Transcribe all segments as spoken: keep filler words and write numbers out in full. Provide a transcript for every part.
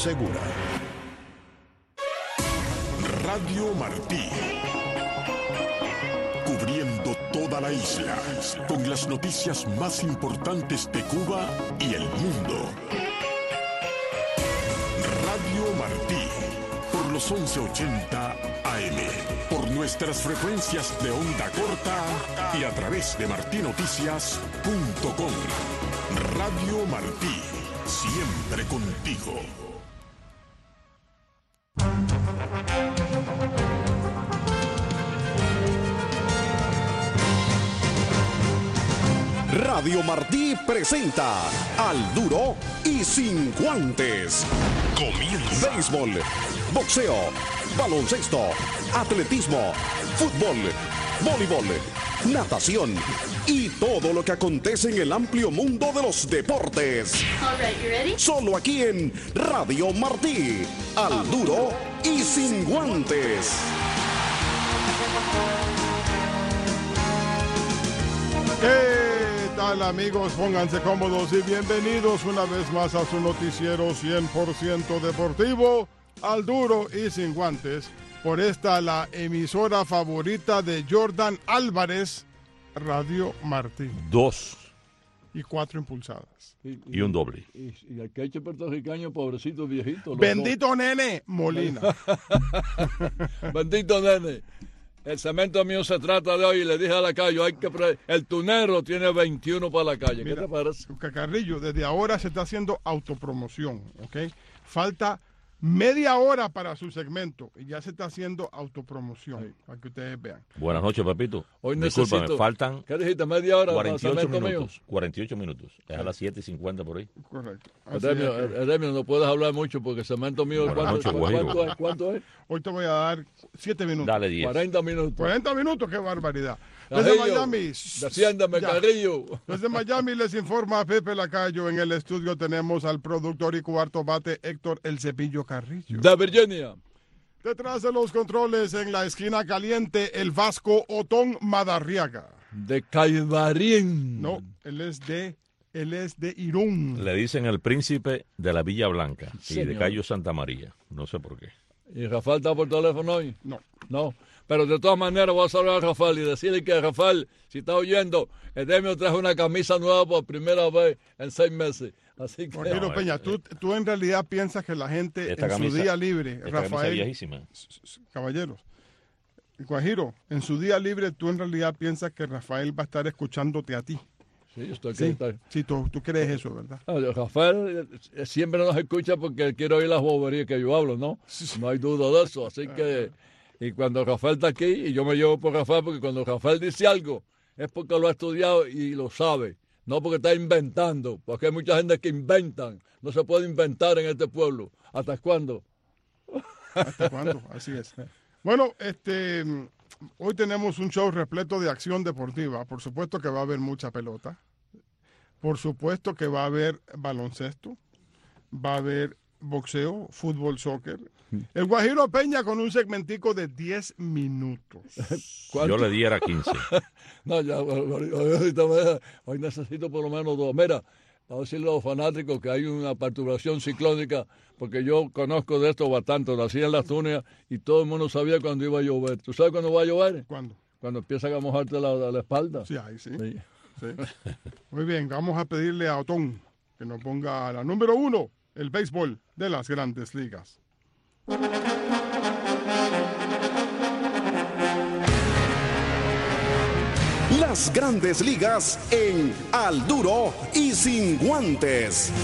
Segura. Radio Martí. Cubriendo toda la isla, con las noticias más importantes de Cuba y el mundo. Radio Martí, por los once ochenta A M, por nuestras frecuencias de onda corta y a través de martinoticias punto com. Radio Martí, siempre contigo. Radio Martí presenta Al Duro y Sin Guantes. Comienza. Béisbol, boxeo, baloncesto, atletismo, fútbol, voleibol, natación y todo lo que acontece en el amplio mundo de los deportes. All right, you ready? Solo aquí en Radio Martí. Al Duro y Sin Guantes. ¿Qué tal, amigos? Pónganse cómodos y bienvenidos una vez más a su noticiero cien por ciento deportivo, Al Duro y Sin Guantes, por esta la emisora favorita de Jordan Álvarez, Radio Martí. Dos. Y cuatro impulsadas. Y, y, y un doble. Y, y el queche puertorriqueño, pobrecito viejito. Bendito dos. Nene Molina. Bendito nene. El cemento mío se trata de hoy y le dije a la calle, hay que pre- el tunero tiene veintiuno para la calle. Mira, ¿qué te parece? Cacarrillo, desde ahora se está haciendo autopromoción, ¿ok? Falta media hora para su segmento y ya se está haciendo autopromoción, sí, para que ustedes vean. Buenas noches, papito. Hoy Discúlpame, necesito, faltan ¿qué dijiste? Media hora cuarenta y ocho minutos. minutos. cuarenta y ocho minutos. Es a las siete y cincuenta por ahí. Correcto. Edemio, Edemio, no puedes hablar mucho porque el cemento mío, Buenas ¿cuánto, noches, ¿cuánto, es? ¿cuánto es? Hoy te voy a dar siete minutos. Dale diez. cuarenta minutos. cuarenta minutos, qué barbaridad. Desde Cajillo, Miami. Desciéndame, Carrillo. Desde Miami les informa Pepe Lacayo. En el estudio tenemos al productor y cuarto bate Héctor El Cepillo Carrillo. De Virginia. Detrás de los controles, en la esquina caliente, el Vasco Otón Madarriaga. De Caibarín. No, él es de, él es de Irún. Le dicen el príncipe de la Villa Blanca Sí, y de señor. Cayo Santa María. No sé por qué. ¿Y Rafael está por teléfono hoy? No. No. Pero de todas maneras voy a saludar a Rafael y decirle que Rafael, si está oyendo, Edemio trajo una camisa nueva por primera vez en seis meses. Así que... Guajiro No, Peña, eh, tú, tú en realidad piensas que la gente Esta en camisa- su día libre, Esta camisa Rafael, viejísima. caballeros, Guajiro, en su día libre tú en realidad piensas que Rafael va a estar escuchándote a ti. Sí, yo estoy Sí, aquí. sí tú, tú crees eso, ¿verdad? Ah, Rafael eh, siempre nos escucha porque él quiere oír las boberías que yo hablo, ¿no? No hay duda de eso. Así que, y cuando Rafael está aquí, y yo me llevo por Rafael, porque cuando Rafael dice algo, es porque lo ha estudiado y lo sabe. No porque está inventando, porque hay mucha gente que inventan. No se puede inventar en este pueblo. ¿Hasta cuándo? ¿Hasta cuándo? Así es. Bueno, este, hoy tenemos un show repleto de acción deportiva. Por supuesto que va a haber mucha pelota. Por supuesto que va a haber baloncesto. Va a haber boxeo, fútbol, soccer. El Guajiro Peña con un segmentico de diez minutos. ¿Cuánto? Yo le diera quince. No, ya, ahorita me- hoy necesito por lo menos dos. Mira, para decirle a los fanáticos que hay una perturbación ciclónica, porque yo conozco de esto bastante, lo hacía en las túneas y todo el mundo sabía cuándo iba a llover. ¿Tú sabes cuándo va a llover? ¿Cuándo? Cuando empiezan a mojarte la, la espalda. Sí, ahí sí. Sí. Sí. Muy bien, vamos a pedirle a Otón que nos ponga la número uno, el béisbol de las grandes ligas. Las grandes ligas en Al Duro y Sin Guantes.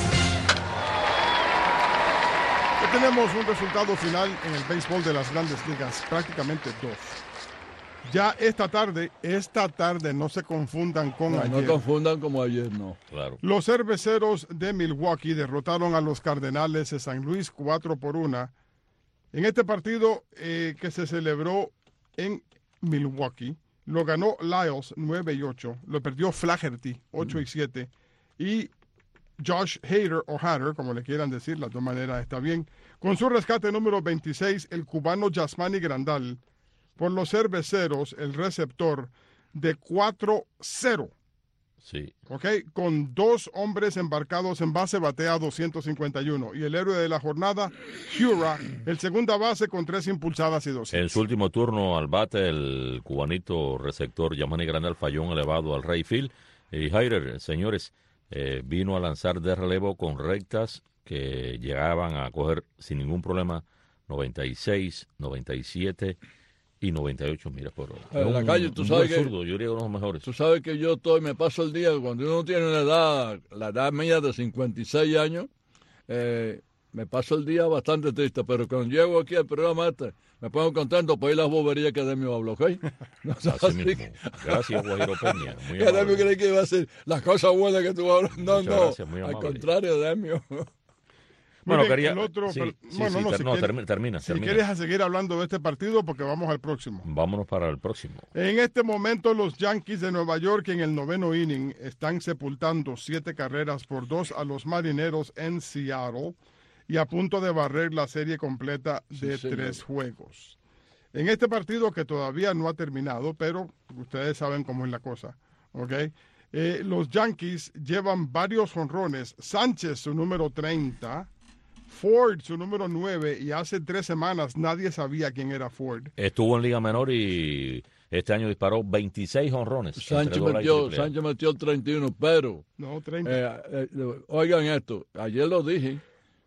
Ya tenemos un resultado final en el béisbol de las grandes ligas, prácticamente dos. Ya esta tarde, esta tarde no se confundan con No, ayer. no confundan como ayer, no. Claro. Los cerveceros de Milwaukee derrotaron a los Cardenales de San Luis cuatro por una en este partido eh, que se celebró en Milwaukee. Lo ganó Lyles nueve y ocho, lo perdió Flaherty ocho y siete y Josh Hader o Hader, como le quieran decir, las dos maneras está bien. Con su rescate número veintiséis, el cubano Yasmani Grandal, por los cerveceros, el receptor de cuatro cero Sí. ¿Ok? Con dos hombres embarcados en base, batea doscientos cincuenta y uno. Y el héroe de la jornada, Hura, el segunda base con tres impulsadas y dos hits. En su último turno al bate, el cubanito receptor Yamani Grandal falló un elevado al right field. Y Heider, señores, eh, vino a lanzar de relevo con rectas que llegaban a coger sin ningún problema noventa y seis, noventa y siete y noventa y ocho millas por hora. En la un, calle, tú un sabes buen que... zurdo, yo diría uno de los mejores. Tú sabes que yo estoy, me paso el día, cuando uno tiene una edad, la edad mía de cincuenta y seis años, eh, me paso el día bastante triste, pero cuando llego aquí al programa este, me pongo contento por ir las boberías que Demio habló, ¿ok? No, Así así mismo. que- Gracias, Guajiro Peña. Muy que Demio amable. cree que iba a decir las cosas buenas que tú hablas. No, Muchas no, gracias, muy al amable. contrario, Demio. Bueno, Muy bien, quería... el otro, sí, pero- sí, bueno, sí, no, ter- si no, quieres- termina, termina. Si termina. quieres seguir hablando de este partido, porque vamos al próximo. Vámonos para el próximo. En este momento, los Yankees de Nueva York en el noveno inning están sepultando siete carreras por dos a los Marineros en Seattle y a punto de barrer la serie completa de Sí, señor. tres juegos. En este partido que todavía no ha terminado, pero ustedes saben cómo es la cosa, ¿ok? Eh, los Yankees llevan varios jonrones. Sánchez, su número treinta, Ford, su número nueve, y hace tres semanas nadie sabía quién era Ford. Estuvo en Liga Menor y este año disparó veintiséis honrones. Sánchez metió, Sánchez metió el treinta y uno, pero No, treinta. eh, eh, oigan esto, ayer lo dije,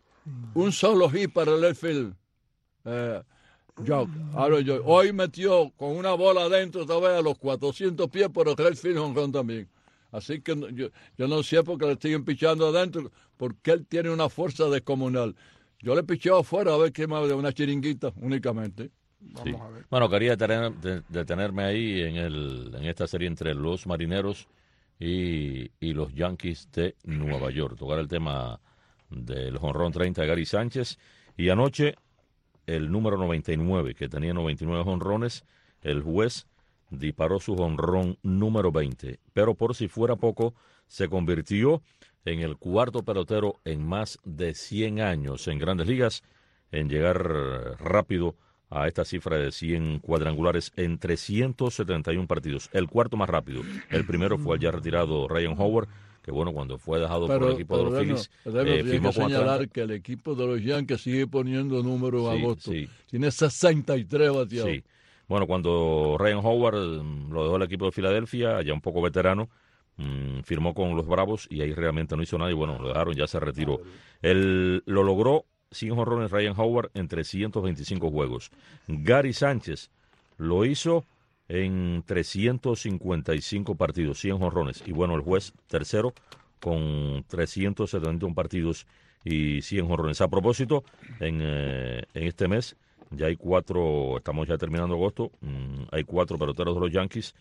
un solo hit para el left field. Eh, yo, ahora yo, hoy metió con una bola adentro, otra vez a los cuatrocientos pies por el left field home run también. Así que no- yo, yo no sé por qué le siguen pichando adentro, porque él tiene una fuerza descomunal. Yo le picheo afuera a ver qué más de una chiringuita únicamente. Vamos Sí. a ver. Bueno, quería tener- de- detenerme ahí en, el, en esta serie entre los Marineros y, y los Yankees de Nueva York. Tocar el tema del jonrón treinta de Gary Sánchez. Y anoche, el número noventa y nueve, que tenía noventa y nueve jonrones, el juez disparó su jonrón número veinte. Pero por si fuera poco, se convirtió en el cuarto pelotero en más de cien años en Grandes Ligas en llegar rápido a esta cifra de cien cuadrangulares en trescientos setenta y uno partidos. El cuarto más rápido. El primero fue el ya retirado Ryan Howard, que bueno, cuando fue dejado por el equipo de los Reno, Phillies, Reno, eh, tiene firmó que con señalar Atlanta. que el equipo de los Yankees sigue poniendo números en Sí, agosto. sí. Tiene sesenta y tres bateados. Sí. Bueno, cuando Ryan Howard mm, lo dejó el equipo de Filadelfia, ya un poco veterano, mm, firmó con los Bravos y ahí realmente no hizo nada y bueno, lo dejaron, ya se retiró. Él lo logró cien jonrones Ryan Howard en trescientos veinticinco juegos. Gary Sánchez lo hizo en trescientos cincuenta y cinco partidos, cien jonrones. Y bueno, el juez tercero con trescientos setenta y uno partidos y cien jonrones. A propósito, en, eh, en este mes ya hay cuatro, estamos ya terminando agosto, mmm, hay cuatro peloteros de los Yankees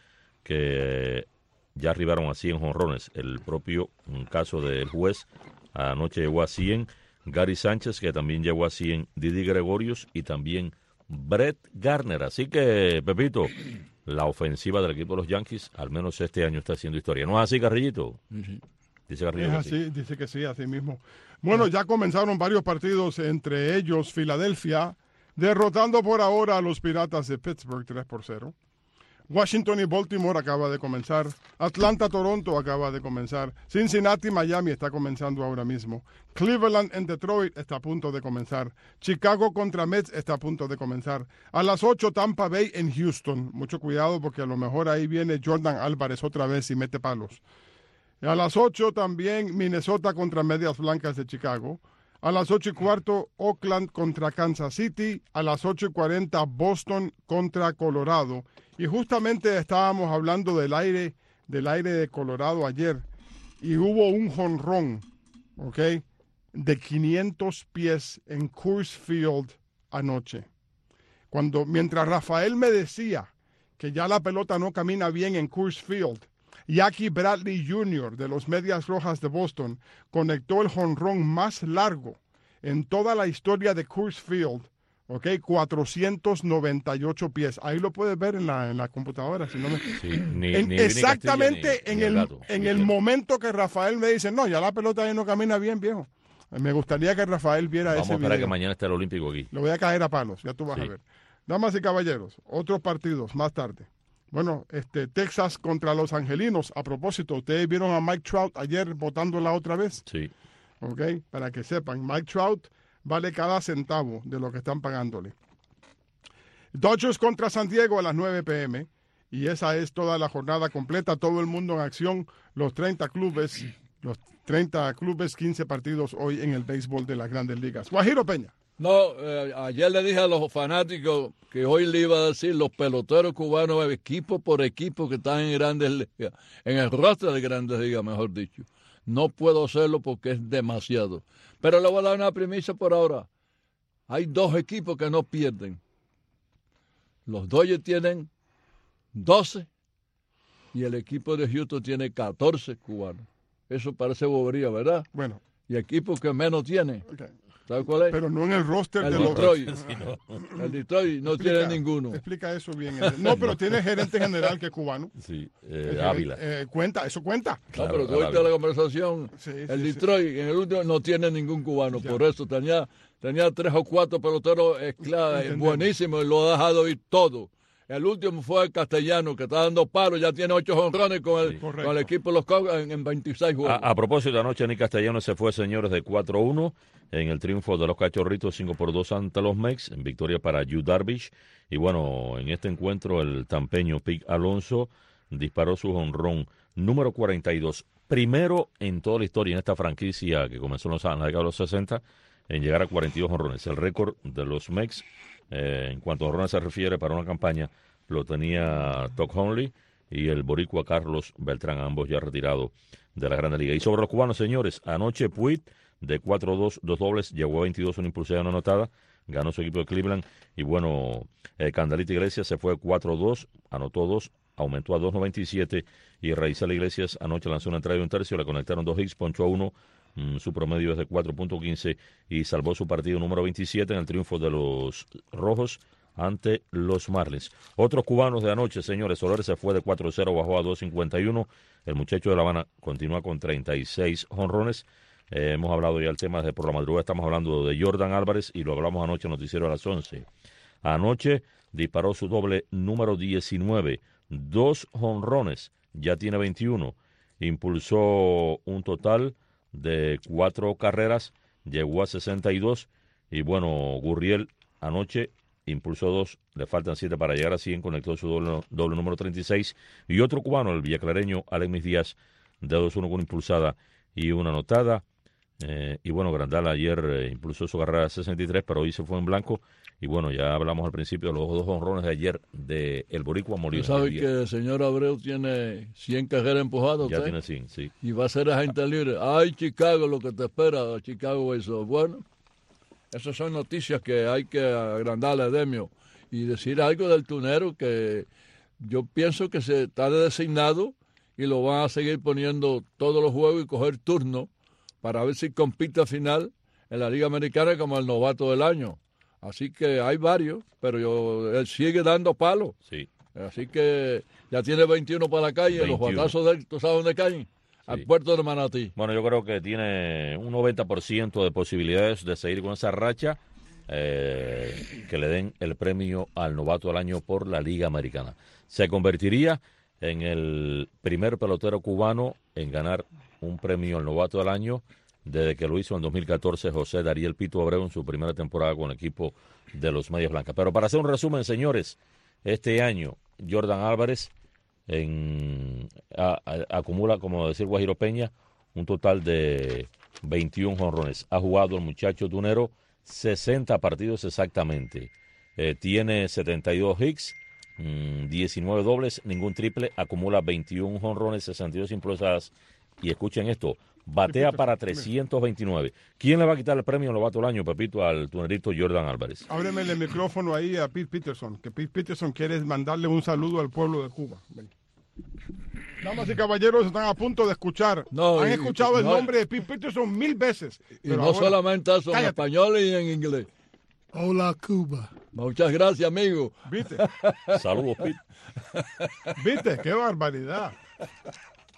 que ya arribaron a cien jonrones. El propio mm, caso del juez anoche llegó a cien, Gary Sánchez, que también llegó a cien, Didi Gregorius y también Brett Garner. Así que, Pepito, la ofensiva del equipo de los Yankees, al menos este año, está haciendo historia. ¿No es así, Carrillito? Dice Carrillo. Es que así, sí. dice que sí, así mismo. Bueno, ya comenzaron varios partidos, entre ellos Filadelfia, derrotando por ahora a los Piratas de Pittsburgh tres por cero. Washington y Baltimore acaba de comenzar. Atlanta-Toronto acaba de comenzar. Cincinnati-Miami está comenzando ahora mismo. Cleveland en Detroit está a punto de comenzar. Chicago contra Mets está a punto de comenzar. A las ocho, Tampa Bay en Houston. Mucho cuidado porque a lo mejor ahí viene Jordan Álvarez otra vez y mete palos. A las ocho también Minnesota contra Medias Blancas de Chicago. A las ocho y cuarto, Oakland contra Kansas City. A las ocho y cuarenta, Boston contra Colorado. Y justamente estábamos hablando del aire, del aire de Colorado ayer. Y hubo un jonrón, ¿ok? De quinientos pies en Coors Field anoche. Cuando, mientras Rafael me decía que ya la pelota no camina bien en Coors Field, Jackie Bradley junior de los Medias Rojas de Boston conectó el jonrón más largo en toda la historia de Coors Field, ¿ok? cuatrocientos noventa y ocho pies. Ahí lo puedes ver en la, en la computadora. Si no me... Sí, ni, En- ni Vinny exactamente Castilla, ni- en, ni el, gato. en el momento que Rafael me dice, no, ya la pelota ahí no camina bien, viejo. Me gustaría que Rafael viera Vamos ese a esperar video. que mañana esté el Olímpico aquí. Le voy a caer a palos, ya tú vas Sí. a ver. Damas y caballeros, otros partidos más tarde. Bueno, este, Texas contra los Angelinos. A propósito, ¿ustedes vieron a Mike Trout ayer votándola otra vez? Sí. Ok, para que sepan, Mike Trout vale cada centavo de lo que están pagándole. Dodgers contra San Diego a las nueve p m y esa es toda la jornada completa, todo el mundo en acción, los treinta clubes, los treinta clubes, quince partidos hoy en el béisbol de las Grandes Ligas. Guajiro Peña. No, eh, ayer le dije a los fanáticos que hoy le iba a decir los peloteros cubanos, equipo por equipo que están en Grandes Ligas, en el roster de Grandes Ligas, mejor dicho. No puedo hacerlo porque es demasiado. Pero le voy a dar una premisa por ahora. Hay dos equipos que no pierden. Los Dodgers tienen doce y el equipo de Houston tiene catorce cubanos. Eso parece bobería, ¿verdad? Bueno. Y equipo que menos tiene. Okay. ¿Sabes cuál es? Pero no en el roster el de Detroit. los... Sí, no. El Detroit no explica, tiene ninguno. Explica eso bien. No, pero tiene gerente general que es cubano. Sí, eh, El Ávila. gerente, eh, cuenta, eso cuenta. No, Claro, pero tú Ávila. oíste la conversación. Sí, el sí, Detroit en el último no tiene ningún cubano. Ya. Por eso tenía, tenía tres o cuatro peloteros esclavos, Entendemos. buenísimos, y lo ha dejado ir todo. El último fue el Castellano, que está dando palos, ya tiene ocho jonrones con el, Sí. con el equipo de los Cubs en, en veintiséis A, juegos. a propósito, anoche Nick Castellano se fue, señores, de cuatro uno en el triunfo de los Cachorritos, cinco por dos ante los Mex, en victoria para Yu Darvish. Y bueno, en este encuentro el tampeño Pete Alonso disparó su jonrón número cuarenta y dos, primero en toda la historia en esta franquicia que comenzó en los en la década de los sesenta, en llegar a cuarenta y dos jonrones. El récord de los Mex, eh, en cuanto a jonrones se refiere, para una campaña, lo tenía Todd Hundley y el boricua Carlos Beltrán, ambos ya retirados de la Grande Liga. Y sobre los cubanos, señores, anoche Puig, de cuatro dos, dos dobles, llegó a veintidós, una impulsada no anotada, ganó su equipo de Cleveland, y bueno, eh, Candelita Iglesias se fue cuatro dos, anotó dos, aumentó a dos noventa y siete, y Raízel Iglesias anoche lanzó una entrada de un tercio, le conectaron dos hits, ponchó a uno, mm, su promedio es de cuatro punto quince, y salvó su partido número veintisiete en el triunfo de los Rojos ante los Marlins. Otros cubanos de anoche, señores, Soler se fue de cuatro cero, bajó a dos cincuenta y uno, el muchacho de La Habana continúa con treinta y seis jonrones. Eh, hemos hablado ya del tema de por la madrugada, estamos hablando de Jordan Álvarez y lo hablamos anoche en Noticiero a las once. Anoche disparó su doble número diecinueve, dos jonrones, ya tiene veintiuno, impulsó un total de cuatro carreras, llegó a sesenta y dos, y bueno, Gurriel anoche impulsó dos, le faltan siete para llegar a cien, conectó su doble, doble número treinta y seis, y otro cubano, el villaclareño Alex Díaz, de dos uno con impulsada y una anotada. Eh, y bueno, Grandal ayer eh, impulsó su carrera sesenta y tres, pero hoy se fue en blanco. Y bueno, ya hablamos al principio de los dos honrones de ayer de el boricua Molina. ¿Tú sabes que el señor Abreu tiene cien carreras empujadas? Ya ¿usted? tiene cien, sí. Y va a ser agente libre. Ay, Chicago, lo que te espera, Chicago eso. Bueno, esas son noticias que hay que agrandarle a Demio. Y decir algo del tunero que yo pienso que se está designado y lo van a seguir poniendo todos los juegos y coger turno para ver si compite al final en la Liga Americana como el novato del año. Así que hay varios, pero yo, él sigue dando palos. Sí. Así que ya tiene veintiuno para la calle, veintiuno. los batazos de él, ¿tú sabes dónde caen? Al puerto de Manatí. Bueno, yo creo que tiene un noventa por ciento de posibilidades de seguir con esa racha, eh, que le den el premio al novato del año por la Liga Americana. Se convertiría en el primer pelotero cubano en ganar un premio al novato del año desde que lo hizo en dos mil catorce José Dariel Pito Abreu en su primera temporada con el equipo de los Medias Blancas. Pero para hacer un resumen, señores, este año Jordan Álvarez en, a, a, acumula, como decir Guajiro Peña, un total de veintiún jonrones. Ha jugado el muchacho tunero sesenta partidos exactamente. Eh, tiene setenta y dos hits, mmm, diecinueve dobles, ningún triple, acumula veintiún jonrones, sesenta y dos impulsadas. Y escuchen esto, batea para trescientos veintinueve. ¿Quién le va a quitar el premio novato del año, Pepito, al tunerito Jordan Álvarez? Ábreme el micrófono ahí a Pete Peterson, que Pete Peterson quiere mandarle un saludo al pueblo de Cuba. Ven. Damas y caballeros, están a punto de escuchar. No, Han y- escuchado el no, nombre de Pete Peterson mil veces. Y pero no ahora- solamente eso, en Cállate. español y en inglés. Hola, Cuba. Muchas gracias, amigo. ¿Viste? Saludos, Pete. ¿Viste? ¡Qué barbaridad!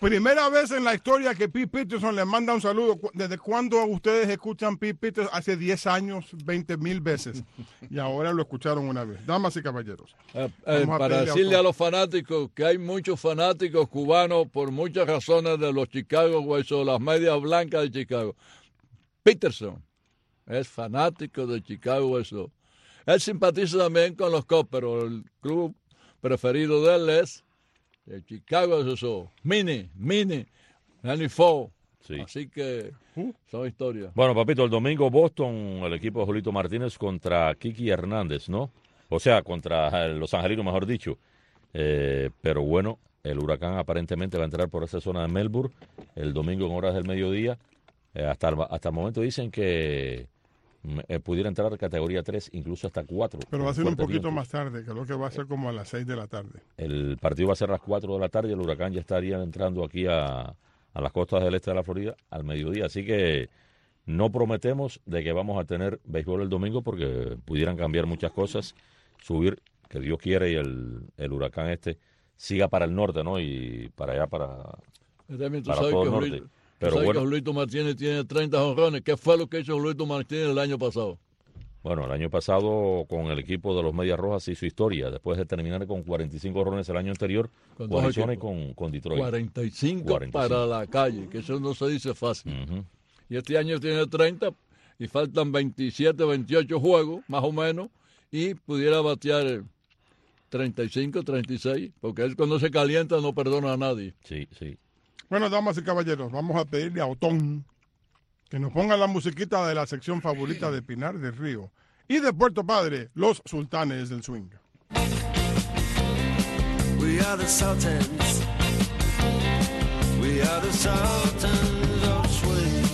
Primera vez en la historia que Pete Peterson le manda un saludo. ¿Desde cuándo ustedes escuchan Pete Peterson? Hace diez años, veinte mil veces. Y ahora lo escucharon una vez. Damas y caballeros. Eh, eh, para decirle a los fanáticos que hay muchos fanáticos cubanos por muchas razones de los Chicago White Sox, las medias blancas de Chicago. Peterson es fanático de Chicago White Sox. Él simpatiza también con los Cubs, pero el club preferido de él es el Chicago White Sox. Mini, Mini, Henry Ford. Sí. Así que son historias. Bueno, papito, el domingo Boston, el equipo de Julito Martínez contra Kiki Hernández, ¿no? O sea, contra los angelinos, mejor dicho. Eh, pero bueno, el Huracán aparentemente va a entrar por esa zona de Melbourne el domingo en horas del mediodía. Eh, hasta, el, hasta el momento dicen que eh, pudiera entrar categoría tres, incluso hasta cuatro. Pero va a ser un poquito vientos. más tarde, creo que va a ser como a las seis de la tarde. El partido va a ser a las cuatro de la tarde y el Huracán ya estaría entrando aquí a, a las costas del este de la Florida al mediodía. Así que no prometemos de que vamos a tener béisbol el domingo porque pudieran cambiar muchas cosas, subir, que Dios quiere, y el, el Huracán este siga para el norte, ¿no? Y para allá, para, para todo el norte. Julito, Pero bueno, que Julito Martínez tiene treinta jonrones. ¿Qué fue lo que hizo Julito Martínez el año pasado? Bueno, el año pasado con el equipo de los Medias Rojas hizo historia, después de terminar con cuarenta y cinco jonrones el año anterior, con, con Arizona y con, con Detroit. cuarenta y cinco, cuarenta y cinco para la calle, que eso no se dice fácil. Uh-huh. Y este año tiene treinta y faltan veintisiete, veintiocho juegos, más o menos, y pudiera batear treinta y cinco, treinta y seis, porque él cuando se calienta no perdona a nadie. Sí, sí. Bueno, damas y caballeros, vamos a pedirle a Otón que nos ponga la musiquita de la sección favorita de Pinar del Río y de Puerto Padre, los Sultanes del Swing. We are the Sultans. We are the Sultans of Swing.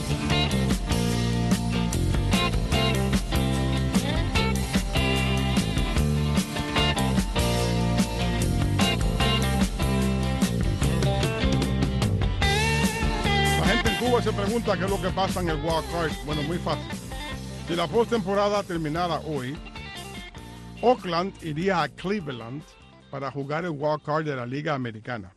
Cuba se pregunta qué es lo que pasa en el wild card. Bueno, muy fácil. Si la postemporada terminara hoy, Oakland iría a Cleveland para jugar el wild card de la Liga Americana.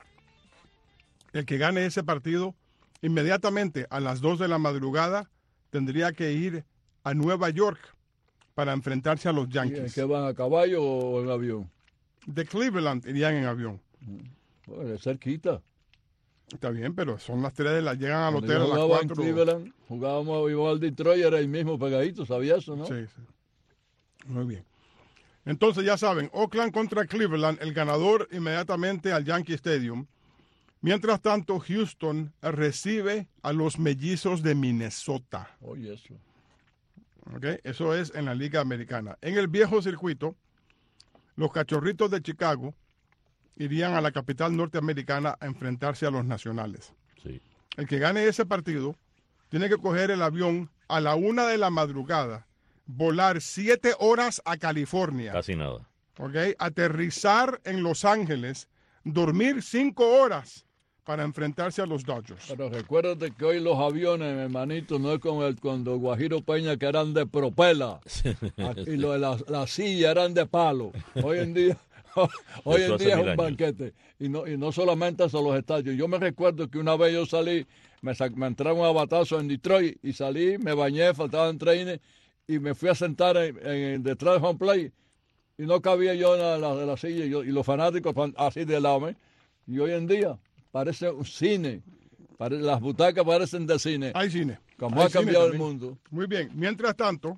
El que gane ese partido, inmediatamente a las dos de la madrugada, tendría que ir a Nueva York para enfrentarse a los Yankees. ¿Que van a caballo o en avión? De Cleveland irían en avión. Bueno, es cerquita. Está bien, pero son las tres de la... Llegan al Cuando hotel a las cuatro. En Cleveland, jugábamos, íbamos al Detroit, era el mismo pegadito, ¿sabías eso, no? Sí, sí. Muy bien. Entonces, ya saben, Oakland contra Cleveland, el ganador inmediatamente al Yankee Stadium. Mientras tanto, Houston recibe a los Mellizos de Minnesota. Oye, eso. Okay, eso es en la Liga Americana. En el viejo circuito, los Cachorritos de Chicago irían a la capital norteamericana a enfrentarse a los Nacionales. Sí. El que gane ese partido tiene que coger el avión a la una de la madrugada, volar siete horas a California. Casi nada. Okay, aterrizar en Los Ángeles, dormir cinco horas para enfrentarse a los Dodgers. Pero recuérdate que hoy los aviones, mi hermanito, no es como el, cuando Guajiro Peña, que eran de propela, y lo de la, la silla eran de palo. Hoy en día... Hoy en día es un años. banquete y no, y no solamente hacia los estadios. Yo me recuerdo que una vez yo salí, me, me entraron a batazo en Detroit y salí, me bañé, faltaban treines y me fui a sentar en, en, detrás de home play y no cabía yo en la, la, de la silla y, yo, y los fanáticos así de lado. ¿eh? Y hoy en día parece un cine, pare, las butacas parecen de cine. Hay cine. Como Hay ha cambiado cine el mundo. Muy bien. Mientras tanto,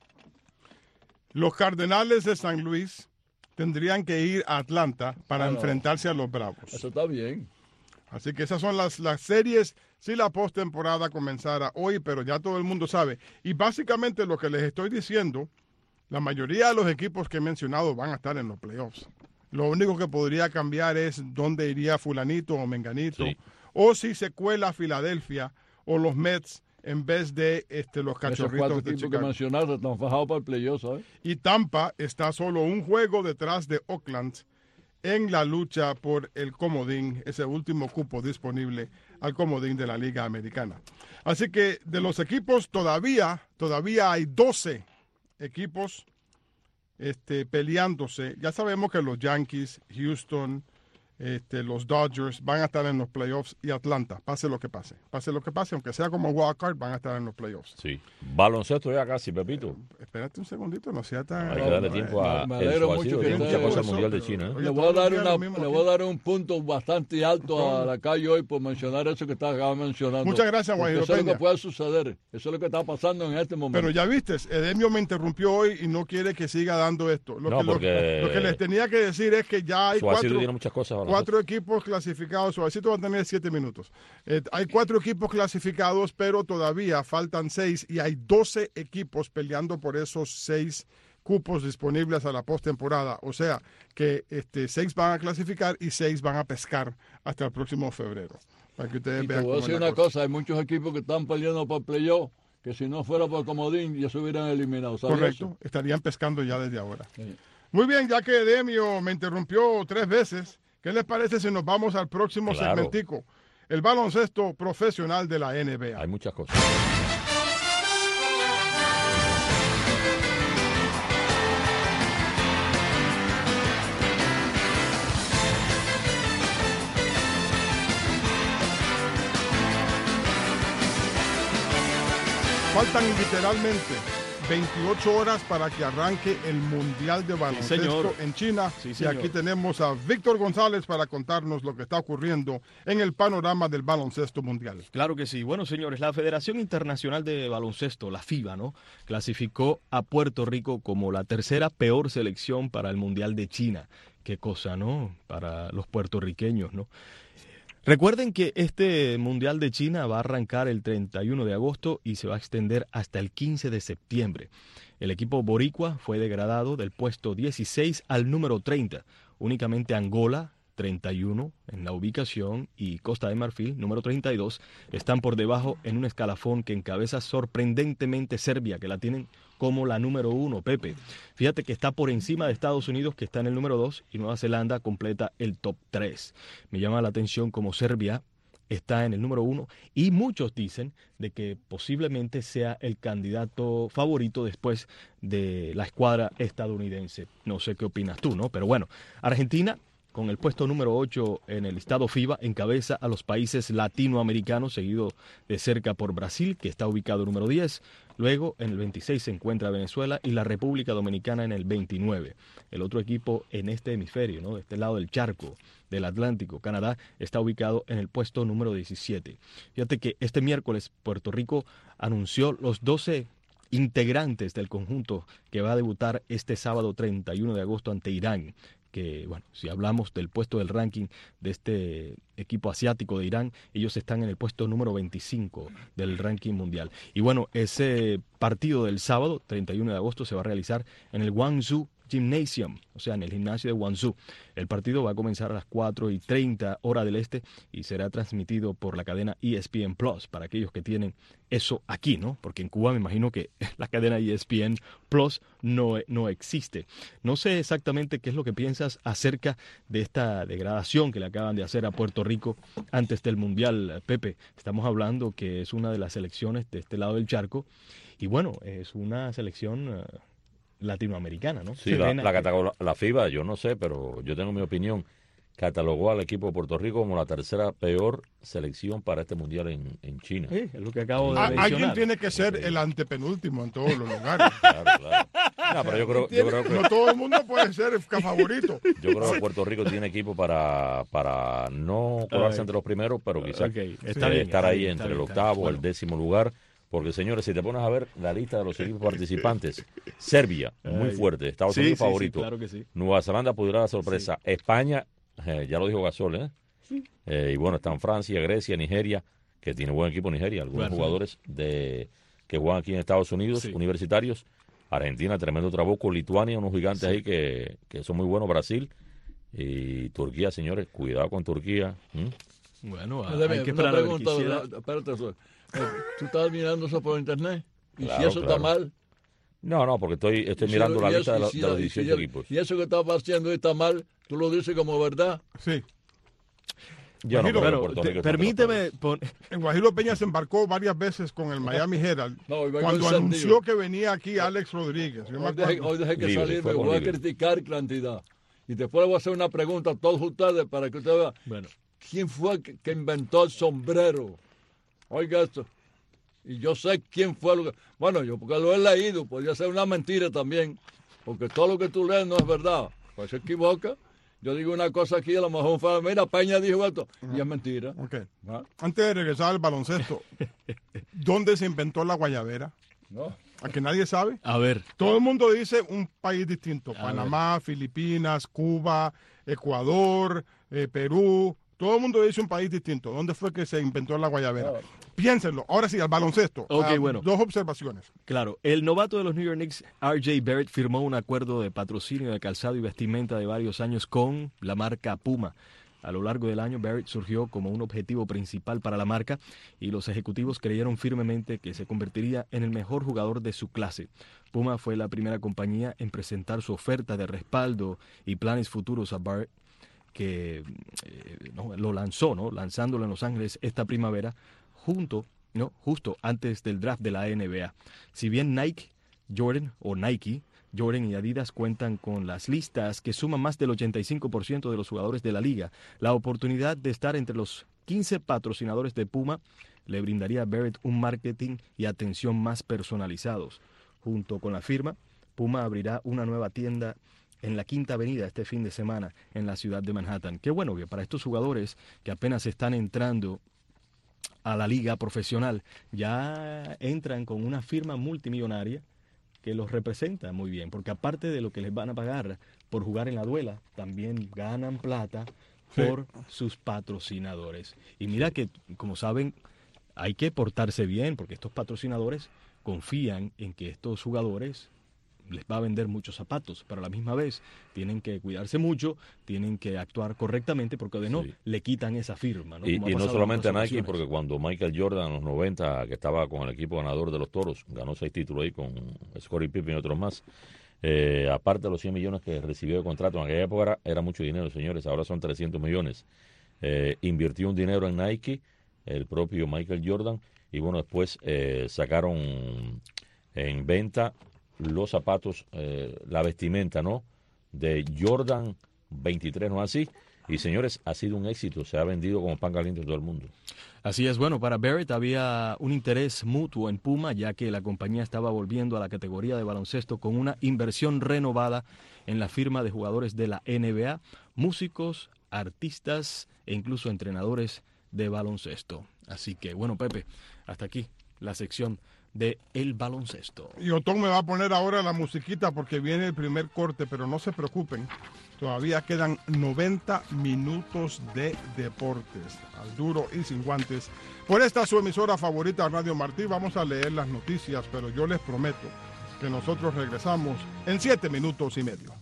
los Cardenales de San Luis tendrían que ir a Atlanta para claro. enfrentarse a los Bravos. Eso está bien. Así que esas son las, las series, si la postemporada comenzara hoy, pero ya todo el mundo sabe. Y básicamente lo que les estoy diciendo, la mayoría de los equipos que he mencionado van a estar en los playoffs. Lo único que podría cambiar es dónde iría fulanito o menganito, sí. o si se cuela Filadelfia o los Mets en vez de este, los Cachorritos de Chicago. Que mencionaste están fajados para el playoff, ¿sabes? Y Tampa está solo un juego detrás de Oakland en la lucha por el comodín, ese último cupo disponible al comodín de la Liga Americana. Así que de los equipos todavía, todavía hay doce equipos este, peleándose. Ya sabemos que los Yankees, Houston, Este, los Dodgers van a estar en los playoffs y Atlanta, pase lo que pase. Pase lo que pase, aunque sea como wild card, van a estar en los playoffs. Sí. Baloncesto ya casi, Pepito. Espérate un segundito, no sea tan... Hay que darle tiempo a me el alegro Suazido, mucho que tiene te- muchas cosas al eso- Mundial de China. ¿eh? Oye, Le voy, a todos los dar días una, lo mismo le aquí. voy a dar un punto bastante alto a la calle hoy por mencionar eso que estaba acabando mencionando. Muchas gracias, Porque Guajiro Eso es lo Peña. que puede suceder. Eso es lo que está pasando en este momento. Pero ya viste, Edemio me interrumpió hoy y no quiere que siga dando esto. Lo, No, que, lo- porque- lo que les tenía que decir es que ya hay Suazido cuatro, tiene muchas cosas. baloncesto. cuatro equipos clasificados. Suavecito va a tener siete minutos. Eh, hay cuatro equipos clasificados, pero todavía faltan seis y hay doce equipos peleando por esos seis cupos disponibles a la postemporada. O sea que este, seis van a clasificar y seis van a pescar hasta el próximo febrero. Para que ustedes Y te vean voy a cómo es decir la una cosa, hay muchos equipos que están peleando por playoff, que si no fuera por comodín ya se hubieran eliminado. ¿sabes Correcto, eso? estarían pescando ya desde ahora. Sí. Muy bien, ya que Demio me interrumpió tres veces, ¿qué les parece si nos vamos al próximo Claro. segmentico? El baloncesto profesional de la N B A. Hay muchas cosas. Faltan literalmente veintiocho horas para que arranque el Mundial de Baloncesto señor. en China. Sí, y señor. aquí tenemos a Víctor González para contarnos lo que está ocurriendo en el panorama del baloncesto mundial. Claro que sí. Bueno, señores, la Federación Internacional de Baloncesto, la FIBA, ¿no?, clasificó a Puerto Rico como la tercera peor selección para el Mundial de China. Qué cosa, ¿no?, para los puertorriqueños, ¿no? Recuerden que este Mundial de China va a arrancar el treinta y uno de agosto y se va a extender hasta el quince de septiembre. El equipo boricua fue degradado del puesto dieciséis al número treinta. Únicamente Angola, treinta y uno en la ubicación, y Costa de Marfil, número treinta y dos, están por debajo en un escalafón que encabeza sorprendentemente Serbia, que la tienen como la número uno, Pepe. Fíjate que está por encima de Estados Unidos, que está en el número dos, y Nueva Zelanda completa el top tres. Me llama la atención como Serbia está en el número uno, y muchos dicen de que posiblemente sea el candidato favorito después de la escuadra estadounidense. No sé qué opinas tú, ¿no? Pero bueno, Argentina, con el puesto número ocho en el listado FIBA, encabeza a los países latinoamericanos, seguido de cerca por Brasil, que está ubicado número diez. Luego, en el veintiséis se encuentra Venezuela y la República Dominicana en el veintinueve. El otro equipo en este hemisferio, ¿no?, de este lado del charco del Atlántico, Canadá, está ubicado en el puesto número diecisiete. Fíjate que este miércoles Puerto Rico anunció los doce integrantes del conjunto que va a debutar este sábado treinta y uno de agosto ante Irán, que, bueno, si hablamos del puesto del ranking de este equipo asiático de Irán, ellos están en el puesto número veinticinco del ranking mundial. Y bueno, ese partido del sábado, treinta y uno de agosto, se va a realizar en el Guangzhou Gymnasium, o sea, en el gimnasio de Guangzhou. El partido va a comenzar a las cuatro y treinta hora del este y será transmitido por la cadena E S P N Plus, para aquellos que tienen eso aquí, ¿no? Porque en Cuba me imagino que la cadena E S P N Plus no, no existe. No sé exactamente qué es lo que piensas acerca de esta degradación que le acaban de hacer a Puerto Rico antes del Mundial, Pepe. Estamos hablando que es una de las selecciones de este lado del charco y bueno, es una selección uh, latinoamericana, ¿no? Sí, la, la, catalogó, la FIBA, yo no sé, pero yo tengo mi opinión, catalogó al equipo de Puerto Rico como la tercera peor selección para este mundial en, en China. Sí, es lo que acabo de A- mencionar. Alguien tiene que ser el antepenúltimo en todos los lugares. Claro, claro. No, pero yo creo, yo creo que No todo el mundo puede ser favorito. yo creo que Puerto Rico tiene equipo para, para no colarse Ay. entre los primeros, pero quizás Ok, está eh, bien, estar está ahí bien, entre está el bien, está octavo, bien. el décimo lugar. Porque, señores, si te pones a ver la lista de los equipos participantes, Serbia, muy Ay. fuerte, Estados Sí, Unidos sí, sí, favorito, claro que sí. Nueva Zelanda pudiera dar sorpresa, España, eh, ya lo dijo Gasol, ¿eh? Eh, y bueno, están Francia, Grecia, Nigeria, que tiene buen equipo Nigeria, algunos Bueno, jugadores de que juegan aquí en Estados Unidos, Sí. universitarios, Argentina, tremendo trabuco, Lituania, unos gigantes ahí que, que son muy buenos, Brasil, y Turquía, señores, cuidado con Turquía. ¿Mm? Bueno, Espérame, hay que una esperar a ver. pregunta, Quisiera- ¿verdad? Espérate, eso. Eh, ¿Tú estás mirando eso por internet? ¿Y Claro, si eso claro. está mal? No, no, porque estoy, estoy Y si mirando lo- la y lista eso- de, y los- si de los y si dieciocho el- equipos. Y eso que estás haciendo está mal, tú lo dices como verdad. Sí. Yo no Guajiro, creo que Pero Puerto te- Rico esté permíteme pon- El Guajiro Peña se embarcó varias veces con el Miami Herald No, iba cuando con anunció sentido. que venía aquí Alex Rodríguez. Yo me Hoy dejé, acuerdo. hoy dejé que Libre, salir, fue me con voy a libre. criticar cantidad. Y después le voy a hacer una pregunta a todos ustedes para que ustedes vean. Bueno. ¿Quién fue que, que inventó el sombrero? Oiga esto. Y yo sé quién fue lo que... Bueno, yo porque lo he leído, podría ser una mentira también, porque todo lo que tú lees no es verdad. Pues se equivoca. Yo digo una cosa aquí, a lo mejor fue, mira, Peña dijo esto, y es mentira. Okay. ¿Ah? Antes de regresar al baloncesto, ¿dónde se inventó la guayabera? No. ¿A que nadie sabe? A ver. Todo el mundo dice un país distinto. A Panamá, Filipinas, Cuba, Ecuador, eh, Perú. Todo el mundo dice un país distinto. ¿Dónde fue que se inventó la guayabera? No. Piénsenlo. Ahora sí, al baloncesto. Ok, Ah, bueno. Dos observaciones. Claro, el novato de los New York Knicks, R J Barrett, firmó un acuerdo de patrocinio de calzado y vestimenta de varios años con la marca Puma. A lo largo del año, Barrett surgió como un objetivo principal para la marca y los ejecutivos creyeron firmemente que se convertiría en el mejor jugador de su clase. Puma fue la primera compañía en presentar su oferta de respaldo y planes futuros a Barrett, que eh, no, lo lanzó, ¿no? lanzándolo en Los Ángeles esta primavera, junto, ¿no? justo antes del draft de la N B A. Si bien Nike, Jordan o Nike, Jordan y Adidas cuentan con las listas que suman más del ochenta y cinco por ciento de los jugadores de la liga, la oportunidad de estar entre los quince patrocinadores de Puma le brindaría a Barrett un marketing y atención más personalizados. Junto con la firma, Puma abrirá una nueva tienda en la Quinta Avenida este fin de semana en la ciudad de Manhattan. Qué bueno que para estos jugadores que apenas están entrando a la liga profesional ya entran con una firma multimillonaria que los representa muy bien, porque aparte de lo que les van a pagar por jugar en la duela, también ganan plata por sí. sus patrocinadores. Y mira que, como saben, hay que portarse bien, porque estos patrocinadores confían en que estos jugadores les va a vender muchos zapatos, pero a la misma vez tienen que cuidarse mucho, tienen que actuar correctamente, porque de no, sí. le quitan esa firma. ¿no? Y, y no solamente a Nike, porque cuando Michael Jordan en los noventa, que estaba con el equipo ganador de los Toros, ganó seis títulos ahí con Scottie Pippen y otros más, eh, aparte de los cien millones que recibió de contrato, en aquella época era, era mucho dinero, señores, ahora son trescientos millones. Eh, invirtió un dinero en Nike, el propio Michael Jordan, y bueno, después eh, sacaron en venta los zapatos, eh, la vestimenta, ¿no? De Jordan veintitrés, ¿no es así? Y señores, ha sido un éxito, se ha vendido como pan caliente en todo el mundo. Así es, bueno, para Barrett había un interés mutuo en Puma, ya que la compañía estaba volviendo a la categoría de baloncesto con una inversión renovada en la firma de jugadores de la N B A, músicos, artistas e incluso entrenadores de baloncesto. Así que, bueno, Pepe, hasta aquí la sección de el baloncesto. Y Otón me va a poner ahora la musiquita porque viene el primer corte, pero no se preocupen, todavía quedan noventa minutos de deportes, al duro y sin guantes. Por esta su emisora favorita, Radio Martí, vamos a leer las noticias, pero yo les prometo que nosotros regresamos en siete minutos y medio.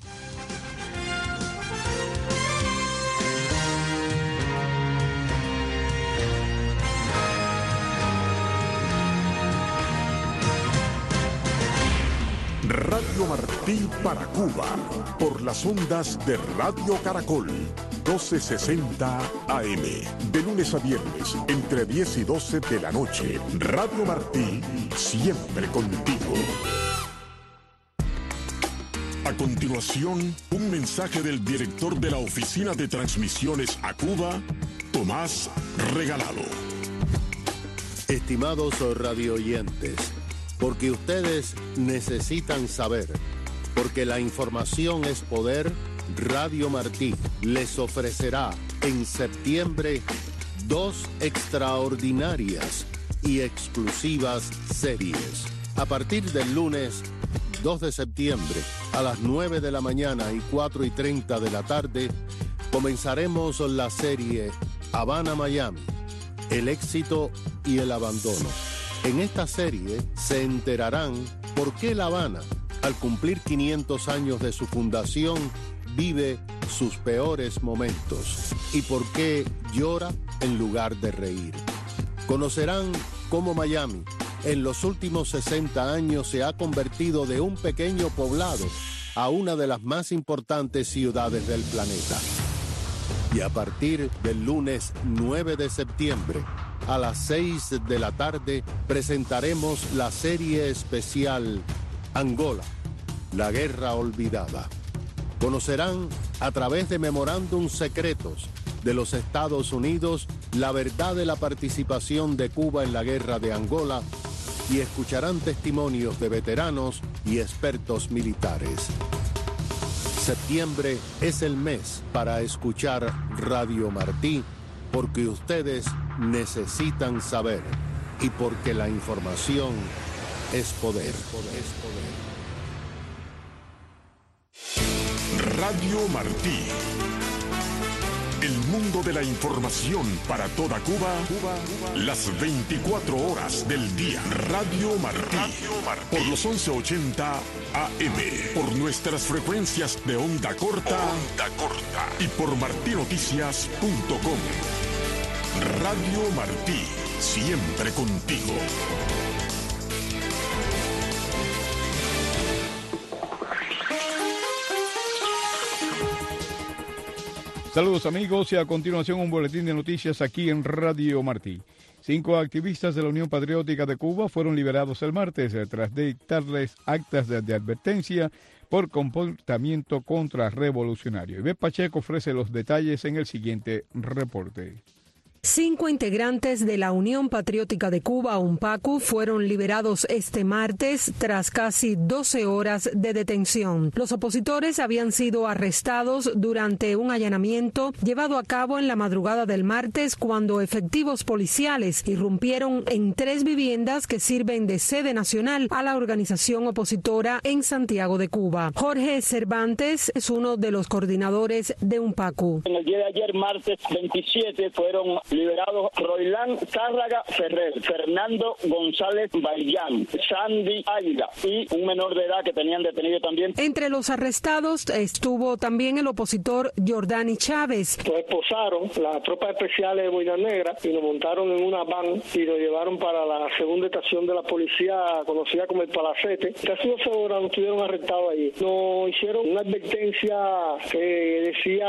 Radio Martí para Cuba, por las ondas de Radio Caracol, doce sesenta A M, de lunes a viernes, entre diez y doce de la noche. Radio Martí, siempre contigo. A continuación, un mensaje del director de la Oficina de Transmisiones a Cuba, Tomás Regalado. Estimados radioyentes, porque ustedes necesitan saber, porque la información es poder, Radio Martí les ofrecerá en septiembre dos extraordinarias y exclusivas series. A partir del lunes dos de septiembre a las nueve de la mañana y cuatro y treinta de la tarde, comenzaremos la serie Habana Miami, el éxito y el abandono. En esta serie se enterarán por qué La Habana, al cumplir quinientos años de su fundación, vive sus peores momentos y por qué llora en lugar de reír. Conocerán cómo Miami en los últimos sesenta años se ha convertido de un pequeño poblado a una de las más importantes ciudades del planeta. Y a partir del lunes nueve de septiembre, a las seis de la tarde, presentaremos la serie especial Angola, la guerra olvidada. Conocerán a través de memorándums secretos de los Estados Unidos, la verdad de la participación de Cuba en la guerra de Angola, y escucharán testimonios de veteranos y expertos militares. Septiembre es el mes para escuchar Radio Martí, porque ustedes necesitan saber y porque la información es poder. Es poder. Radio Martí. El mundo de la información para toda Cuba, Cuba, Cuba, las veinticuatro horas del día. Radio Martí, Radio Martí, por los once ochenta A M, por nuestras frecuencias de onda corta, onda corta y por martí noticias punto com. Radio Martí, siempre contigo. Saludos amigos y a continuación un boletín de noticias aquí en Radio Martí. Cinco activistas de la Unión Patriótica de Cuba fueron liberados el martes tras dictarles actas de, de advertencia por comportamiento contrarrevolucionario. Ivette Pacheco ofrece los detalles en el siguiente reporte. Cinco integrantes de la Unión Patriótica de Cuba, UNPACU, fueron liberados este martes tras casi doce horas de detención. Los opositores habían sido arrestados durante un allanamiento llevado a cabo en la madrugada del martes cuando efectivos policiales irrumpieron en tres viviendas que sirven de sede nacional a la organización opositora en Santiago de Cuba. Jorge Cervantes es uno de los coordinadores de UNPACU. En el día de ayer, martes veintisiete, fueron liberados Roilán Cárraga Ferrer, Fernando González Baillán, Sandy Águila y un menor de edad que tenían detenido también. Entre los arrestados estuvo también el opositor Jordani Chávez. Nos esposaron las tropas especiales de Boina Negra y nos montaron en una van y nos llevaron para la segunda estación de la policía conocida como el Palacete. Casi doce horas nos estuvieron arrestados allí. Nos hicieron una advertencia que decía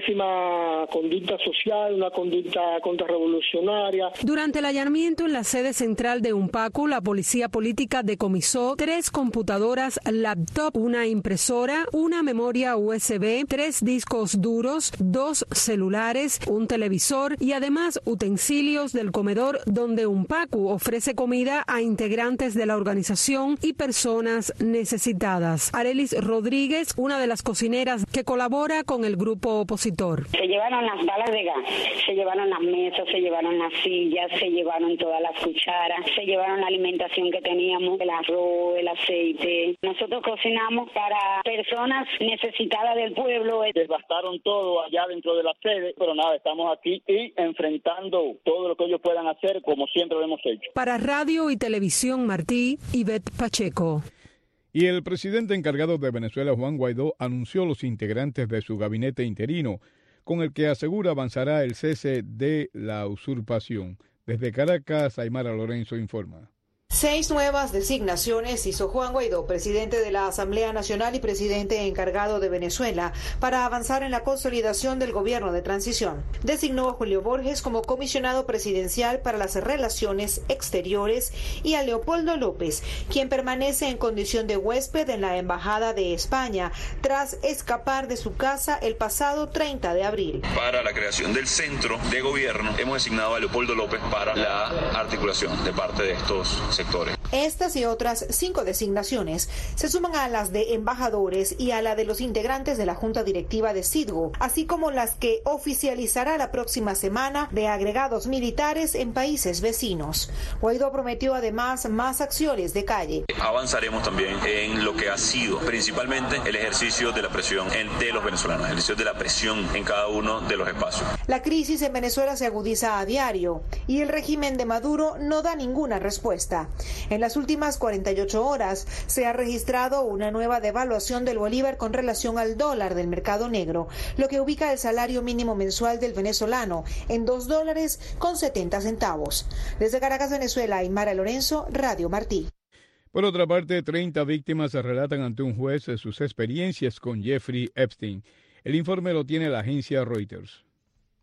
pésima conducta social, una conducta contrarrevolucionaria. Durante el allanamiento en la sede central de UNPACU, la policía política decomisó tres computadoras laptop, una impresora, una memoria U S B, tres discos duros, dos celulares, un televisor y además utensilios del comedor donde UNPACU ofrece comida a integrantes de la organización y personas necesitadas. Arelis Rodríguez, una de las cocineras que colabora con el grupo opositor. Se llevaron las balas de gas, se llevaron las mesas, se llevaron las sillas, se llevaron todas las cucharas, se llevaron la alimentación que teníamos, el arroz, el aceite. Nosotros cocinamos para personas necesitadas del pueblo. Devastaron todo allá dentro de la sede, pero nada, estamos aquí y enfrentando todo lo que ellos puedan hacer como siempre lo hemos hecho. Para Radio y Televisión Martí, Ivette Pacheco. Y el presidente encargado de Venezuela, Juan Guaidó, anunció los integrantes de su gabinete interino, con el que asegura avanzará el cese de la usurpación. Desde Caracas, Aymara Lorenzo informa. Seis nuevas designaciones hizo Juan Guaidó, presidente de la Asamblea Nacional y presidente encargado de Venezuela, para avanzar en la consolidación del gobierno de transición. Designó a Julio Borges como comisionado presidencial para las relaciones exteriores y a Leopoldo López, quien permanece en condición de huésped en la Embajada de España, tras escapar de su casa el pasado treinta de abril. Para la creación del centro de gobierno, hemos designado a Leopoldo López para la articulación de parte de estos sectores. Estas y otras cinco designaciones se suman a las de embajadores y a la de los integrantes de la Junta Directiva de Citgo, así como las que oficializará la próxima semana de agregados militares en países vecinos. Guaidó prometió además más acciones de calle. Avanzaremos también en lo que ha sido principalmente el ejercicio de la presión de los venezolanos, el ejercicio de la presión en cada uno de los espacios. La crisis en Venezuela se agudiza a diario y el régimen de Maduro no da ninguna respuesta. En las últimas cuarenta y ocho horas se ha registrado una nueva devaluación del bolívar con relación al dólar del mercado negro, lo que ubica el salario mínimo mensual del venezolano en dos dólares con setenta centavos. Desde Caracas, Venezuela, Aymara Lorenzo, Radio Martí. Por otra parte, treinta víctimas se relatan ante un juez de sus experiencias con Jeffrey Epstein. El informe lo tiene la agencia Reuters.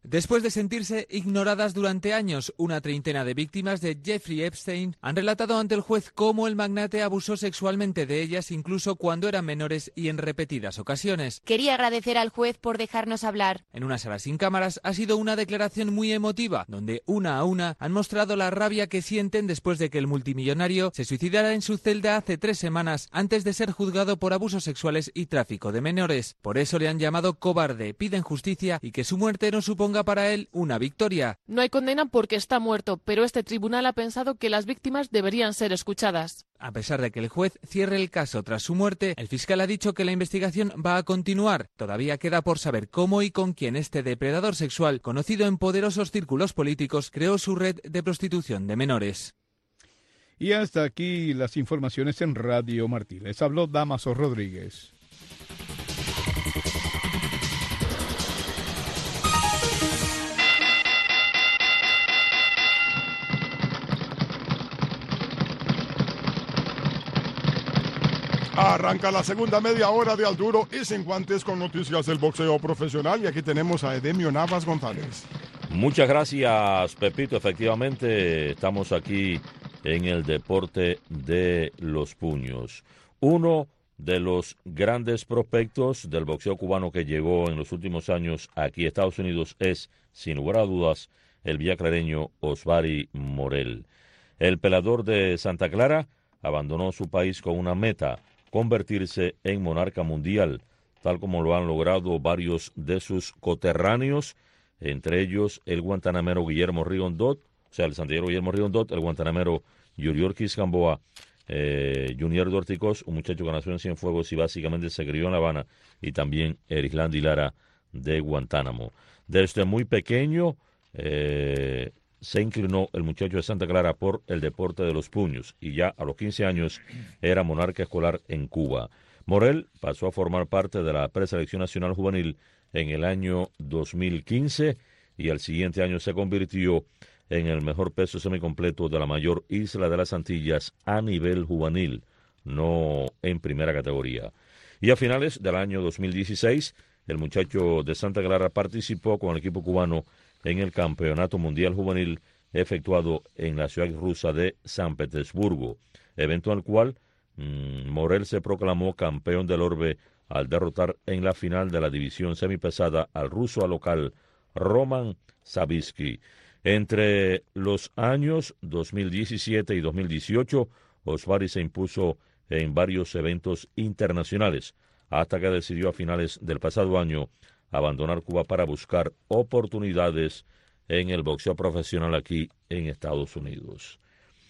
Después de sentirse ignoradas durante años, una treintena de víctimas de Jeffrey Epstein han relatado ante el juez cómo el magnate abusó sexualmente de ellas incluso cuando eran menores y en repetidas ocasiones. Quería agradecer al juez por dejarnos hablar. En una sala sin cámaras ha sido una declaración muy emotiva, donde una a una han mostrado la rabia que sienten después de que el multimillonario se suicidara en su celda hace tres semanas antes de ser juzgado por abusos sexuales y tráfico de menores. Por eso le han llamado cobarde, piden justicia y que su muerte no suponga para él una victoria. No hay condena porque está muerto, pero este tribunal ha pensado que las víctimas deberían ser escuchadas. A pesar de que el juez cierre el caso tras su muerte, el fiscal ha dicho que la investigación va a continuar. Todavía queda por saber cómo y con quién este depredador sexual, conocido en poderosos círculos políticos, creó su red de prostitución de menores. Y hasta aquí las informaciones en Radio Martí. Les habló Damaso Rodríguez. Arranca la segunda media hora de Al Duro y Sin Guantes con noticias del boxeo profesional. Y aquí tenemos a Edemio Navas González. Muchas gracias, Pepito. Efectivamente, estamos aquí en el deporte de los puños. Uno de los grandes prospectos del boxeo cubano que llegó en los últimos años aquí a Estados Unidos es, sin lugar a dudas, el villaclareño Osbari Morel. El peleador de Santa Clara abandonó su país con una meta: convertirse en monarca mundial, tal como lo han logrado varios de sus coterráneos, entre ellos el guantanamero Guillermo Rigondot, o sea, el santiaguero Guillermo Rigondot, el guantanamero Yuriorkis Gamboa, eh, Junior Dorticos, un muchacho que nació en Cienfuegos y básicamente se crió en La Habana, y también Erislandi Lara de Guantánamo. Desde muy pequeño eh, se inclinó el muchacho de Santa Clara por el deporte de los puños y ya a los quince años era monarca escolar en Cuba. Morel pasó a formar parte de la preselección nacional juvenil en el año dos mil quince y al siguiente año se convirtió en el mejor peso semicompleto de la mayor isla de las Antillas a nivel juvenil, no en primera categoría. Y a finales del año dos mil dieciséis, el muchacho de Santa Clara participó con el equipo cubano en el Campeonato Mundial Juvenil efectuado en la ciudad rusa de San Petersburgo, evento al cual mmm, Morel se proclamó campeón del orbe al derrotar en la final de la división semipesada al ruso local Roman Sabisky. Entre los años dos mil diecisiete y dos mil dieciocho, Osbari se impuso en varios eventos internacionales, hasta que decidió a finales del pasado año abandonar Cuba para buscar oportunidades en el boxeo profesional aquí en Estados Unidos.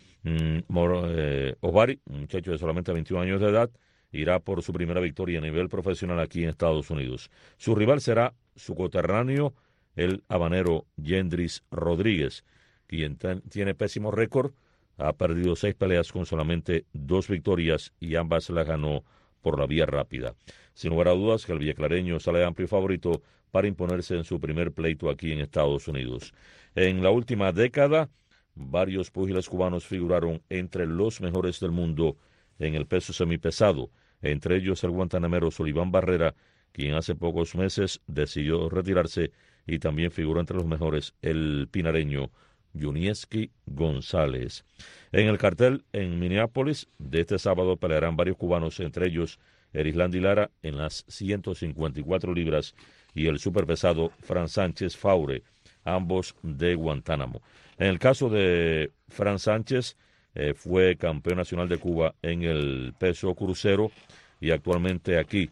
Mm, eh, Osbari, un muchacho de solamente veintiún años de edad, irá por su primera victoria a nivel profesional aquí en Estados Unidos. Su rival será su coterráneo, el habanero Yendris Rodríguez, quien ten, tiene pésimo récord, ha perdido seis peleas con solamente dos victorias y ambas las ganó por la vía rápida. Sin lugar a dudas que el villaclareño sale amplio favorito para imponerse en su primer pleito aquí en Estados Unidos. En la última década, varios púgiles cubanos figuraron entre los mejores del mundo en el peso semipesado, entre ellos el guantanamero Sullivan Barrera, quien hace pocos meses decidió retirarse, y también figuró entre los mejores el pinareño Yunieski González. En el cartel en Minneapolis de este sábado pelearán varios cubanos, entre ellos Erislandi Lara en las ciento cincuenta y cuatro libras y el superpesado Fran Sánchez Faure, ambos de Guantánamo. En el caso de Fran Sánchez, eh, fue campeón nacional de Cuba en el peso crucero y actualmente aquí,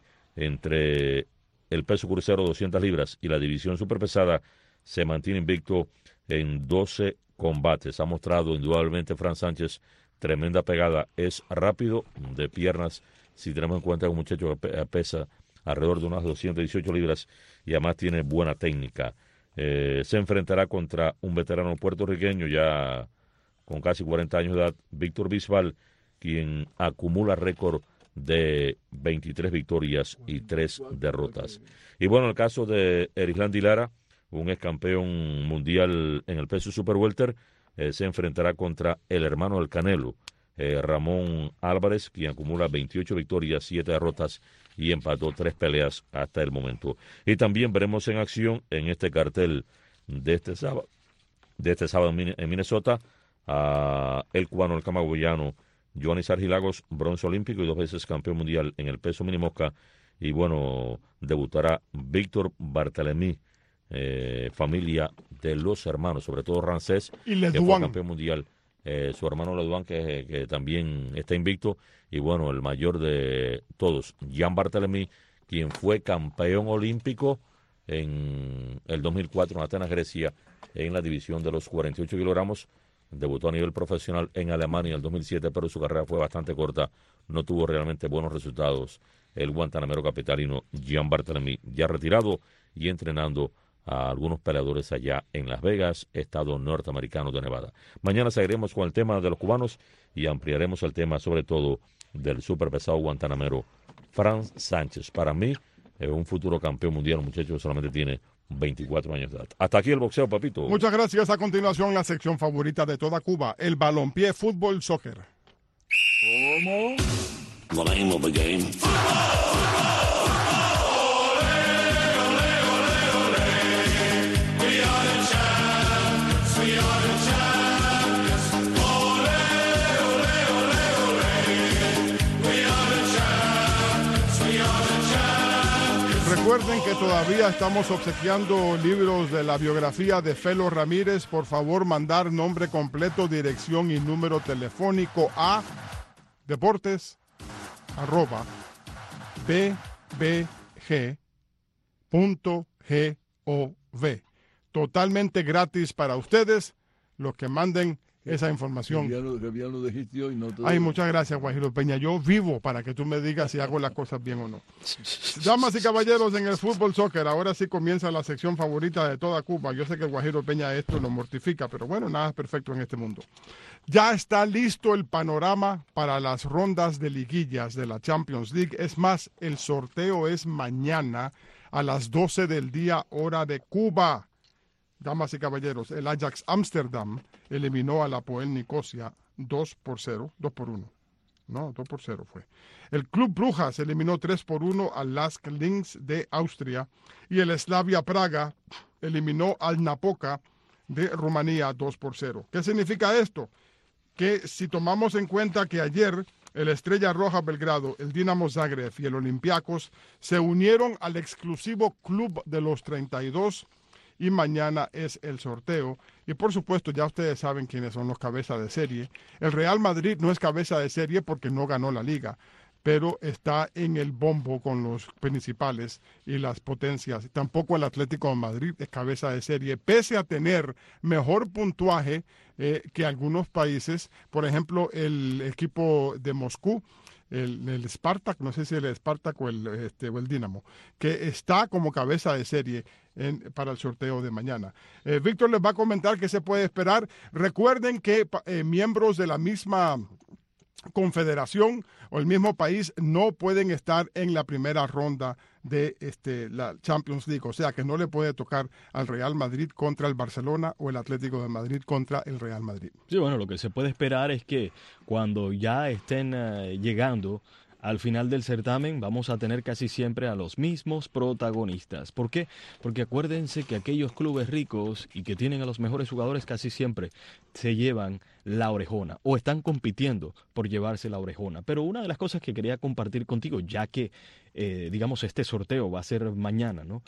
entre el peso crucero doscientas libras y la división superpesada, se mantiene invicto en doce combates. Ha mostrado indudablemente Fran Sánchez tremenda pegada, es rápido de piernas, si tenemos en cuenta que un muchacho que pesa alrededor de unas doscientas dieciocho libras y además tiene buena técnica. Eh, se enfrentará contra un veterano puertorriqueño ya con casi cuarenta años de edad, Víctor Bisbal, quien acumula récord de veintitrés victorias y tres derrotas. Y bueno, el caso de Erislandi Lara, un ex campeón mundial en el peso super welter, eh, se enfrentará contra el hermano del Canelo, eh, Ramón Álvarez, quien acumula veintiocho victorias, siete derrotas y empató tres peleas hasta el momento. Y también veremos en acción en este cartel de este sábado, de este sábado en Minnesota, a el cubano, el camagüeyano, Yoanis Argilagos, bronce olímpico y dos veces campeón mundial en el peso mini mosca. Y bueno, debutará Víctor Barthelemy, eh, familia de los hermanos, sobre todo Rancés, que fue campeón mundial. Eh, su hermano Leduan, que, que también está invicto. Y bueno, el mayor de todos, Jan Barthelemy, quien fue campeón olímpico en el dos mil cuatro en Atenas, Grecia, en la división de los cuarenta y ocho kilogramos. Debutó a nivel profesional en Alemania en el dos mil siete, pero su carrera fue bastante corta. No tuvo realmente buenos resultados el guantanamero capitalino Jan Barthelemy, ya retirado y entrenando a algunos peleadores allá en Las Vegas, estado norteamericano de Nevada. Mañana seguiremos con el tema de los cubanos y ampliaremos el tema sobre todo del superpesado guantanamero Franz Sánchez. Para mí es un futuro campeón mundial, un muchacho que solamente tiene veinticuatro años de edad. Hasta aquí el boxeo, papito. Muchas gracias. A continuación, la sección favorita de toda Cuba, el balompié, fútbol, soccer. ¿Cómo? The name of the game. Recuerden que todavía estamos obsequiando libros de la biografía de Felo Ramírez. Por favor, mandar nombre completo, dirección y número telefónico a deportes arroba b b g punto gov. Totalmente gratis para ustedes, los que manden esa información. Que bien, que bien lo dijiste hoy, no te Ay, muchas gracias, Guajiro Peña. Yo vivo para que tú me digas si hago las cosas bien o no. Damas y caballeros, en el fútbol soccer, ahora sí comienza la sección favorita de toda Cuba. Yo sé que Guajiro Peña esto lo mortifica, pero bueno, nada es perfecto en este mundo. Ya está listo el panorama para las rondas de liguillas de la Champions League. Es más, el sorteo es mañana a las doce del día, hora de Cuba. Damas y caballeros, el Ajax Amsterdam eliminó a la Apoel Nicosia dos por cero, dos por uno. No, dos por cero fue. El Club Brujas eliminó tres por uno al Lask Linz de Austria y el Slavia Praga eliminó al Napoca de Rumanía dos por cero. ¿Qué significa esto? Que si tomamos en cuenta que ayer el Estrella Roja Belgrado, el Dinamo Zagreb y el Olympiacos se unieron al exclusivo Club de los treinta y dos y mañana es el sorteo. Y por supuesto ya ustedes saben quiénes son los cabezas de serie. El Real Madrid no es cabeza de serie porque no ganó la liga, pero está en el bombo con los principales y las potencias. Tampoco el Atlético de Madrid es cabeza de serie, pese a tener mejor puntuaje eh, que algunos países. Por ejemplo, el equipo de Moscú, el, el Spartak, no sé si el Spartak o el, este, o el Dinamo, que está como cabeza de serie en, para el sorteo de mañana. Eh, Víctor les va a comentar qué se puede esperar. Recuerden que eh, miembros de la misma confederación o el mismo país no pueden estar en la primera ronda de este, la Champions League, o sea que no le puede tocar al Real Madrid contra el Barcelona o el Atlético de Madrid contra el Real Madrid. Sí, bueno, lo que se puede esperar es que cuando ya estén uh, llegando al final del certamen vamos a tener casi siempre a los mismos protagonistas. ¿Por qué? Porque acuérdense que aquellos clubes ricos y que tienen a los mejores jugadores casi siempre se llevan la orejona o están compitiendo por llevarse la orejona. Pero una de las cosas que quería compartir contigo, ya que eh, digamos este sorteo va a ser mañana, ¿no?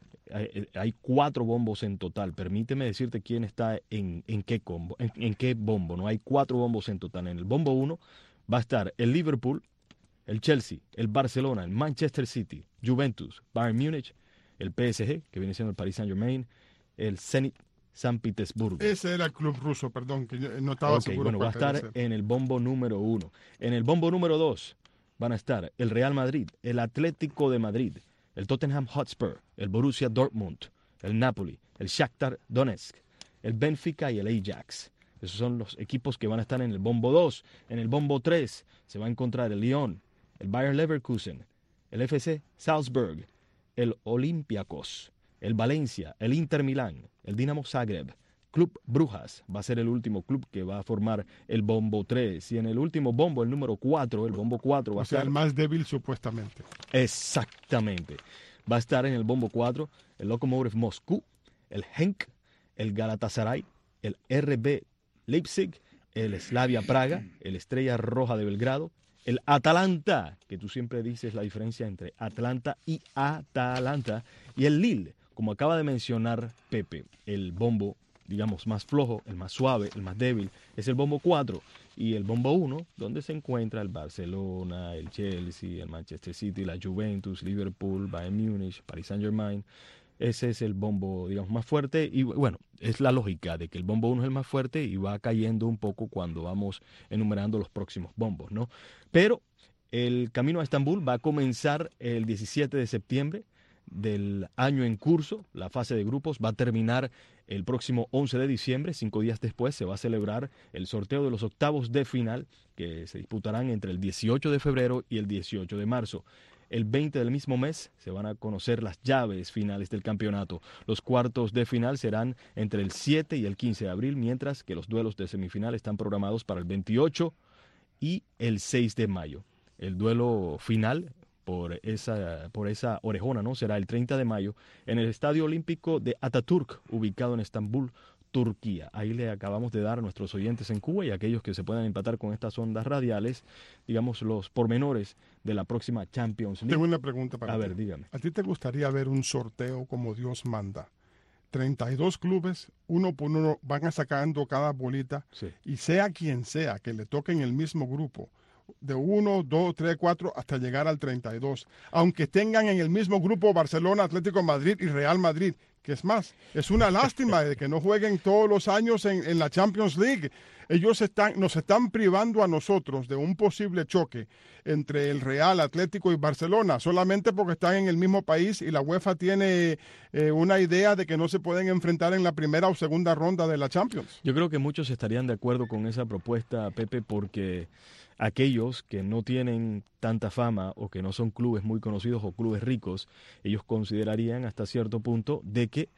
Hay, hay cuatro bombos en total. Permíteme decirte quién está en, en qué combo, en, en qué bombo, ¿no? Hay cuatro bombos en total. En el bombo uno va a estar el Liverpool, el Chelsea, el Barcelona, el Manchester City, Juventus, Bayern Múnich, el P S G, que viene siendo el Paris Saint-Germain, el Zenit San Petersburgo. Ese era el club ruso, perdón, que yo no estaba okay, seguro. Bueno, va a estar en el bombo número uno. En el bombo número dos van a estar el Real Madrid, el Atlético de Madrid, el Tottenham Hotspur, el Borussia Dortmund, el Napoli, el Shakhtar Donetsk, el Benfica y el Ajax. Esos son los equipos que van a estar en el bombo dos. En el bombo tres se va a encontrar el Lyon, el Bayer Leverkusen, el F C Salzburg, el Olympiacos, el Valencia, el Inter Milán, el Dinamo Zagreb, Club Brujas va a ser el último club que va a formar el bombo tres. Y en el último bombo, el número cuatro, el bombo cuatro va o a sea, estar... el más débil supuestamente. Exactamente. Va a estar en el bombo cuatro el Lokomotiv Moscú, el Genk, el Galatasaray, el R B Leipzig, el Slavia Praga, el Estrella Roja de Belgrado, el Atalanta, que tú siempre dices la diferencia entre Atlanta y Atalanta, y el Lille, como acaba de mencionar Pepe, el bombo, digamos, más flojo, el más suave, el más débil, es el bombo cuatro, y el bombo uno, donde se encuentra el Barcelona, el Chelsea, el Manchester City, la Juventus, Liverpool, Bayern Múnich, Paris Saint-Germain. Ese es el bombo, digamos, más fuerte, y bueno, es la lógica de que el bombo uno es el más fuerte y va cayendo un poco cuando vamos enumerando los próximos bombos, ¿no? Pero el camino a Estambul va a comenzar el diecisiete de septiembre del año en curso, la fase de grupos va a terminar el próximo once de diciembre, cinco días después se va a celebrar el sorteo de los octavos de final que se disputarán entre el dieciocho de febrero y el dieciocho de marzo. El veinte del mismo mes se van a conocer las llaves finales del campeonato. Los cuartos de final serán entre el siete y el quince de abril, mientras que los duelos de semifinal están programados para el veintiocho y el seis de mayo. El duelo final por esa, por esa orejona, ¿no?, será el treinta de mayo en el Estadio Olímpico de Atatürk, ubicado en Estambul, Turquía. Ahí le acabamos de dar a nuestros oyentes en Cuba y a aquellos que se puedan empatar con estas ondas radiales, digamos, los pormenores de la próxima Champions League. Tengo una pregunta para a ti. ver, dígame. ¿A ti te gustaría ver un sorteo como Dios manda? treinta y dos clubes, uno por uno, van a sacando cada bolita, sí, y sea quien sea que le toque en el mismo grupo, de uno, dos, tres, cuatro, hasta llegar al treinta y dos, aunque tengan en el mismo grupo Barcelona, Atlético de Madrid y Real Madrid, que es más, es una lástima de que no jueguen todos los años en, en la Champions League. Ellos están, nos están privando a nosotros de un posible choque entre el Real, Atlético y Barcelona, solamente porque están en el mismo país y la UEFA tiene eh, una idea de que no se pueden enfrentar en la primera o segunda ronda de la Champions. Yo creo que muchos estarían de acuerdo con esa propuesta, Pepe, porque aquellos que no tienen tanta fama o que no son clubes muy conocidos o clubes ricos, ellos considerarían hasta cierto punto de que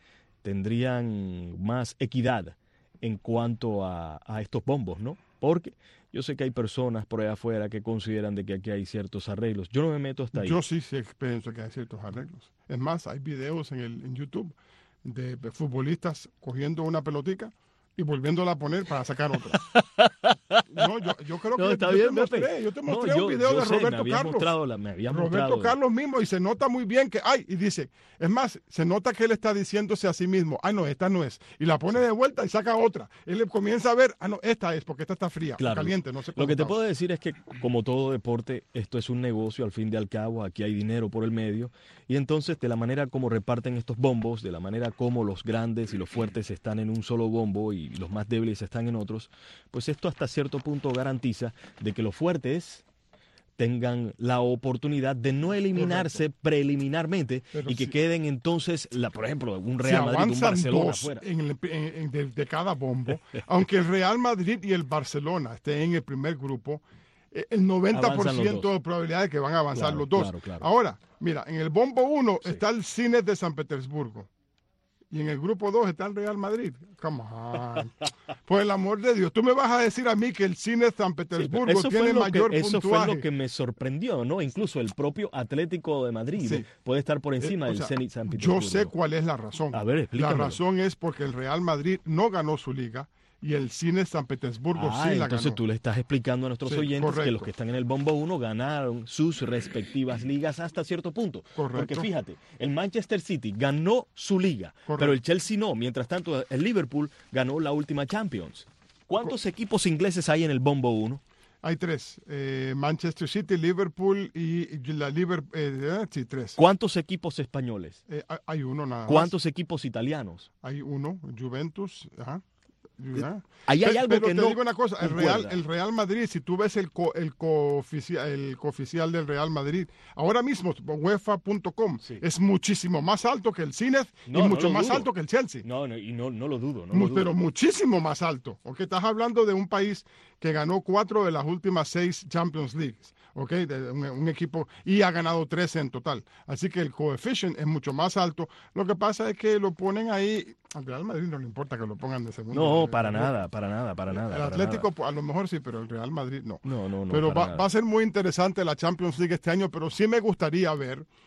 tendrían más equidad en cuanto a, a estos bombos, ¿no? Porque yo sé que hay personas por allá afuera que consideran de que aquí hay ciertos arreglos. Yo no me meto hasta ahí. Yo sí, sí pienso que hay ciertos arreglos. Es más, hay videos en, el, en YouTube de futbolistas cogiendo una pelotica y volviéndola a poner para sacar otra. No, yo, yo creo que no, está yo, bien, te mostré, yo te mostré no, yo, un video yo de sé, Roberto me Carlos. Mostrado la, me había Roberto mostrado. Carlos mismo, y se nota muy bien que, ay, y dice, es más, se nota que él está diciéndose a sí mismo, ay, no, esta no es, y la pone de vuelta y saca otra. Él le comienza a ver, ah, no, esta es, porque esta está fría, claro, caliente, no sé cómo. Lo que te está. puedo decir es que, como todo deporte, esto es un negocio, al fin y al cabo, aquí hay dinero por el medio, y entonces, de la manera como reparten estos bombos, de la manera como los grandes y los fuertes están en un solo bombo y los más débiles están en otros, pues esto hasta cierto punto garantiza de que los fuertes tengan la oportunidad de no eliminarse Correcto. preliminarmente Pero y que si, queden entonces, la, por ejemplo, un Real si Madrid, un Barcelona dos afuera. En el, en, en, de, de cada bombo, aunque el Real Madrid y el Barcelona estén en el primer grupo, el noventa por ciento de probabilidad de que van a avanzar claro, los dos. Claro, claro. Ahora, mira, en el bombo uno sí. está el Zenit de San Petersburgo. Y en el grupo dos está el Real Madrid. Come on. Por el amor de Dios, tú me vas a decir a mí que el Zenit San Petersburgo sí, tiene mayor que, eso puntuaje. Eso fue lo que me sorprendió, ¿no? Incluso el propio Atlético de Madrid sí. puede estar por encima eh, del sea, Zenit San Petersburgo. Yo sé cuál es la razón. A ver, explícamelo. La razón es porque el Real Madrid no ganó su liga y el Zenit San Petersburgo ah, sí la entonces ganó. tú le estás explicando a nuestros sí, oyentes correcto. que los que están en el bombo uno ganaron sus respectivas ligas hasta cierto punto. Correcto. Porque fíjate, el Manchester City ganó su liga, correcto. pero el Chelsea no. Mientras tanto, el Liverpool ganó la última Champions. ¿Cuántos Co- equipos ingleses hay en el bombo uno? Hay tres, eh, Manchester City, Liverpool y, y la Liverpool, eh, sí, tres. ¿Cuántos equipos españoles? Eh, hay uno nada más. ¿Cuántos equipos italianos? Hay uno, Juventus, ajá. ¿Ya? Ahí hay pero, algo pero que te no digo una cosa, el Real, el Real Madrid, si tú ves el, co, el, cooficial, el cooficial del Real Madrid, ahora mismo, UEFA punto com, sí. es muchísimo más alto que el Zenit no, y no mucho más dudo. alto que el Chelsea. No, no, y no, no lo dudo. No Mu- lo pero dudo. muchísimo más alto, porque estás hablando de un país que ganó cuatro de las últimas seis Champions Leagues. Okay, de un, un equipo y ha ganado trece en total. Así que el coefficient es mucho más alto. Lo que pasa es que lo ponen ahí. Al Real Madrid no le importa que lo pongan de segundo. No, para nada, para nada, para nada. El para Atlético nada. a lo mejor sí, pero el Real Madrid no. No, no, no. Pero va, nada. va a ser muy interesante la Champions League este año, pero sí me gustaría ver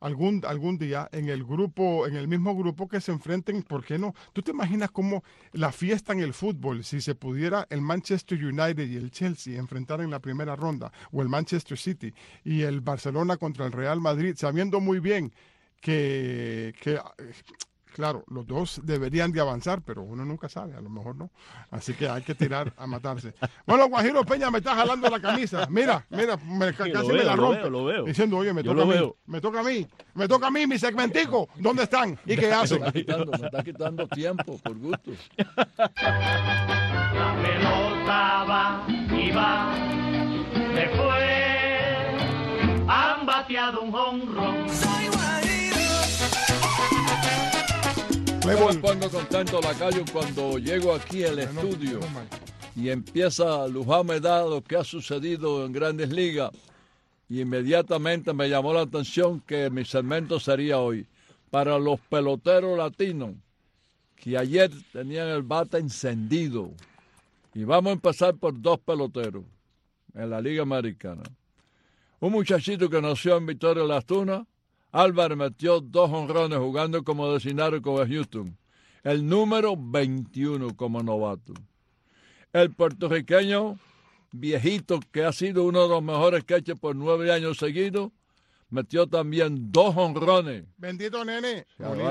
algún, algún día en el grupo, en el mismo grupo que se enfrenten, ¿por qué no? ¿Tú te imaginas cómo la fiesta en el fútbol, si se pudiera el Manchester United y el Chelsea enfrentar en la primera ronda, o el Manchester City y el Barcelona contra el Real Madrid, sabiendo muy bien que, que claro, los dos deberían de avanzar, pero uno nunca sabe, a lo mejor no. Así que hay que tirar a matarse. Bueno, Guajiro Peña me está jalando la camisa. Mira, mira, me, casi lo me veo, la lo rompe. veo, lo veo. Diciendo, oye, me Yo toca a lo mí, veo. me toca a mí, me toca a mí, mi segmentico. ¿Dónde están? ¿Y qué hacen? Me está quitando, me está quitando tiempo, por gusto. La pelota va y va, se fue, han bateado un jonrón. Yo me pongo contento, Lacayo, cuando llego aquí al estudio y empieza Luján me da lo que ha sucedido en Grandes Ligas. Y inmediatamente me llamó la atención que mi segmento sería hoy para los peloteros latinos que ayer tenían el bate encendido. Y vamos a empezar por dos peloteros en la Liga Americana. Un muchachito que nació en Victoria Las Tunas, Álvarez, metió dos honrones jugando como designado con Houston. El número veintiuno como novato. El puertorriqueño viejito, que ha sido uno de los mejores catchers por nueve años seguidos, metió también dos honrones. Bendito nene.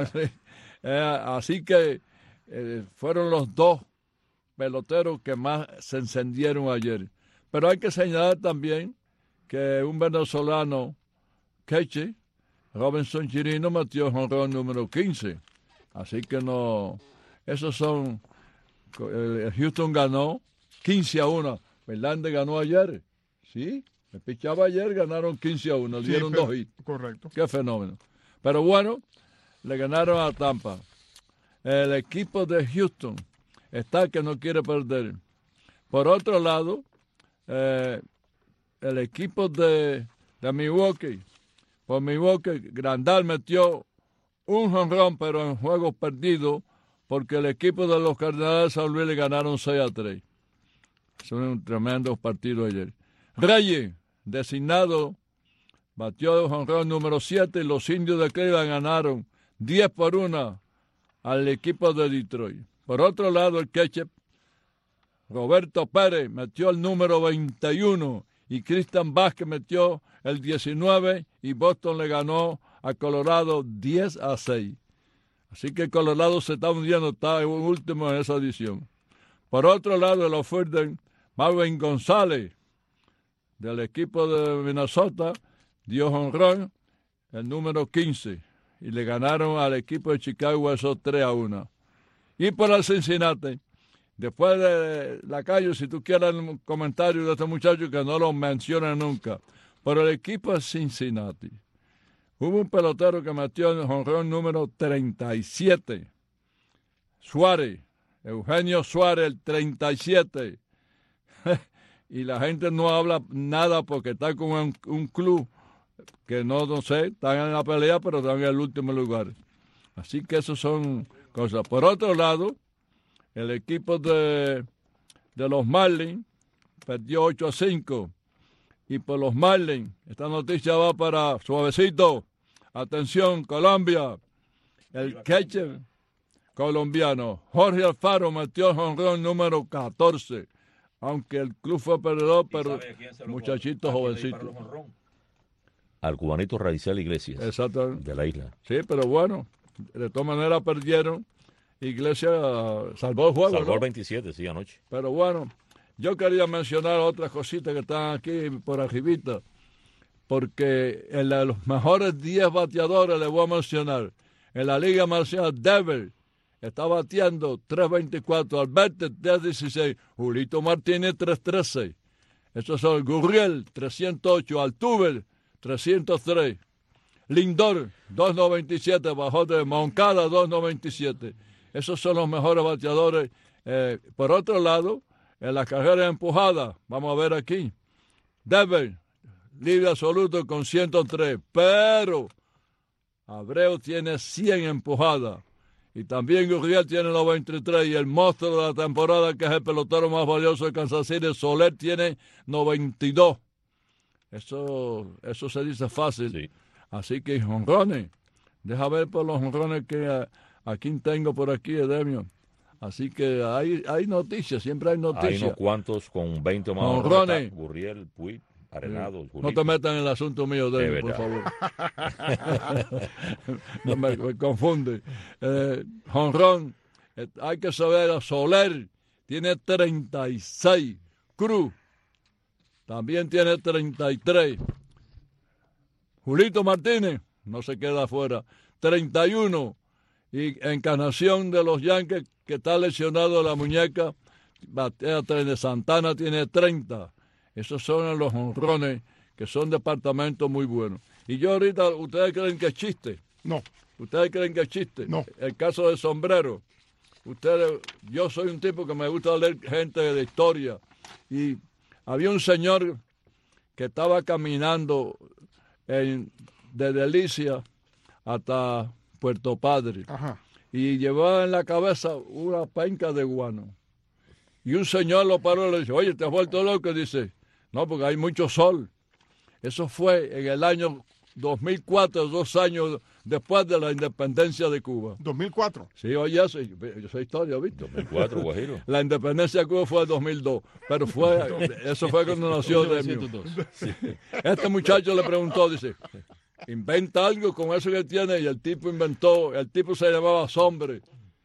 Eh, así que eh, fueron los dos peloteros que más se encendieron ayer. Pero hay que señalar también que un venezolano, catcher, Robinson Chirino, metió honrón número quince. Así que no, esos son, eh, Houston ganó quince a uno. Verlander ganó ayer, ¿sí? Me pichaba ayer, ganaron quince a uno, le dieron sí, pero, dos hits. Correcto. Qué fenómeno. Pero bueno, le ganaron a Tampa. El equipo de Houston está que no quiere perder. Por otro lado, eh, el equipo de, de Milwaukee, por Milwaukee, Grandal metió un jonrón, pero en juegos perdidos, porque el equipo de los Cardenales de San Luis le ganaron seis a tres. Son un tremendo partido ayer. Reyes, designado, batió jonrón número siete y los indios de Cleveland ganaron diez por uno al equipo de Detroit. Por otro lado, el catcher Roberto Pérez metió el número veintiuno y Cristian Vázquez metió el diecinueve y Boston le ganó a Colorado diez a seis. Así que Colorado se está hundiendo, está último en esa edición. Por otro lado, el oferta Marvin González del equipo de Minnesota dio jonrón el número quince y le ganaron al equipo de Chicago esos tres a uno. Y por el Cincinnati, después de Lacayo, si tú quieres un comentario de este muchacho que no lo menciona nunca, por el equipo de Cincinnati, hubo un pelotero que metió el jonrón número treinta y siete, Suárez, Eugenio Suárez, el treinta y siete, y la gente no habla nada porque está con un, un club que no, no sé, están en la pelea, pero están en el último lugar. Así que eso son cosas. Por otro lado, el equipo de, de los Marlins perdió ocho a cinco. Y por los Marlins, esta noticia va para suavecito. Atención, Colombia. El catcher colombiano Jorge Alfaro metió el jonrón número catorce. Aunque el club fue perdedor, pero muchachito jovencito. Al cubanito Raizel Iglesias. Exacto. De la isla. Sí, pero bueno, de todas maneras perdieron. Iglesias uh, salvó el juego, Salvó ¿no? el veintisiete, sí, anoche. Pero bueno, yo quería mencionar otras cositas que están aquí por arribita, porque en la de los mejores diez bateadores les voy a mencionar. En la Liga Marcial, Devil está bateando tres veinticuatro, Alberto tres dieciséis, Julito Martínez tres trece. Esos son Gurriel trescientos ocho, Altuve trescientos tres, Lindor dos noventa y siete, bajó de Moncada dos noventa y siete. Esos son los mejores bateadores. Eh, por otro lado, en la carrera empujada, vamos a ver aquí, Devil, líder absoluto con ciento tres, pero Abreu tiene cien empujadas. Y también Gurriel tiene noventa y tres y el monstruo de la temporada, que es el pelotero más valioso de Kansas City, Soler, tiene noventa y dos. Eso, eso se dice fácil. Sí. Así que jonrones, deja ver por los jonrones que a, aquí tengo por aquí, Edemio. Así que hay, hay noticias, siempre hay noticias. Hay unos cuantos con veinte o más. Jonrones. Gurriel, Puig, Arenado. Sí. No te metas en el asunto mío, Edemio, por favor. No me, me confunde. Eh, jonrón, eh, hay que saber, Soler tiene treinta y seis. Cruz también tiene treinta y tres. Julito Martínez no se queda afuera, treinta y uno. Y Encarnación de los Yankees, que está lesionado la muñeca, batea de Santana tiene treinta. Esos son los jonrones, que son departamentos muy buenos. Y yo ahorita, ¿ustedes creen que es chiste? No. ¿Ustedes creen que es chiste? No. El caso de Sombrero. Ustedes, yo soy un tipo que me gusta leer gente de historia. Y había un señor que estaba caminando en, de Delicia hasta Puerto Padre. Ajá. Y llevaba en la cabeza una penca de guano. Y un señor lo paró y le dice, oye, ¿te has vuelto loco? Y dice, no, porque hay mucho sol. Eso fue en el año dos mil cuatro, dos años después de la independencia de Cuba. ¿dos mil cuatro? Sí, oye, eso, yo soy historia, ¿viste? dos mil cuatro, Guajiro. La independencia de Cuba fue en dos mil dos, pero fue, eso fue cuando nació Demio. Sí. Este muchacho le preguntó, dice, inventa algo con eso que tiene, y el tipo inventó, el tipo se llamaba Sombre.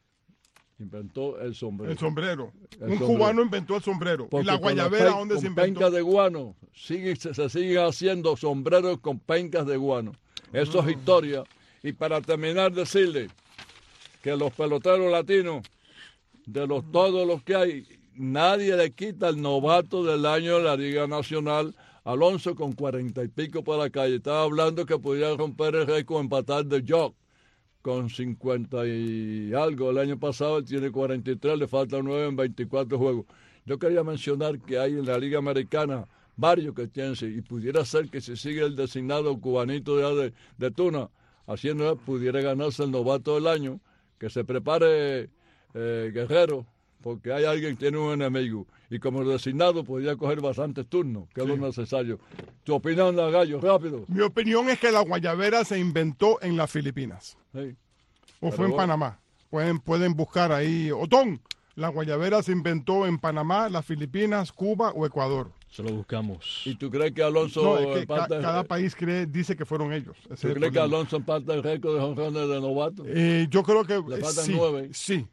Inventó el sombrero. El sombrero. El un sombrero. cubano inventó el sombrero. Porque ¿Y la guayabera con dónde con se inventó? penca de guano. Sigue, se, se siguen haciendo sombreros con pencas de guano. Eso es historia. Y para terminar, decirle que los peloteros latinos, de los todos los que hay, nadie le quita el novato del año de la Liga Nacional. Alonso con cuarenta y pico para la calle. Estaba hablando que podía romper el récord, empatar de Jock con cincuenta y algo. El año pasado él tiene cuarenta y tres, le faltan nueve en veinticuatro juegos. Yo quería mencionar que hay en la Liga Americana varios que tienen, y pudiera ser que si sigue el designado cubanito de, de, de Tuna, haciendo, pudiera ganarse el novato del año, que se prepare eh, Guerrero, porque hay alguien que tiene un enemigo. Y como designado podría coger bastantes turnos, que sí. Es lo necesario. ¿Tu opinión, Gallo? Rápido. Mi opinión es que la guayabera se inventó en las Filipinas. Sí. O fue en bueno. Panamá. Pueden, pueden buscar ahí. Otón, la guayabera se inventó en Panamá, las Filipinas, Cuba o Ecuador. Se lo buscamos. ¿Y tú crees que Alonso no, es que empata ca cada el... país cree, dice que fueron ellos? ¿Tú crees que Alonso empata el récord de jonrones de novato? Eh, yo creo que le faltan sí, nueve. Sí.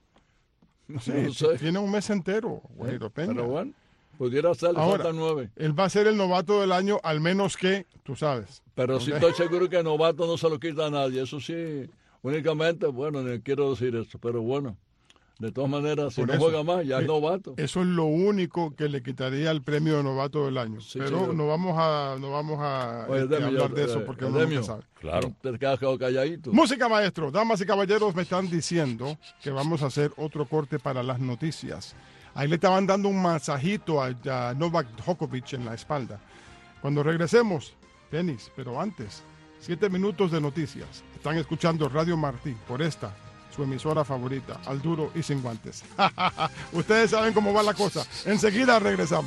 Sí, no sé. Tiene un mes entero, Guajiro Peña. Pero bueno, pudiera ser, le Ahora, faltan nueve. Él va a ser el novato del año, al menos que, tú sabes. Pero ¿okay? sí estoy seguro que el novato no se lo quita a nadie. Eso sí, únicamente, bueno, no quiero decir eso, pero bueno. De todas maneras, si Por no eso, juega más, ya es eh, novato. Eso es lo único que le quitaría el premio de novato del año. Sí, pero sí, no vamos a, no vamos a Oye, este, Demio, hablar yo, de eso eh, porque uno Demio, nunca sabe. Claro. Te quedas calladito. Música, maestro. Damas y caballeros, me están diciendo que vamos a hacer otro corte para las noticias. Ahí le estaban dando un masajito a, a Novak Djokovic en la espalda. Cuando regresemos, tenis, pero antes, siete minutos de noticias. Están escuchando Radio Martí por esta, su emisora favorita, al duro y sin guantes. Ustedes saben cómo va la cosa. Enseguida regresamos.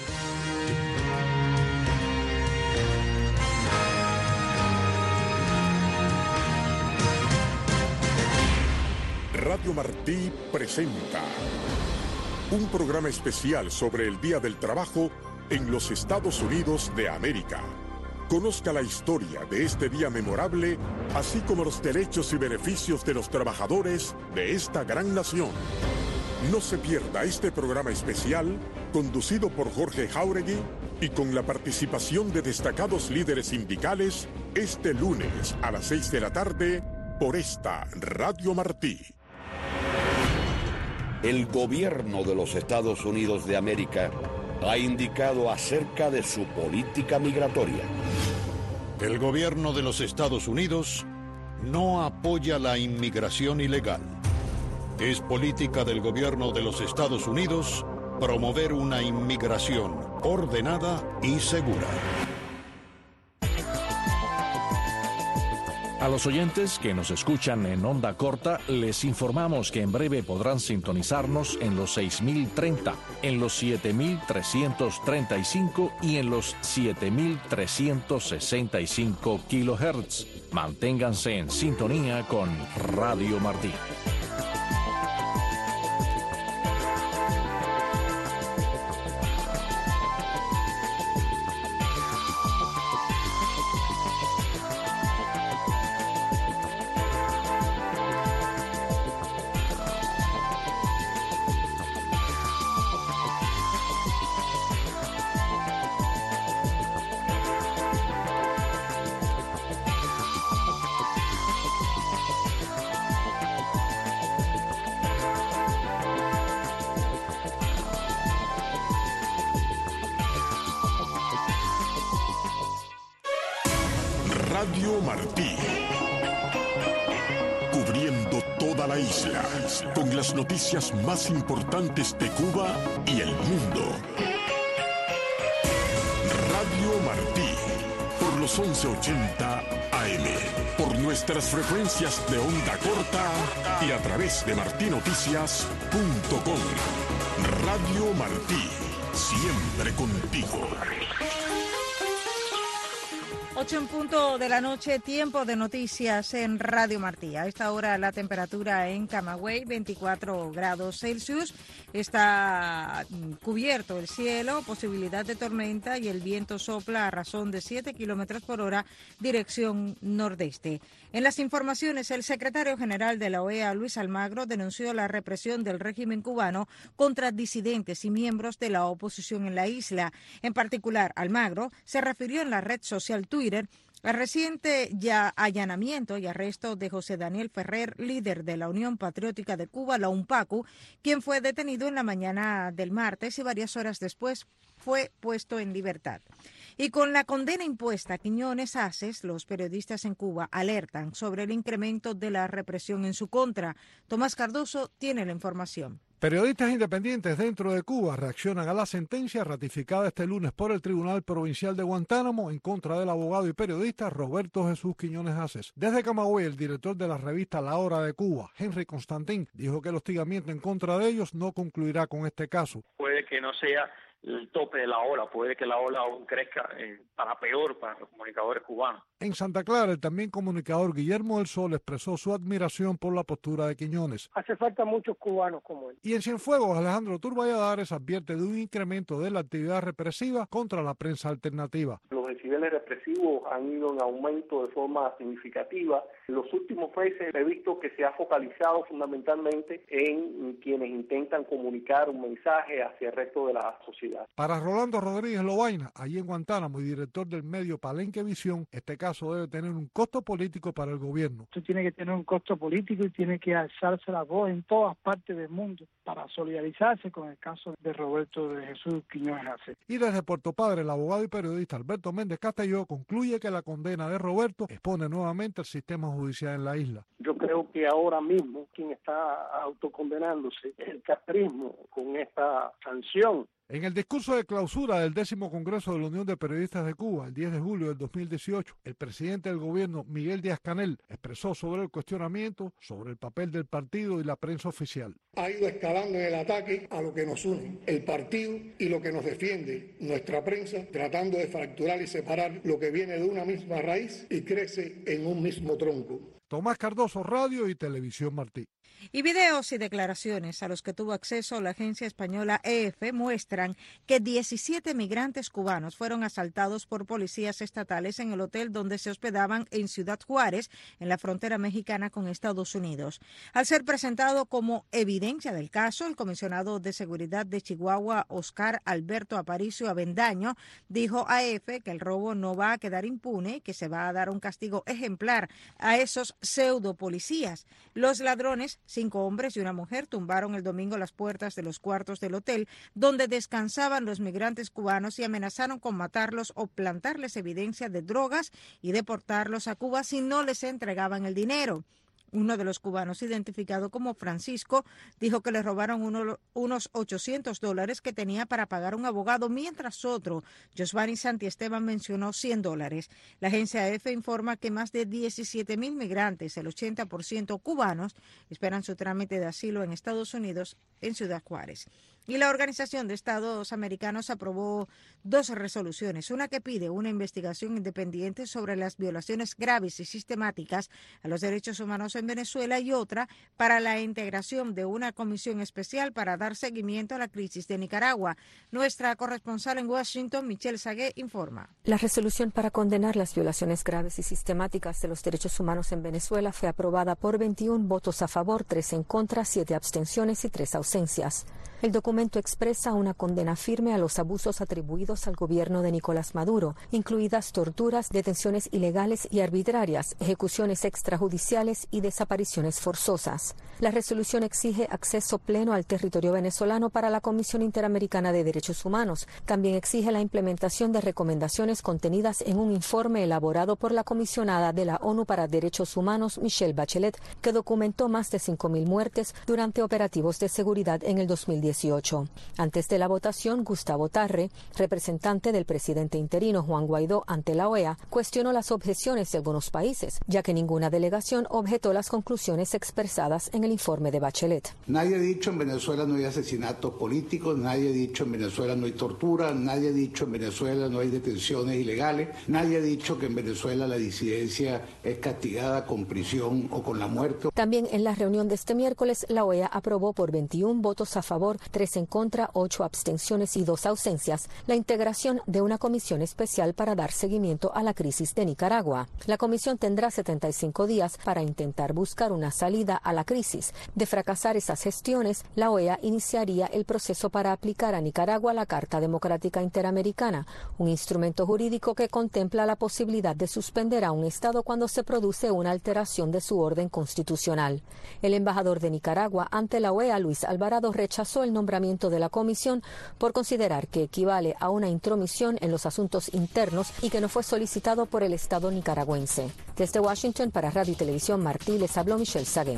Radio Martí presenta un programa especial sobre el Día del Trabajo en los Estados Unidos de América. Conozca la historia de este día memorable, así como los derechos y beneficios de los trabajadores de esta gran nación. No se pierda este programa especial, conducido por Jorge Jauregui y con la participación de destacados líderes sindicales, este lunes a las seis de la tarde, por esta Radio Martí. El gobierno de los Estados Unidos de América ha indicado acerca de su política migratoria. El gobierno de los Estados Unidos no apoya la inmigración ilegal. Es política del gobierno de los Estados Unidos promover una inmigración ordenada y segura. A los oyentes que nos escuchan en onda corta, les informamos que en breve podrán sintonizarnos en los seis mil treinta, en los siete mil trescientos treinta y cinco y en los siete mil trescientos sesenta y cinco kilohertz. Manténganse en sintonía con Radio Martí. Radio Martí, cubriendo toda la isla, con las noticias más importantes de Cuba y el mundo. Radio Martí, por los once ochenta A M, por nuestras frecuencias de onda corta y a través de martí noticias punto com. Radio Martí, siempre contigo. Ocho en punto de la noche, tiempo de noticias en Radio Martí. A esta hora la temperatura en Camagüey, veinticuatro grados Celsius. Está cubierto el cielo, posibilidad de tormenta y el viento sopla a razón de siete kilómetros por hora, dirección nordeste. En las informaciones, el secretario general de la O E A, Luis Almagro, denunció la represión del régimen cubano contra disidentes y miembros de la oposición en la isla. En particular, Almagro se refirió en la red social Twitter al reciente ya allanamiento y arresto de José Daniel Ferrer, líder de la Unión Patriótica de Cuba, la UNPACU, quien fue detenido en la mañana del martes y varias horas después fue puesto en libertad. Y con la condena impuesta a Quiñones Aces, los periodistas en Cuba alertan sobre el incremento de la represión en su contra. Tomás Cardoso tiene la información. Periodistas independientes dentro de Cuba reaccionan a la sentencia ratificada este lunes por el Tribunal Provincial de Guantánamo en contra del abogado y periodista Roberto Jesús Quiñones Aces. Desde Camagüey, el director de la revista La Hora de Cuba, Henry Constantín, dijo que el hostigamiento en contra de ellos no concluirá con este caso. Puede que no sea el tope de la ola, puede que la ola aún crezca eh, para peor para los comunicadores cubanos. En Santa Clara, el también comunicador Guillermo del Sol expresó su admiración por la postura de Quiñones. Hace falta muchos cubanos como él. Y en Cienfuegos, Alejandro Turballadares advierte de un incremento de la actividad represiva contra la prensa alternativa. Los decibeles represivos han ido en aumento de forma significativa. En los últimos meses he visto que se ha focalizado fundamentalmente en quienes intentan comunicar un mensaje hacia el resto de la sociedad. Para Rolando Rodríguez Lobaina, allí en Guantánamo y director del medio Palenque Visión, este caso debe tener un costo político para el gobierno. Esto tiene que tener un costo político y tiene que alzarse la voz en todas partes del mundo para solidarizarse con el caso de Roberto de Jesús Quiñones Aces. Y desde Puerto Padre, el abogado y periodista Alberto Méndez Castelló concluye que la condena de Roberto expone nuevamente el sistema judicial en la isla. Yo creo que ahora mismo quien está autocondenándose es el castrismo con esta sanción. En el discurso de clausura del décimo Congreso de la Unión de Periodistas de Cuba, el diez de julio del dos mil dieciocho, el presidente del gobierno, Miguel Díaz-Canel, expresó sobre el cuestionamiento sobre el papel del partido y la prensa oficial. Ha ido escalando en el ataque a lo que nos une, el partido y lo que nos defiende, nuestra prensa, tratando de fracturar y separar lo que viene de una misma raíz y crece en un mismo tronco. Tomás Cardoso, Radio y Televisión Martí. Y videos y declaraciones a los que tuvo acceso la agencia española E F muestran que diecisiete migrantes cubanos fueron asaltados por policías estatales en el hotel donde se hospedaban en Ciudad Juárez, en la frontera mexicana con Estados Unidos. Al ser presentado como evidencia del caso, el comisionado de Seguridad de Chihuahua, Oscar Alberto Aparicio Avendaño, dijo a E F que el robo no va a quedar impune y que se va a dar un castigo ejemplar a esos pseudo policías. Los ladrones, cinco hombres y una mujer, tumbaron el domingo las puertas de los cuartos del hotel donde descansaban los migrantes cubanos y amenazaron con matarlos o plantarles evidencia de drogas y deportarlos a Cuba si no les entregaban el dinero. Uno de los cubanos, identificado como Francisco, dijo que le robaron uno, unos ochocientos dólares que tenía para pagar un abogado, mientras otro, Josvani Santiesteban, mencionó cien dólares. La agencia E F E informa que más de diecisiete mil migrantes, el ochenta por ciento cubanos, esperan su trámite de asilo en Estados Unidos, en Ciudad Juárez. Y la Organización de Estados Americanos aprobó dos resoluciones, una que pide una investigación independiente sobre las violaciones graves y sistemáticas a los derechos humanos en Venezuela y otra para la integración de una comisión especial para dar seguimiento a la crisis de Nicaragua. Nuestra corresponsal en Washington, Michelle Sagué, informa. La resolución para condenar las violaciones graves y sistemáticas de los derechos humanos en Venezuela fue aprobada por veintiún votos a favor, tres en contra, siete abstenciones y tres ausencias. El documento expresa una condena firme a los abusos atribuidos al gobierno de Nicolás Maduro, incluidas torturas, detenciones ilegales y arbitrarias, ejecuciones extrajudiciales y desapariciones forzosas. La resolución exige acceso pleno al territorio venezolano para la Comisión Interamericana de Derechos Humanos. También exige la implementación de recomendaciones contenidas en un informe elaborado por la comisionada de la ONU para Derechos Humanos, Michelle Bachelet, que documentó más de cinco mil muertes durante operativos de seguridad en el dos mil dieciocho. Antes de la votación, Gustavo Tarre, representante del presidente interino Juan Guaidó ante la O E A, cuestionó las objeciones de algunos países, ya que ninguna delegación objetó las conclusiones expresadas en el informe de Bachelet. Nadie ha dicho en Venezuela no hay asesinatos políticos, nadie ha dicho en Venezuela no hay tortura, nadie ha dicho en Venezuela no hay detenciones ilegales, nadie ha dicho que en Venezuela la disidencia es castigada con prisión o con la muerte. También en la reunión de este miércoles, la O E A aprobó por veintiún votos a favor, tres en contra, ocho abstenciones y dos ausencias, la integración de una comisión especial para dar seguimiento a la crisis de Nicaragua. La comisión tendrá setenta y cinco días para intentar buscar una salida a la crisis. De fracasar esas gestiones, la O E A iniciaría el proceso para aplicar a Nicaragua la Carta Democrática Interamericana, un instrumento jurídico que contempla la posibilidad de suspender a un Estado cuando se produce una alteración de su orden constitucional. El embajador de Nicaragua ante la O E A, Luis Alvarado, rechazó el nombramiento de la comisión por considerar que equivale a una intromisión en los asuntos internos y que no fue solicitado por el Estado nicaragüense. Desde Washington para Radio y Televisión Martí les habló Michelle Sagué.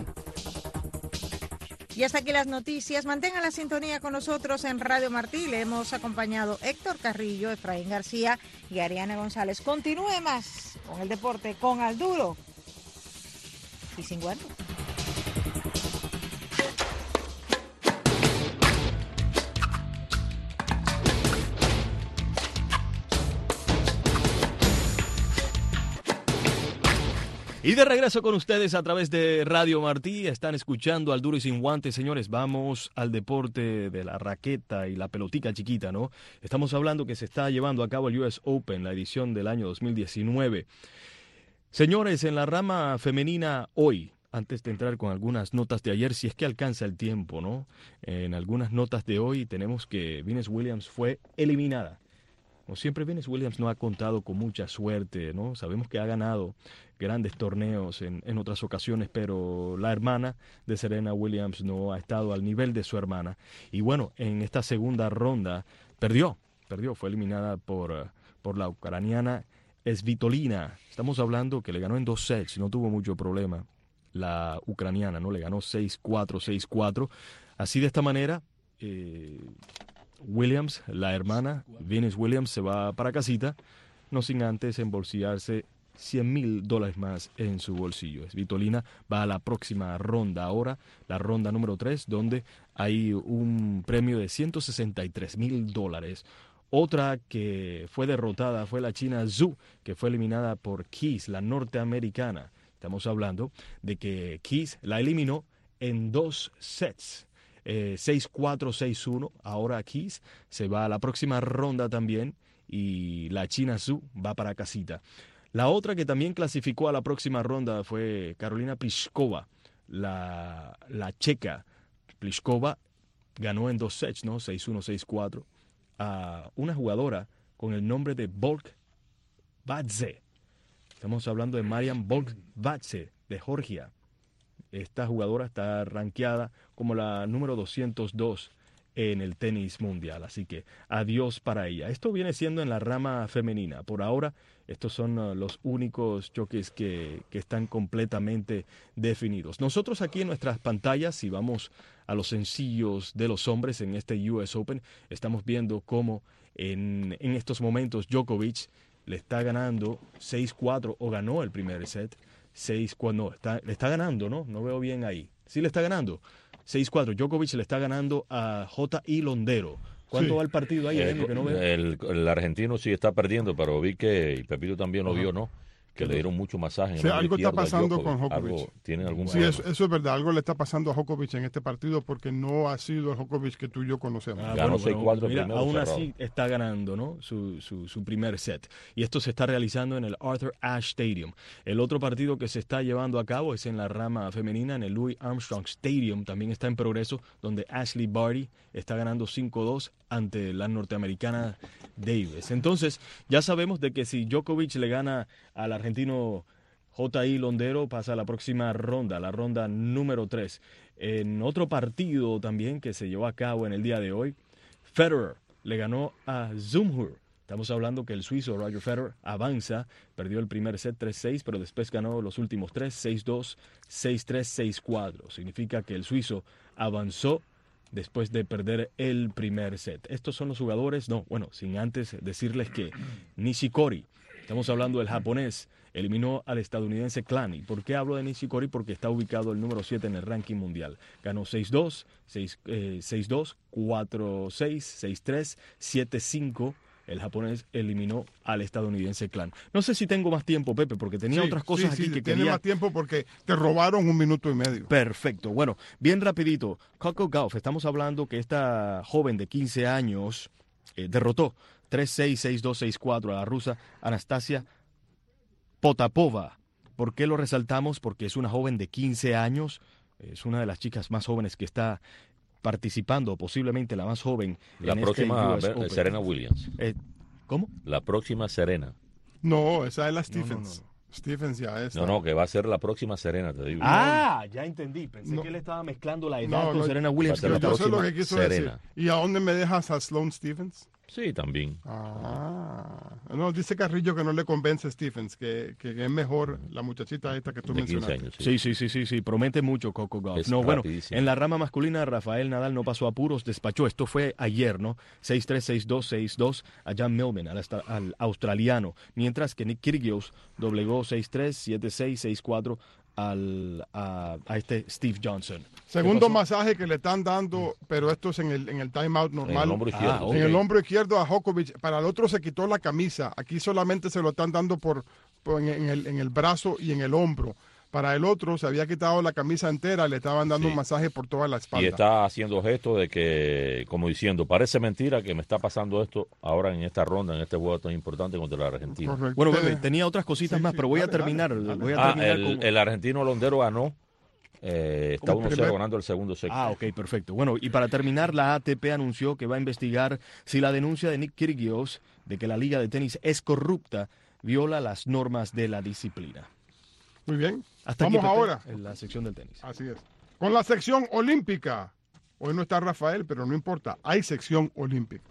Y hasta aquí las noticias. Mantengan la sintonía con nosotros en Radio Martí. Le hemos acompañado Héctor Carrillo, Efraín García y Ariana González. Continúe más con el deporte con Al Duro y sin guantes. Y de regreso con ustedes a través de Radio Martí, están escuchando Al Duro y Sin Guantes. Señores, vamos al deporte de la raqueta y la pelotica chiquita, ¿no? Estamos hablando que se está llevando a cabo el U S Open, la edición del año dos mil diecinueve. Señores, en la rama femenina hoy, antes de entrar con algunas notas de ayer, si es que alcanza el tiempo, ¿no? En algunas notas de hoy tenemos que Venus Williams fue eliminada. Como siempre, Venus Williams no ha contado con mucha suerte, ¿no? Sabemos que ha ganado grandes torneos en, en otras ocasiones, pero la hermana de Serena Williams no ha estado al nivel de su hermana. Y bueno, en esta segunda ronda perdió, perdió, fue eliminada por, por la ucraniana Svitolina. Estamos hablando que le ganó en dos sets, no tuvo mucho problema la ucraniana, ¿no? Le ganó seis cuatro, seis cuatro. Así de esta manera, eh, Williams, la hermana, Venus Williams, se va para casita, no sin antes embolsillarse cien mil dólares más en su bolsillo. Svitolina va a la próxima ronda ahora, la ronda número tres, donde hay un premio de ciento sesenta y tres mil dólares. Otra que fue derrotada fue la china Zhu, que fue eliminada por Keys, la norteamericana. Estamos hablando de que Keys la eliminó en dos sets. Eh, seis cuatro, seis uno, ahora Keys se va a la próxima ronda también y la china Zhu va para casita. La otra que también clasificó a la próxima ronda fue Karolina Pliskova, la, la checa. Pliskova ganó en dos sets, ¿no? seis uno, seis cuatro, a una jugadora con el nombre de Volkvadze. Estamos hablando de Mariam Volkvadze de Georgia. Esta jugadora está rankeada como la número doscientos dos en el tenis mundial. Así que adiós para ella. Esto viene siendo en la rama femenina. Por ahora, estos son uh, los únicos choques que, que están completamente definidos. Nosotros aquí en nuestras pantallas, si vamos a los sencillos de los hombres en este U S Open, estamos viendo cómo en, en estos momentos Djokovic le está ganando seis cuatro, o ganó el primer set, seis cuatro, no, está, le está ganando, ¿no? No veo bien ahí. Sí le está ganando. seis cuatro. Djokovic le está ganando a J I Londero. ¿Cuánto sí. va el partido ahí? El, que no veo? El, el argentino sí está perdiendo, pero vi que, y Pepito también lo uh-huh. vio, ¿no? Que le dieron mucho masaje. Sí, algo está pasando con Djokovic. Algo, ¿tiene algún sí, eso, eso es verdad. Algo le está pasando a Djokovic en este partido porque no ha sido el Djokovic que tú y yo conocemos. Ah, Ganó bueno, seis cuatro mira, aún cerrado. Así está ganando, ¿no? Su, su, su primer set. Y esto se está realizando en el Arthur Ashe Stadium. El otro partido que se está llevando a cabo es en la rama femenina, en el Louis Armstrong Stadium. También está en progreso, donde Ashley Barty está ganando cinco dos ante la norteamericana Davis. Entonces, ya sabemos de que si Djokovic le gana al argentino J I Londero, pasa a la próxima ronda, la ronda número tres. En otro partido también que se llevó a cabo en el día de hoy, Federer le ganó a Zumhur. Estamos hablando que el suizo Roger Federer avanza, perdió el primer set tres seis, pero después ganó los últimos tres, seis dos, seis tres, seis cuatro. Significa que el suizo avanzó después de perder el primer set. Estos son los jugadores, no, bueno, sin antes decirles que Nishikori, estamos hablando del japonés, eliminó al estadounidense Clanny. ¿Por qué hablo de Nishikori? Porque está ubicado el número siete en el ranking mundial. Ganó seis dos, seis dos, cuatro seis, seis tres, siete cinco. El japonés eliminó al estadounidense Clan. No sé si tengo más tiempo, Pepe, porque tenía sí, otras cosas sí, aquí sí, que tiene quería... más tiempo porque te robaron un minuto y medio. Perfecto. Bueno, bien rapidito. Coco Gauff, estamos hablando que esta joven de quince años eh, derrotó tres seis, seis dos, seis cuatro a la rusa Anastasia Potapova. ¿Por qué lo resaltamos? Porque es una joven de quince años, es una de las chicas más jóvenes que está participando, posiblemente la más joven. La en próxima, este U S Open. Serena Williams. Eh, ¿Cómo? La próxima Serena. No, esa es la Stephens. No, no, no. Stephens ya es. No, no, que va a ser la próxima Serena, te digo. Ah, ya entendí. Pensé no. que él estaba mezclando la edad no, con no, Serena Williams. Va a ser la yo sé lo que quiso Serena. decir. ¿Y a dónde me dejas a Sloane Stephens? Sí, también. Ah, no, dice Carrillo que no le convence a Stephens, que, que es mejor la muchachita esta que tú de mencionaste. quince años, sí. sí, sí, sí, sí, promete mucho Coco Gauff. Es no, bueno, rapidísimo. en la rama masculina Rafael Nadal no pasó apuros, despachó, esto fue ayer, ¿no? seis tres, seis dos, seis dos a Jan Millman, al, al australiano, mientras que Nick Kyrgios doblegó seis tres, siete seis, seis cuatro al, a, a este Steve Johnson. Segundo masaje que le están dando, pero esto es en el, en el timeout normal. En el hombro izquierdo. Ah, okay. En el hombro izquierdo a Djokovic. Para el otro se quitó la camisa. Aquí solamente se lo están dando por, por en, en, el, en el brazo y en el hombro. Para el otro se había quitado la camisa entera, le estaban dando Sí. un masaje por toda la espalda. Y está haciendo gestos de que, como diciendo, parece mentira que me está pasando esto ahora en esta ronda, en este juego tan importante contra la Argentina. Correcto. Bueno, bebé, tenía otras cositas Sí, más, sí, pero voy dale, a terminar. dale, dale. Voy a Ah, terminar el, con... el argentino Londero ganó, eh, está Como uno cero primer- ganando el segundo set. Ah, ok, perfecto. Bueno, y para terminar, la A T P anunció que va a investigar si la denuncia de Nick Kyrgios de que la liga de tenis es corrupta viola las normas de la disciplina. Muy bien. Hasta Vamos aquí, Pepe, ahora. en la sección del tenis. Así es. Con la sección olímpica. Hoy no está Rafael, pero no importa. Hay sección olímpica.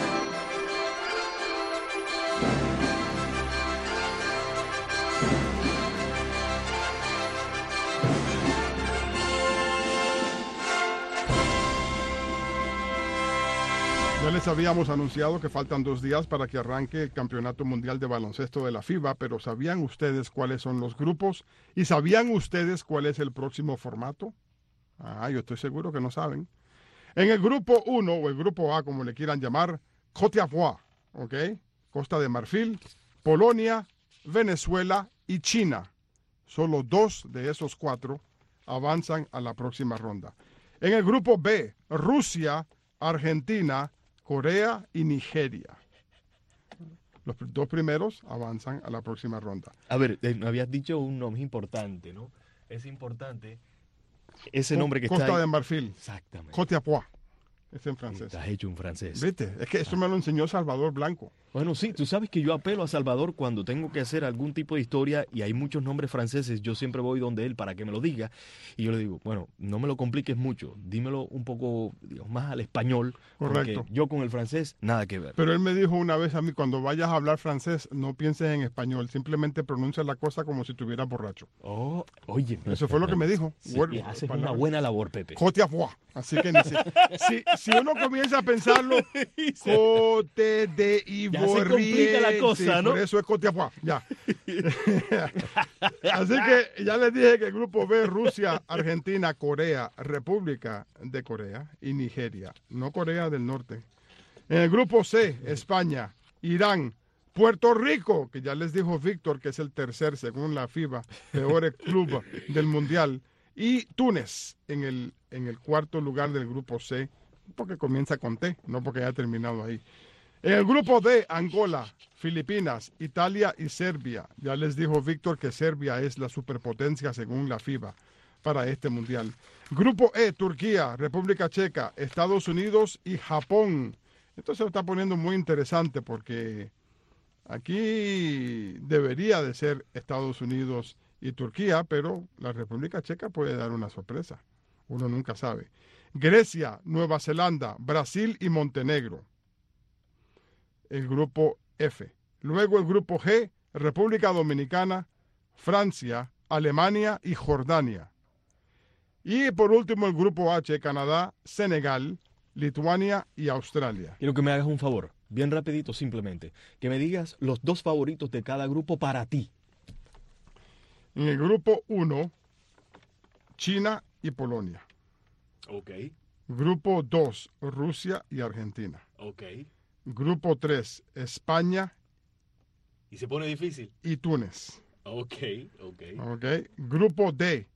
Ya les habíamos anunciado que faltan dos días para que arranque el Campeonato Mundial de Baloncesto de la FIBA, pero ¿sabían ustedes cuáles son los grupos? ¿Y sabían ustedes cuál es el próximo formato? Ah, yo estoy seguro que no saben. En el grupo uno, o el grupo A, como le quieran llamar, Côte d'Ivoire, ¿ok? Costa de Marfil, Polonia, Venezuela y China. Solo dos de esos cuatro avanzan a la próxima ronda. En el grupo B, Rusia, Argentina, Corea y Nigeria. Los dos primeros avanzan a la próxima ronda. A ver, eh, me habías dicho un nombre importante, ¿no? Es importante ese nombre que Costa está ahí. de Marfil. Exactamente. Côte d'Ivoire. Es en francés. Estás hecho un francés. ¿Viste? Es que esto me lo enseñó Salvador Blanco. Bueno, sí, tú sabes que yo apelo a Salvador cuando tengo que hacer algún tipo de historia y hay muchos nombres franceses, yo siempre voy donde él para que me lo diga y yo le digo, bueno, no me lo compliques mucho, dímelo un poco, digamos, más al español, Correcto. Porque yo con el francés nada que ver. Pero él me dijo una vez a mí, cuando vayas a hablar francés, no pienses en español, simplemente pronuncia la cosa como si estuvieras borracho. Oh, oye. Eso fue lo que me dijo. Sí, Bueno, haces palabras. una buena labor, Pepe. Cote à foie. Así que ni si, si, si uno comienza a pensarlo, cote de Ya se complica la cosa, sí, ¿no? Por eso es cote à foie. Ya. Así que ya les dije que el grupo B, Rusia, Argentina, Corea, República de Corea y Nigeria, no Corea del Norte. En el grupo C, España, Irán, Puerto Rico, que ya les dijo Víctor que es el tercer, según la FIBA, peor club del Mundial, y Túnez en el, en el cuarto lugar del grupo C, porque comienza con T, no porque haya terminado ahí. En el grupo D, Angola, Filipinas, Italia y Serbia. Ya les dijo Víctor que Serbia es la superpotencia según la FIBA para este mundial. Grupo E, Turquía, República Checa, Estados Unidos y Japón. Esto se está poniendo muy interesante porque aquí debería de ser Estados Unidos y Turquía, pero la República Checa puede dar una sorpresa. Uno nunca sabe. Grecia, Nueva Zelanda, Brasil y Montenegro. El grupo F. Luego el grupo G, República Dominicana, Francia, Alemania y Jordania. Y por último el grupo H, Canadá, Senegal, Lituania y Australia. Quiero que me hagas un favor, bien rapidito simplemente, que me digas los dos favoritos de cada grupo para ti. En el grupo uno, China y Polonia. Ok. Grupo dos, Rusia y Argentina. Ok. Grupo tres, España. ¿Y se pone difícil? Y Túnez. Ok, ok. Ok. Grupo D,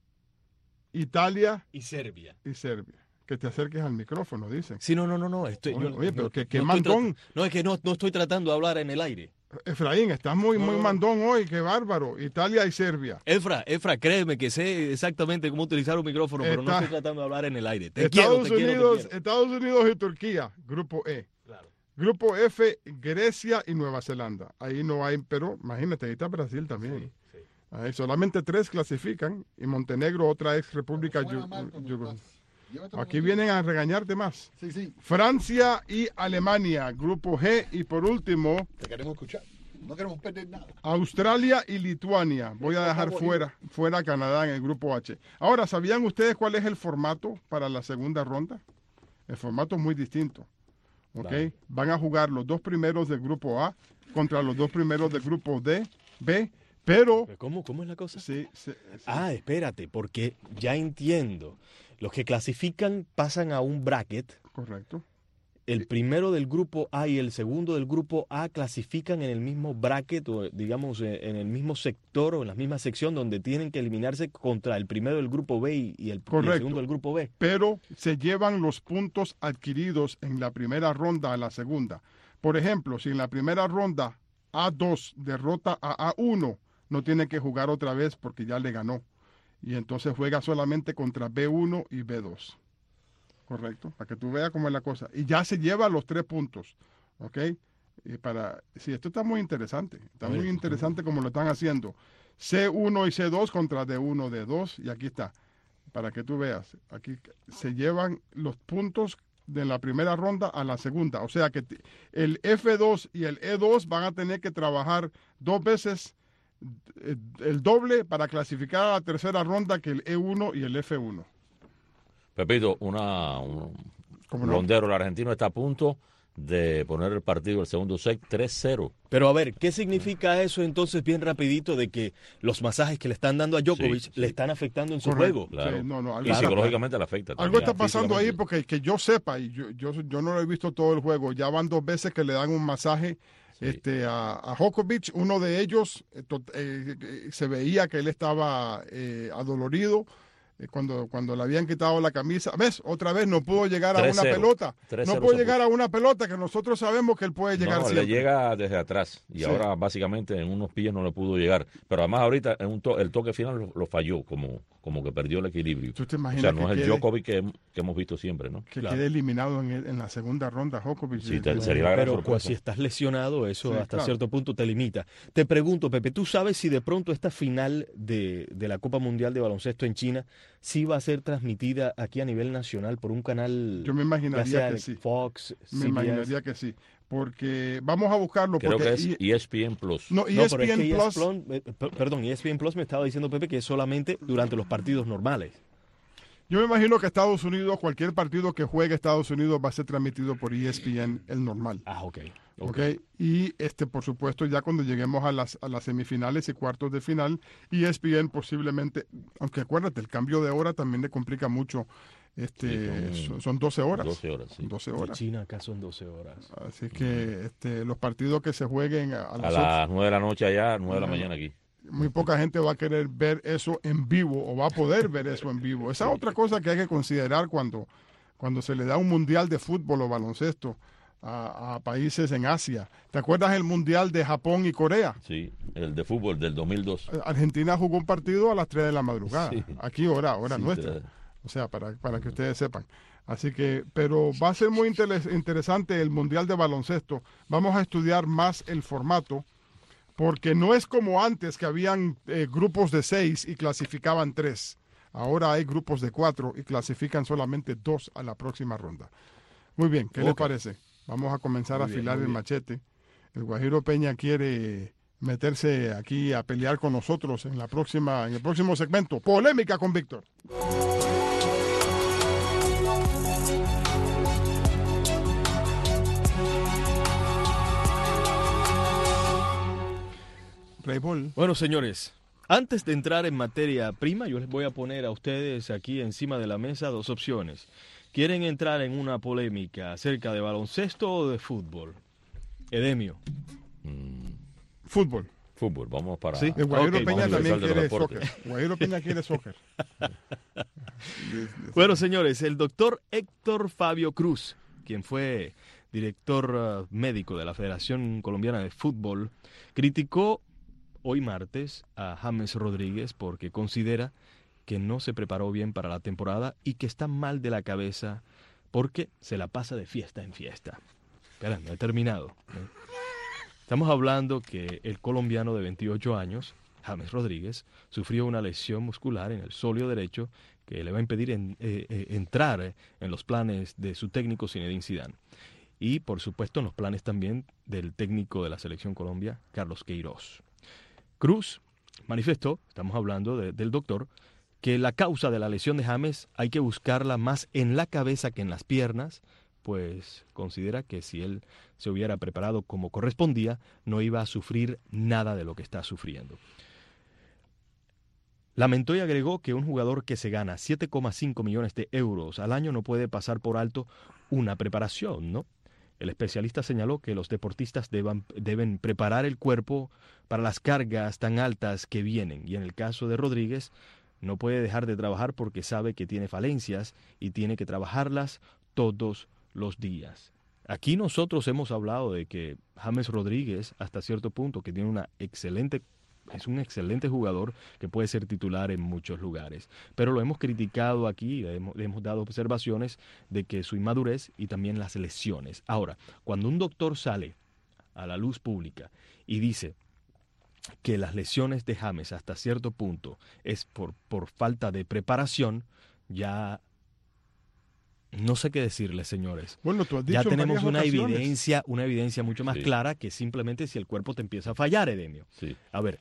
Italia. Y Serbia. Y Serbia. Que te acerques al micrófono, dicen. Sí, no, no, no, no. Estoy, Oye, yo, oye, pero no, que, que no mandón. No, es que no, no estoy tratando de hablar en el aire. Efraín, estás muy, No, muy no. mandón hoy, qué bárbaro. Italia y Serbia. Efra, Efra, créeme que sé exactamente cómo utilizar un micrófono, pero no Está- estoy tratando de hablar en el aire. Te Estados quiero, te quiero, Unidos, te quiero. Estados Unidos y Turquía, grupo E. Grupo F, Grecia y Nueva Zelanda. Ahí no hay, pero imagínate, ahí está Brasil también. Ahí solamente tres clasifican y Montenegro, otra ex república. yu- yu- Aquí vienen a regañarte más. Sí, sí. Francia y Alemania, grupo G. Y por último, Te queremos escuchar. No queremos perder nada. Australia y Lituania. Voy a dejar fuera, fuera a Canadá en el grupo H. Ahora, ¿sabían ustedes cuál es el formato para la segunda ronda? El formato es muy distinto. ¿Ok? Vale. Van a jugar los dos primeros del grupo A contra los dos primeros del grupo D, B, pero... ¿Cómo, cómo es la cosa? Sí, sí, sí. Ah, espérate, porque ya entiendo. Los que clasifican pasan a un bracket. Correcto. El primero del grupo A y el segundo del grupo A clasifican en el mismo bracket o digamos eh, en el mismo sector o en la misma sección donde tienen que eliminarse contra el primero del grupo B y, y el, y el Correcto. segundo del grupo B. Pero se llevan los puntos adquiridos en la primera ronda a la segunda. Por ejemplo, si en la primera ronda A dos derrota a A uno, no tiene que jugar otra vez porque ya le ganó. Y entonces juega solamente contra B uno y B dos. Correcto, para que tú veas cómo es la cosa. Y ya se lleva los tres puntos, ¿ok? Y para, sí, esto está muy interesante. Está muy interesante como lo están haciendo. C uno y C dos contra D uno, D dos. Y aquí está, para que tú veas. Aquí se llevan los puntos de la primera ronda a la segunda. O sea que t- el F dos y el E dos van a tener que trabajar dos veces eh, el doble para clasificar a la tercera ronda que el E uno y el F uno. Pepito, una, un ¿Cómo no? rondero, el argentino está a punto de poner el partido, el segundo set, tres cero. Pero a ver, ¿qué significa eso entonces bien rapidito de que los masajes que le están dando a Djokovic Sí, le están afectando en su Correcto. juego? Claro. Sí, no, no, algo y está- psicológicamente le afecta. Algo también, está pasando ahí físicamente. porque que yo sepa, y yo, yo, yo no lo he visto todo el juego, ya van dos veces que le dan un masaje este, a, a Djokovic. Uno de ellos eh, to- eh, eh, se veía que él estaba eh, adolorido. eh, cuando, cuando le habían quitado la camisa. ¿Ves? Otra vez no pudo llegar a tres una cero. pelota. tres No cero pudo se llegar puso. a una pelota que nosotros sabemos que él puede llegar No, siempre. le llega desde atrás y Sí. ahora básicamente en unos pies no le pudo llegar. Pero además ahorita en un to- el toque final lo, lo falló, como, como que perdió el equilibrio. ¿Tú te O imaginas sea, no que es el quede- Djokovic que, que hemos visto siempre, ¿no? Que quede eliminado en, el- en la segunda ronda, Djokovic. Sí, te- sería la gran Pero sorpresa. pues, si estás lesionado, eso Sí, hasta claro. cierto punto te limita. Te pregunto, Pepe, ¿tú sabes si de pronto esta final de, de la Copa Mundial de Baloncesto en China sí va a ser transmitida aquí a nivel nacional por un canal? Yo me imaginaría ya sea que de sí. Fox, Me C B S? imaginaría que sí. Porque vamos a buscarlo. Creo porque que es I- E S P N Plus. No, No, pero es E S P N que Plus. E S P N, eh, per- perdón, E S P N Plus me estaba diciendo Pepe que es solamente durante los partidos normales. Yo me imagino que Estados Unidos, cualquier partido que juegue Estados Unidos va a ser transmitido por E S P N, el normal. Ah, ok. ¿Ok? Y este, por supuesto, ya cuando lleguemos a las, a las semifinales y cuartos de final, E S P N posiblemente, aunque acuérdate, el cambio de hora también le complica mucho. Este, Sí, son- son, son doce horas. doce horas, sí. doce De horas. China acá son doce horas. Así que este, los partidos que se jueguen a, a A las las nueve de la noche allá, nueve de la No, no. mañana aquí. muy poca gente va a querer ver eso en vivo o va a poder ver eso en vivo. Esa es otra cosa que hay que considerar cuando, cuando se le da un mundial de fútbol o baloncesto a, a países en Asia. ¿Te acuerdas el mundial de Japón y Corea? Sí, el de fútbol del dos mil dos. Argentina jugó un partido a las tres de la madrugada. Sí. Aquí hora, hora Sí, nuestra. te- O sea, para, para que ustedes sepan. Así que, pero va a ser muy interes- interesante el mundial de baloncesto. Vamos a estudiar más el formato. Porque no es como antes que habían eh, grupos de seis y clasificaban tres. Ahora hay grupos de cuatro y clasifican solamente dos a la próxima ronda. Muy bien, ¿qué les Ok. parece? Vamos a comenzar Muy a bien, afilar muy el bien. machete. El Guajiro Peña quiere meterse aquí a pelear con nosotros en la próxima, en el próximo segmento. Polémica con Víctor. Playboy. Bueno, señores, antes de entrar en materia prima, yo les voy a poner a ustedes aquí encima de la mesa dos opciones. ¿Quieren entrar en una polémica acerca de baloncesto o de fútbol? Edemio. Fútbol. Fútbol, vamos para... Sí. El Guajiro Ok, Peña vamos a también empezar de los quiere deportes. soccer. Guajiro Peña quiere soccer. Bueno, señores, el doctor Héctor Fabio Cruz, quien fue director uh, médico de la Federación Colombiana de Fútbol, criticó hoy martes a James Rodríguez porque considera que no se preparó bien para la temporada y que está mal de la cabeza porque se la pasa de fiesta en fiesta. Espera, no he terminado. ¿eh? Estamos hablando que el colombiano de veintiocho años, James Rodríguez, sufrió una lesión muscular en el sóleo derecho que le va a impedir en, eh, eh, entrar eh, en los planes de su técnico Zinedine Zidane. Y, por supuesto, en los planes también del técnico de la Selección Colombia, Carlos Queiroz. Cruz manifestó, estamos hablando de- del doctor, que la causa de la lesión de James hay que buscarla más en la cabeza que en las piernas, pues considera que si él se hubiera preparado como correspondía, no iba a sufrir nada de lo que está sufriendo. Lamentó y agregó que un jugador que se gana siete coma cinco millones de euros al año no puede pasar por alto una preparación, ¿no? El especialista señaló que los deportistas deban, deben preparar el cuerpo para las cargas tan altas que vienen, y en el caso de Rodríguez, no puede dejar de trabajar porque sabe que tiene falencias y tiene que trabajarlas todos los días. Aquí nosotros hemos hablado de que James Rodríguez, hasta cierto punto, que tiene una excelente, es un excelente jugador que puede ser titular en muchos lugares. Pero lo hemos criticado aquí, le hemos, le hemos dado observaciones de que su inmadurez y también las lesiones. Ahora, cuando un doctor sale a la luz pública y dice que las lesiones de James hasta cierto punto es por, por falta de preparación, ya no sé qué decirles, señores. Bueno, tú has dicho ya en tenemos varias una ocasiones. evidencia, una evidencia mucho más Sí. clara que simplemente si el cuerpo te empieza a fallar, Edemio. Sí. A ver,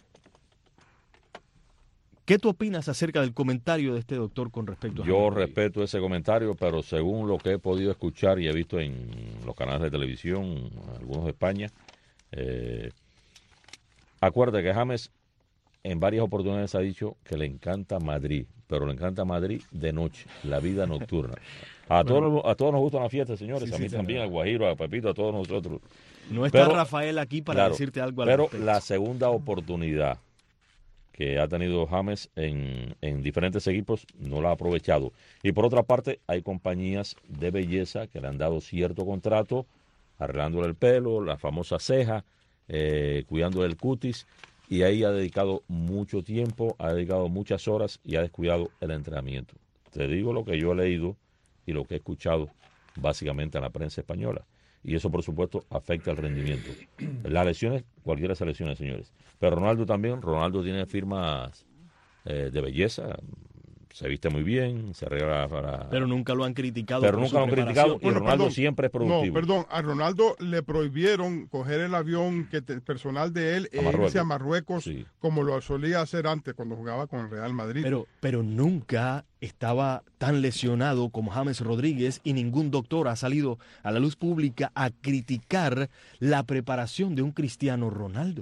¿qué tú opinas acerca del comentario de este doctor con respecto a Yo James Rodríguez? respeto ese comentario, pero según lo que he podido escuchar y he visto en los canales de televisión, algunos de España, eh, acuérdate que James en varias oportunidades ha dicho que le encanta Madrid, pero le encanta Madrid de noche, la vida nocturna. A, Bueno. todos, a todos nos gusta la fiesta, señores, Sí, a sí, mí sí, también, verdad. a Guajiro, a Pepito, a todos nosotros. No está Pero- Rafael aquí para Claro, decirte algo al Pero respecto. la segunda oportunidad que ha tenido James en, en diferentes equipos, no la ha aprovechado. Y por otra parte, hay compañías de belleza que le han dado cierto contrato, arreglándole el pelo, la famosa ceja, eh, cuidando del cutis, y ahí ha dedicado mucho tiempo, ha dedicado muchas horas y ha descuidado el entrenamiento. Te digo lo que yo he leído y lo que he escuchado básicamente en la prensa española. Y eso, por supuesto, afecta el rendimiento. Las lesiones, cualquiera de esas lesiones, señores. Pero Ronaldo también, Ronaldo tiene firmas eh, de belleza, se viste muy bien, se arregla para... Pero nunca lo han criticado. Pero nunca lo han criticado y bueno, Ronaldo perdón, siempre es productivo. No, perdón, a Ronaldo le prohibieron coger el avión que te, personal de él e irse a Marruecos, sí, como lo solía hacer antes cuando jugaba con el Real Madrid. Pero, pero nunca estaba tan lesionado como James Rodríguez y ningún doctor ha salido a la luz pública a criticar la preparación de un Cristiano Ronaldo.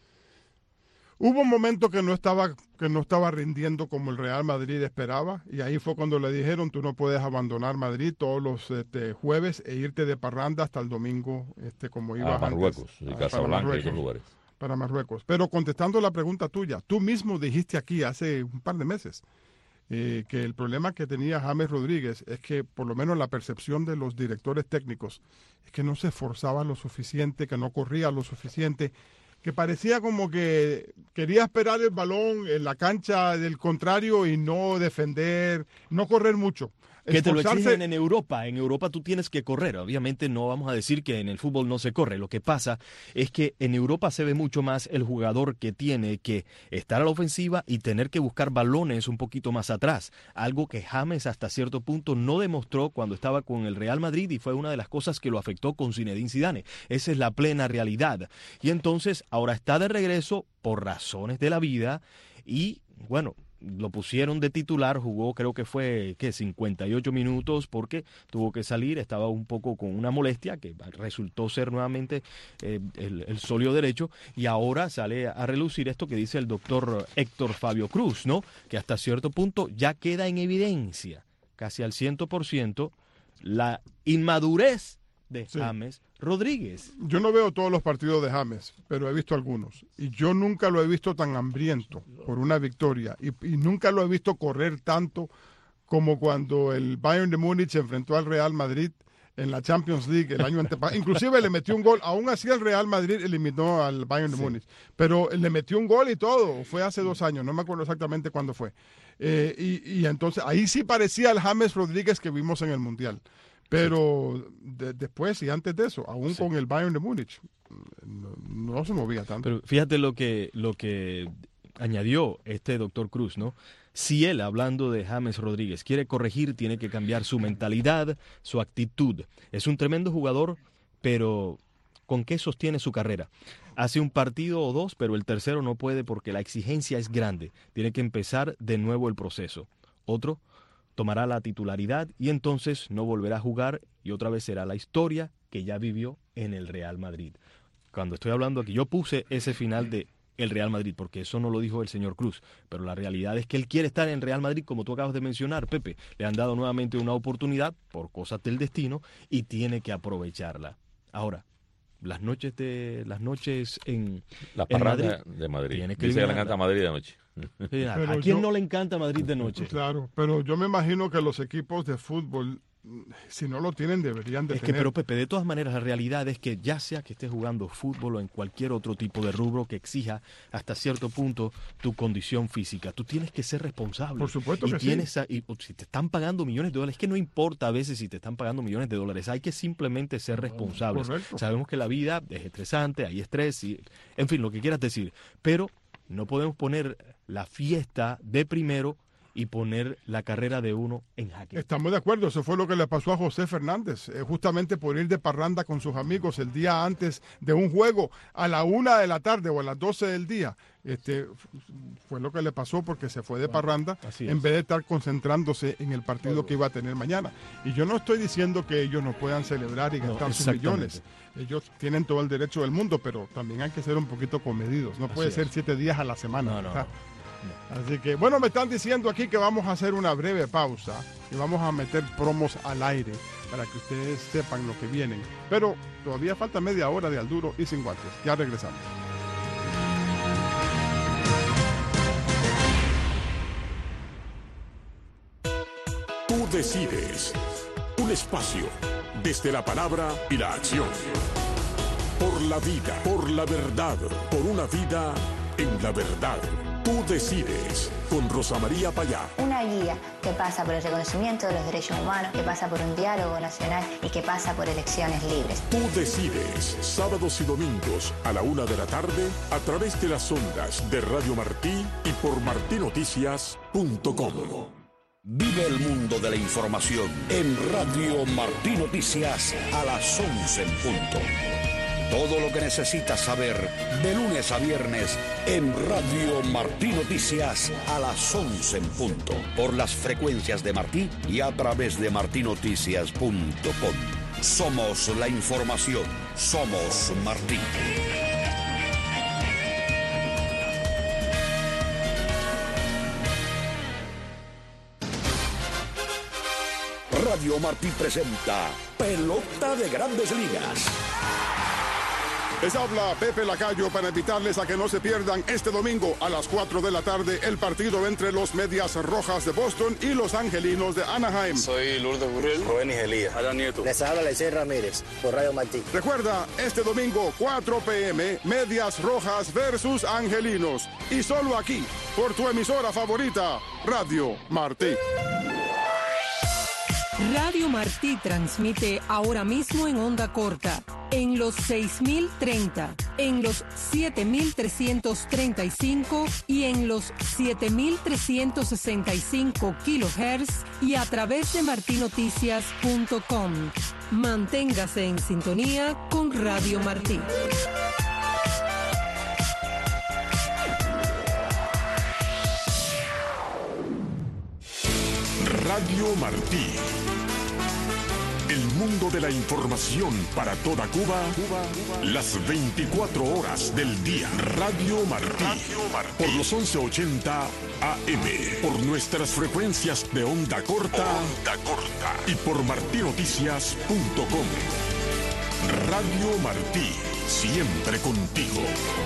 Hubo un momento que no estaba que no estaba rindiendo como el Real Madrid esperaba y ahí fue cuando le dijeron tú no puedes abandonar Madrid todos los este, jueves e irte de parranda hasta el domingo este como ibas a Marruecos, antes, y Casablanca y esos lugares. Para Marruecos. Pero contestando la pregunta tuya, tú mismo dijiste aquí hace un par de meses eh, que el problema que tenía James Rodríguez es que por lo menos la percepción de los directores técnicos es que no se esforzaba lo suficiente, que no corría lo suficiente, que parecía como que quería esperar el balón en la cancha del contrario y no defender, no correr mucho. Que te lo exigen en Europa. En Europa tú tienes que correr. Obviamente no vamos a decir que en el fútbol no se corre. Lo que pasa es que en Europa se ve mucho más el jugador que tiene que estar a la ofensiva y tener que buscar balones un poquito más atrás. Algo que James hasta cierto punto no demostró cuando estaba con el Real Madrid y fue una de las cosas que lo afectó con Zinedine Zidane. Esa es la plena realidad. Y entonces ahora está de regreso por razones de la vida y bueno, lo pusieron de titular, jugó creo que fue ¿qué? cincuenta y ocho minutos porque tuvo que salir, estaba un poco con una molestia que resultó ser nuevamente eh, el, el solio derecho y ahora sale a relucir esto que dice el doctor Héctor Fabio Cruz, ¿no? Que hasta cierto punto ya queda en evidencia, casi al cien por ciento, la inmadurez de sí. James Rodríguez. Yo no veo todos los partidos de James, pero he visto algunos. Y yo nunca lo he visto tan hambriento por una victoria. Y, y nunca lo he visto correr tanto como cuando el Bayern de Múnich se enfrentó al Real Madrid en la Champions League el año antepasado. Inclusive le metió un gol. Aún así el Real Madrid eliminó al Bayern de sí. Múnich. Pero le metió un gol y todo. Fue hace dos años. No me acuerdo exactamente cuándo fue. Eh, y, y entonces ahí sí parecía el James Rodríguez que vimos en el Mundial. Pero de, después y antes de eso, aún sí. con el Bayern de Múnich, no, no se movía tanto. Pero fíjate lo que, lo que añadió este doctor Cruz, ¿no? Si él, hablando de James Rodríguez, quiere corregir, tiene que cambiar su mentalidad, su actitud. Es un tremendo jugador, pero ¿con qué sostiene su carrera? Hace un partido o dos, pero el tercero no puede porque la exigencia es grande. Tiene que empezar de nuevo el proceso. Otro tomará la titularidad y entonces no volverá a jugar y otra vez será la historia que ya vivió en el Real Madrid. Cuando estoy hablando aquí, yo puse ese final de el Real Madrid, porque eso no lo dijo el señor Cruz, pero la realidad es que él quiere estar en Real Madrid, como tú acabas de mencionar, Pepe. Le han dado nuevamente una oportunidad por cosas del destino y tiene que aprovecharla. Ahora, las noches de las noches en la parranda de Madrid. Dice que le encanta Madrid de noche. Sí, ¿a, ¿a quién yo, no le encanta Madrid de noche? Claro, pero yo me imagino que los equipos de fútbol, si no lo tienen, deberían de es tener. Que, pero Pepe, de todas maneras, la realidad es que ya sea que estés jugando fútbol o en cualquier otro tipo de rubro que exija hasta cierto punto tu condición física, tú tienes que ser responsable. Por supuesto y que tienes sí. A, y, si te están pagando millones de dólares, es que no importa a veces si te están pagando millones de dólares, hay que simplemente ser responsables. Correcto. Sabemos que la vida es estresante, hay estrés, y, en fin, lo que quieras decir, pero no podemos poner la fiesta de primero y poner la carrera de uno en jaque. Estamos de acuerdo, eso fue lo que le pasó a José Fernández, eh, justamente por ir de parranda con sus amigos el día antes de un juego a la una de la tarde o a las doce del día. Este, fue lo que le pasó porque se fue de parranda en vez de estar concentrándose en el partido que iba a tener mañana. Y yo no estoy diciendo que ellos no puedan celebrar y gastar no, sus millones. Ellos tienen todo el derecho del mundo, pero también hay que ser un poquito comedidos. No puede Así ser es. siete días a la semana. No, no, no. Así que, bueno, me están diciendo aquí que vamos a hacer una breve pausa y vamos a meter promos al aire para que ustedes sepan lo que vienen. Pero todavía falta media hora de Al Duro y Sin Guantes. Ya regresamos. Tú decides. Un espacio desde la palabra y la acción. Por la vida, por la verdad, por una vida en la verdad. Tú decides, con Rosa María Payá. Una guía que pasa por el reconocimiento de los derechos humanos, que pasa por un diálogo nacional y que pasa por elecciones libres. Tú decides, sábados y domingos a la una de la tarde, a través de las ondas de Radio Martí y por martí noticias punto com. Vive el mundo de la información en Radio Martí Noticias a las once en punto. Todo lo que necesitas saber de lunes a viernes en Radio Martí Noticias a las once en punto. Por las frecuencias de Martí y a través de martí noticias punto com. Somos la información. Somos Martí. Radio Martí presenta Pelota de Grandes Ligas. Les habla Pepe Lacayo para invitarles a que no se pierdan este domingo a las cuatro de la tarde el partido entre los Medias Rojas de Boston y los Angelinos de Anaheim. Soy Lourdes Burrell, Rubén Elías, Adán Nieto. Les habla Lecey Ramírez por Radio Martí. Recuerda, este domingo cuatro p m Medias Rojas versus Angelinos. Y solo aquí, por tu emisora favorita, Radio Martí. Radio Martí transmite ahora mismo en onda corta, en los seis mil treinta, en los siete mil trescientos treinta y cinco y en los siete mil trescientos sesenta y cinco kilohertz y a través de martí noticias punto com. Manténgase en sintonía con Radio Martí. Radio Martí. El mundo de la información para toda Cuba, las veinticuatro horas del día. Radio Martí. Por los once ochenta A M. Por nuestras frecuencias de onda corta. Onda corta. Y por martí noticias punto com. Radio Martí. Siempre contigo.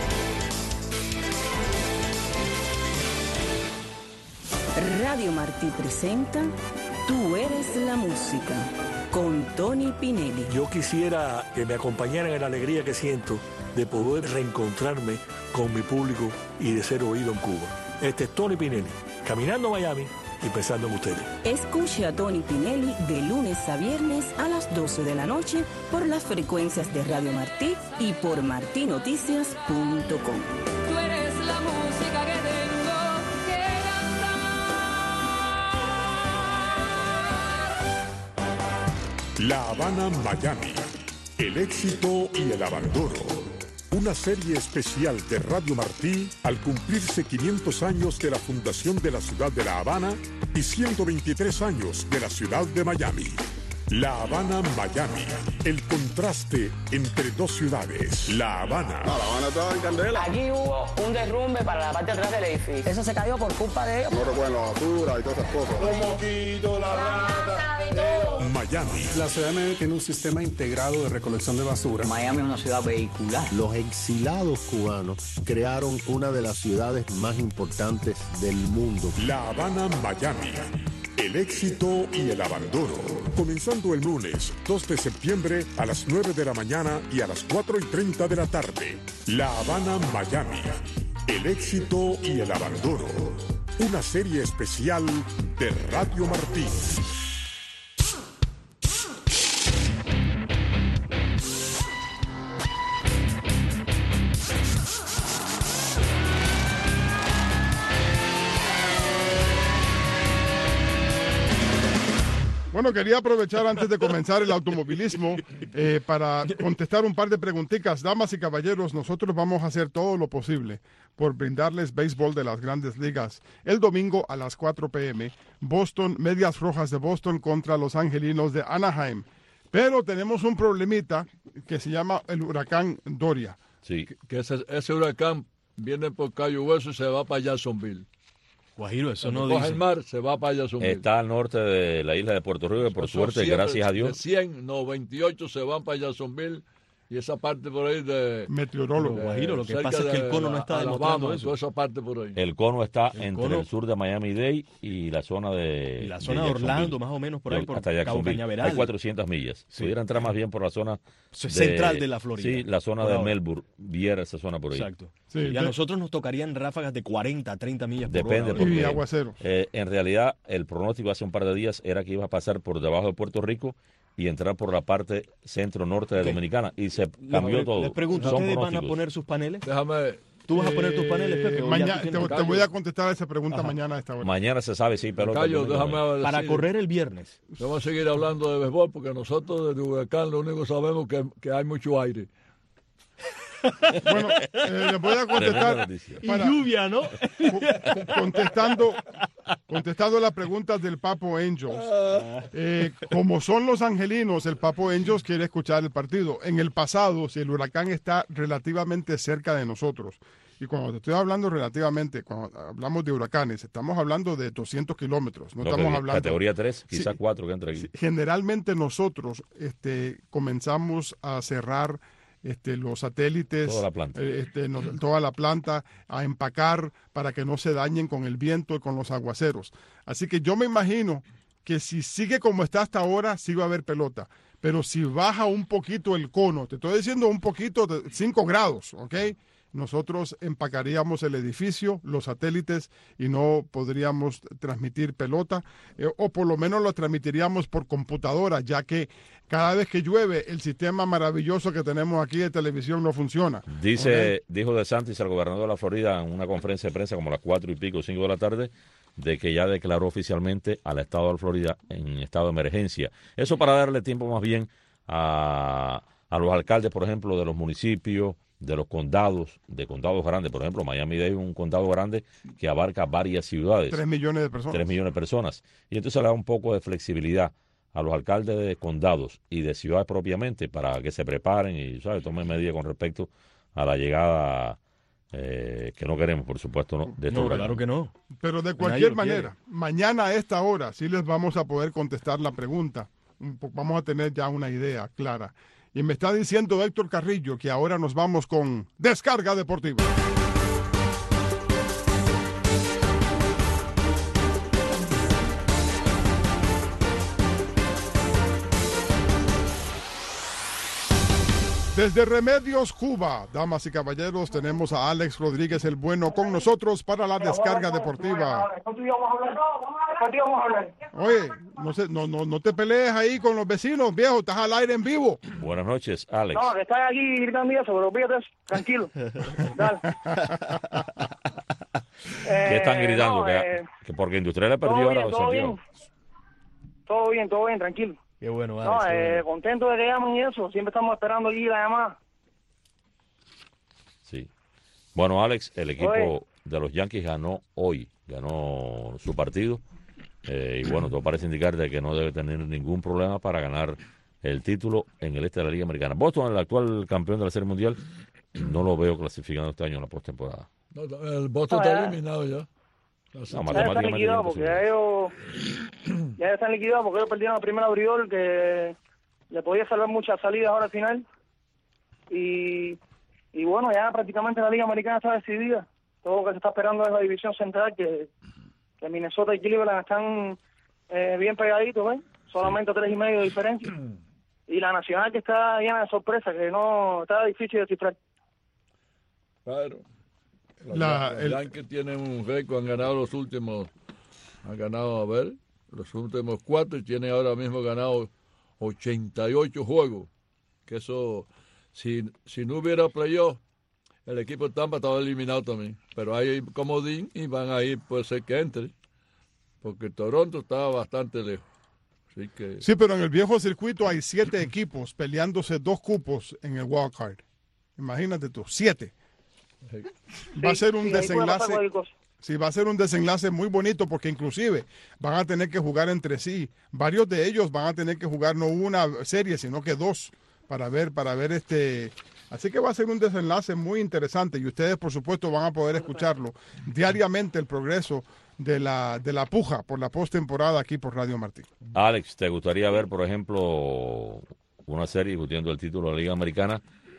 Radio Martí presenta Tú eres la música, con Tony Pinelli. Yo quisiera que me acompañaran en la alegría que siento de poder reencontrarme con mi público y de ser oído en Cuba. Este es Tony Pinelli, caminando a Miami y pensando en ustedes. Escuche a Tony Pinelli de lunes a viernes a las doce de la noche por las frecuencias de Radio Martí y por martí noticias punto com. Tú eres la música que tengo que cantar. La Habana, Miami. El éxito y el abandono. Una serie especial de Radio Martí al cumplirse quinientos años de la fundación de la ciudad de La Habana y ciento veintitrés años de la ciudad de Miami. La Habana, Miami. El contraste entre dos ciudades. La Habana. No, La Habana estaba en candela. Aquí hubo un derrumbe para la parte de atrás del edificio. Eso se cayó por culpa de ellos. No recuerden la basura y todas esas cosas. Los mosquitos, la rata. Miami. La ciudad de Miami tiene un sistema integrado de recolección de basura. Miami es una ciudad vehicular. Los exilados cubanos crearon una de las ciudades más importantes del mundo. La Habana, Miami. El éxito y el abandono. Comenzando el lunes dos de septiembre a las nueve de la mañana y a las cuatro y treinta de la tarde. La Habana, Miami. El éxito y el abandono. Una serie especial de Radio Martí. Bueno, quería aprovechar antes de comenzar el automovilismo eh, para contestar un par de preguntitas. Damas y caballeros, nosotros vamos a hacer todo lo posible por brindarles béisbol de las grandes ligas. El domingo a las cuatro p m, Boston, Medias Rojas de Boston contra los Angelinos de Anaheim. Pero tenemos un problemita que se llama el huracán Doria. Sí. Que, que ese, ese huracán viene por Cayo Hueso y se va para Jacksonville. Guajiro, eso Cuando no coge dice. el mar, se va para Jacksonville. Está al norte de la isla de Puerto Rico, que por Son suerte, siempre gracias a Dios. De cien, noventa y ocho se van para Jacksonville y esa parte por ahí de... Meteorólogo. de- Guajiro, lo que cerca pasa es que el de cono no está Alabama, demostrando eso. toda esa parte por ahí. El cono está El entre cono- el sur de Miami-Dade y la zona de Y la zona de de Orlando, Jacksonville. más o menos por ahí, por hasta Cabo Jacksonville. Cañaveral. Hay cuatrocientas millas. Sí. Pudiera entrar más bien por la zona Central de la Florida. Sí, la zona Por de ahora. Melbourne. Viera esa zona por ahí. Exacto. Sí, y a de- nosotros nos tocarían ráfagas de cuarenta, treinta millas por Depende, hora. porque Y aguaceros. eh, en realidad el pronóstico hace un par de días era que iba a pasar por debajo de Puerto Rico y entrar por la parte centro-norte de Ok. Dominicana. Y se Les cambió pre- todo. Les pregunto, Son ¿ustedes van a pronósticos. poner sus paneles? Déjame... ¿Tú vas a poner tus paneles, Pepe? Eh, o ya mañana, tú te, tienes- te voy a contestar esa pregunta Ajá. mañana a esta hora. Mañana se sabe si pelota. Cayo, el domingo, déjame ¿no? decir, Para correr el viernes. Vamos a seguir hablando de béisbol porque nosotros desde Huracán lo único que sabemos que, que hay mucho aire. Bueno, eh, les voy a Tremenda contestar. noticia. Y para- lluvia, ¿no? co- co- contestando, contestando las preguntas del Papo Angels. Eh, como son los angelinos, el Papo Angels quiere escuchar el partido. En el pasado, si el Huracán está relativamente cerca de nosotros, y cuando te estoy hablando relativamente, cuando hablamos de huracanes, estamos hablando de doscientos kilómetros. No No, estamos que hablando. categoría tres, Sí. quizás cuatro que entre aquí. Sí, generalmente nosotros este, comenzamos a cerrar este, los satélites, Toda la planta. eh, este, nos- toda la planta, a empacar para que no se dañen con el viento y con los aguaceros. Así que yo me imagino que si sigue como está hasta ahora, sí va a haber pelota. Pero si baja un poquito el cono, te estoy diciendo un poquito de cinco grados, ¿ok? Nosotros empacaríamos el edificio, los satélites, y no podríamos transmitir pelota, eh, o por lo menos lo transmitiríamos por computadora, ya que cada vez que llueve, el sistema maravilloso que tenemos aquí de televisión no funciona. Dice, dijo De Santis al gobernador de la Florida en una conferencia de prensa como a las cuatro y pico, cinco de la tarde, de que ya declaró oficialmente al estado de la Florida en estado de emergencia. Eso para darle tiempo más bien a, a los alcaldes, por ejemplo, de los municipios, de los condados, de condados grandes. Por ejemplo, Miami-Dade es un condado grande que abarca varias ciudades. Tres millones de personas. Tres millones de personas. Y entonces le da un poco de flexibilidad a los alcaldes de condados y de ciudades propiamente para que se preparen y, ¿sabes?, tomen medidas con respecto a la llegada eh, que no queremos, por supuesto, ¿no? De estos No, huracanes. claro que no. Pero de Nadie cualquier lo manera, mañana a esta hora sí les vamos a poder contestar la pregunta. Un po- Vamos a tener ya una idea clara. Y me está diciendo Héctor Carrillo que ahora nos vamos con Descarga Deportiva. Desde Remedios, Cuba, damas y caballeros, tenemos a Alex Rodríguez el Bueno con nosotros para la Descarga Deportiva. Contigo vamos a hablar. Contigo vamos a hablar. Oye, no, sé, no, no, no te pelees ahí con los vecinos, viejo, estás al aire en vivo. Buenas noches, Alex. No, que están aquí gritando y eso, pero fíjate eso, tranquilo. Dale. ¿Qué están Eh, gritando? no, que, eh, que porque Industrial le todo perdió ahora bien, a todo Santiago. bien. Todo bien, todo bien, tranquilo. Qué bueno, Alex. No, qué eh, bueno. contento de que llamen y eso. Siempre estamos esperando aquí la llamada. Sí. Bueno, Alex, el equipo Oye. de los Yankees ganó hoy, ganó su partido. Eh, y bueno, todo parece indicar de que no debe tener ningún problema para ganar el título en el este de la Liga Americana. Boston, el actual campeón de la Serie Mundial, no lo veo clasificando este año en la postemporada. No, el Boston No, está ya. eliminado ya. No, Ya están matemáticamente liquidados es porque imposible. ya ellos, ya están liquidados porque ellos perdieron la primera abridor que le podía salvar muchas salidas ahora al final. Y, y bueno, ya prácticamente la Liga Americana está decidida. Todo lo que se está esperando es la división central, que, que Minnesota y Cleveland están eh, bien pegaditos, ¿ves? Solamente tres y medio de diferencia. Y la nacional que está llena de sorpresas, que no está difícil de descifrar. Claro. Los, La- los el- Yankees tienen un récord, han ganado los últimos, han ganado, a ver, los últimos cuatro y tienen ahora mismo ganado ochenta y ocho juegos. Que eso, si, si no hubiera playoff, el equipo de Tampa estaba eliminado también. Pero hay comodín y van a ir, puede ser que entre. Porque Toronto estaba bastante lejos. Así que, Sí, pero en el viejo circuito hay siete equipos peleándose dos cupos en el wild card. Imagínate tú, siete. Va a ser un Sí, ahí puede pasar desenlace. cualquier cosa. Sí, va a ser un desenlace muy bonito porque inclusive van a tener que jugar entre sí. Varios de ellos van a tener que jugar no una serie, sino que dos para ver, para ver este. Así que va a ser un desenlace muy interesante y ustedes, por supuesto, van a poder escucharlo diariamente el progreso de la de la puja por la postemporada aquí por Radio Martí. Alex, ¿te gustaría ver, por ejemplo, una serie discutiendo el título de la Liga Americana